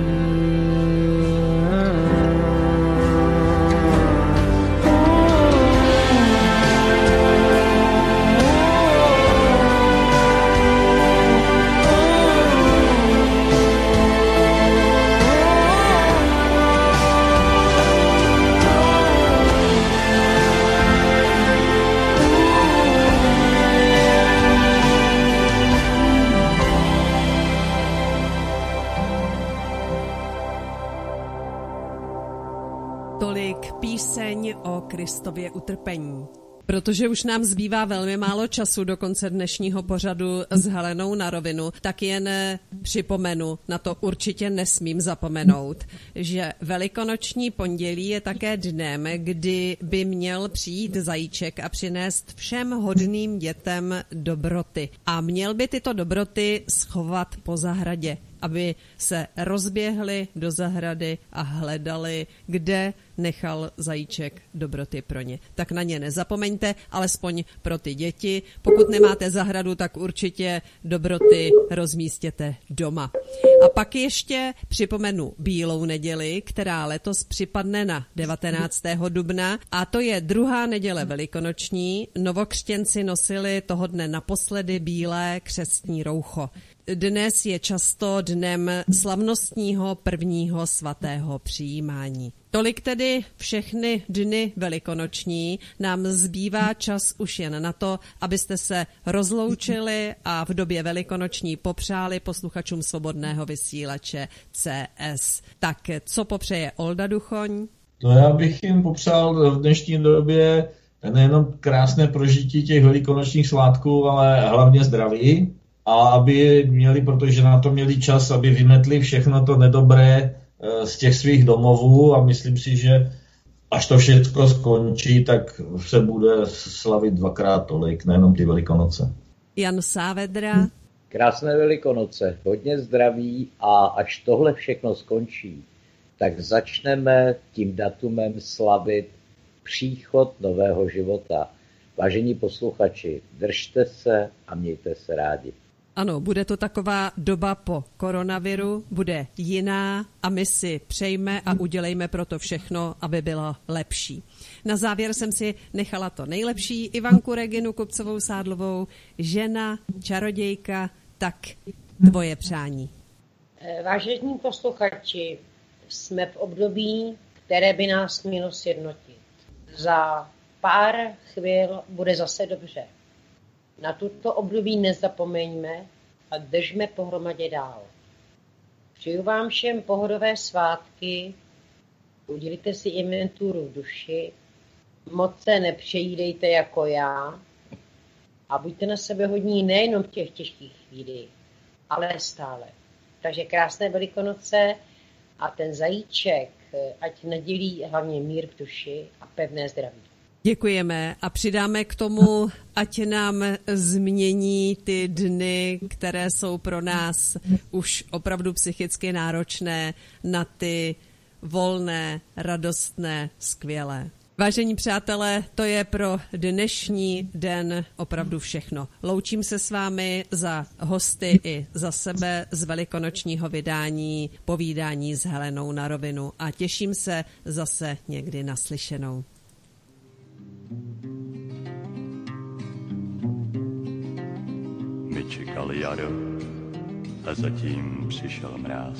Píseň o Kristově utrpení. Protože už nám zbývá velmi málo času do konce dnešního pořadu s Helenou na rovinu, tak jen připomenu, na to určitě nesmím zapomenout, že velikonoční pondělí je také dnem, kdy by měl přijít zajíček a přinést všem hodným dětem dobroty. A měl by tyto dobroty schovat po zahradě, aby se rozběhli do zahrady a hledali, kde nechal zajíček dobroty pro ně. Tak na ně nezapomeňte, alespoň pro ty děti. Pokud nemáte zahradu, tak určitě dobroty rozmístěte doma. A pak ještě připomenu Bílou neděli, která letos připadne na devatenáctého dubna, a to je druhá neděle velikonoční. Novokřtěnci nosili toho dne naposledy bílé křestní roucho. Dnes je často dnem slavnostního prvního svatého přijímání. Tolik tedy všechny dny velikonoční. Nám zbývá čas už jen na to, abyste se rozloučili a v době velikonoční popřáli posluchačům Svobodného vysílače C S. Tak co popřeje Olda Duchoň? To já bych jim popřál v dnešní době nejenom krásné prožití těch velikonočních svátků, ale hlavně zdraví. A aby měli, protože na to měli čas, aby vymetli všechno to nedobré z těch svých domovů, a myslím si, že až to všechno skončí, tak se bude slavit dvakrát tolik, nejenom ty Velikonoce. Jan Sávedra. Krásné Velikonoce, hodně zdraví, a až tohle všechno skončí, tak začneme tím datumem slavit příchod nového života. Vážení posluchači, držte se a mějte se rádi. Ano, bude to taková doba po koronaviru, bude jiná a my si přejme a udělejme pro to všechno, aby bylo lepší. Na závěr jsem si nechala to nejlepší, Ivanku Reginu Kupcovou-Sádlovou, žena, čarodějka, tak tvoje přání. Vážení posluchači, jsme v období, které by nás mělo sjednotit. Za pár chvil bude zase dobře. Na tuto období nezapomeňme a držme pohromadě dál. Přeju vám všem pohodové svátky, udělejte si inventuru v duši, moc se nepřejídejte jako já a buďte na sebe hodní nejenom v těch těžkých chvílích, ale stále. Takže krásné Velikonoce a ten zajíček, ať nadělí hlavně mír v duši a pevné zdraví. Děkujeme a přidáme k tomu, ať nám změní ty dny, které jsou pro nás už opravdu psychicky náročné, na ty volné, radostné, skvělé. Vážení přátelé, to je pro dnešní den opravdu všechno. Loučím se s vámi za hosty i za sebe z velikonočního vydání Povídání s Helenou na rovinu a těším se zase někdy naslyšenou. My čekali jaro a zatím přišel mráz.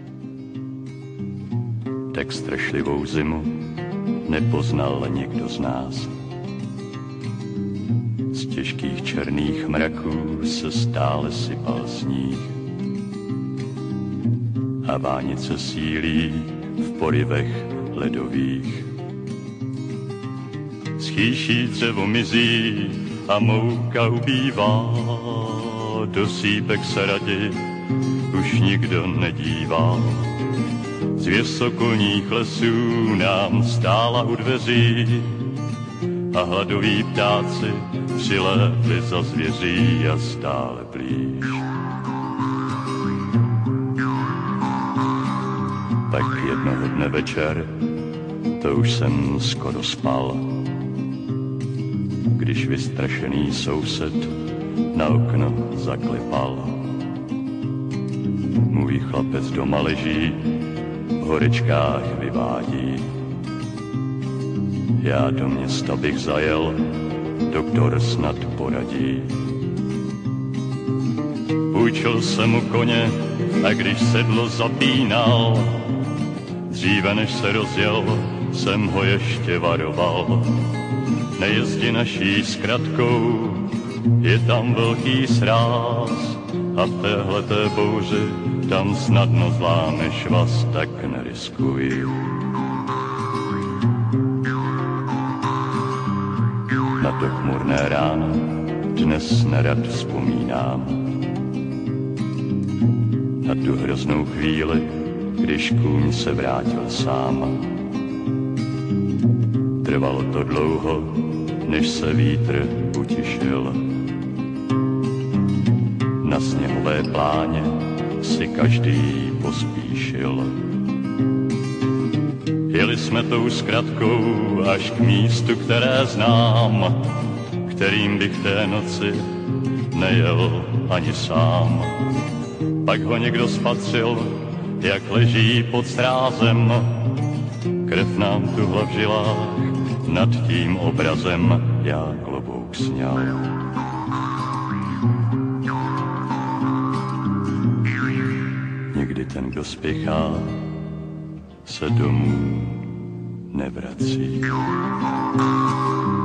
Tak strašlivou zimu nepoznal nikdo z nás. S těžkých černých mraků se stále sypal sníh. A vánice sílí v porivech ledových. Schýší dřevo mizí a mouka ubývá, do sípek se raději už nikdo nedívá. Zvěř sokolních lesů nám stála u dveří a hladoví ptáci přilétli za zvěří a stále blíž. Tak jednoho dne večer, to už jsem skoro spal, když vystrašený soused na okno zaklepal. Můj chlapec doma leží, v horečkách vyvádí. Já do města bych zajel, doktor snad poradí. Půjčil jsem mu koně a když sedlo zapínal, dříve než se rozjel, jsem ho ještě varoval. Nejezdi naší zkratkou, je tam velký sráz a v téhleté bouři tam snadno zlámeš vás, tak neriskuj. Na to chmurné ráno dnes nerad vzpomínám. Na tu hroznou chvíli, když kůň se vrátil sám. Trvalo to dlouho, než se vítr utišil. Na sněhové pláně si každý pospíšil. Jeli jsme tou zkratkou až k místu, které znám, kterým bych té noci nejel ani sám. Pak ho někdo spatřil, jak leží pod strázem, krev nám tuhla v žilách, nad tím obrazem já klobouk sňal. Někdy ten, kdo spěchá, se domů nevrací.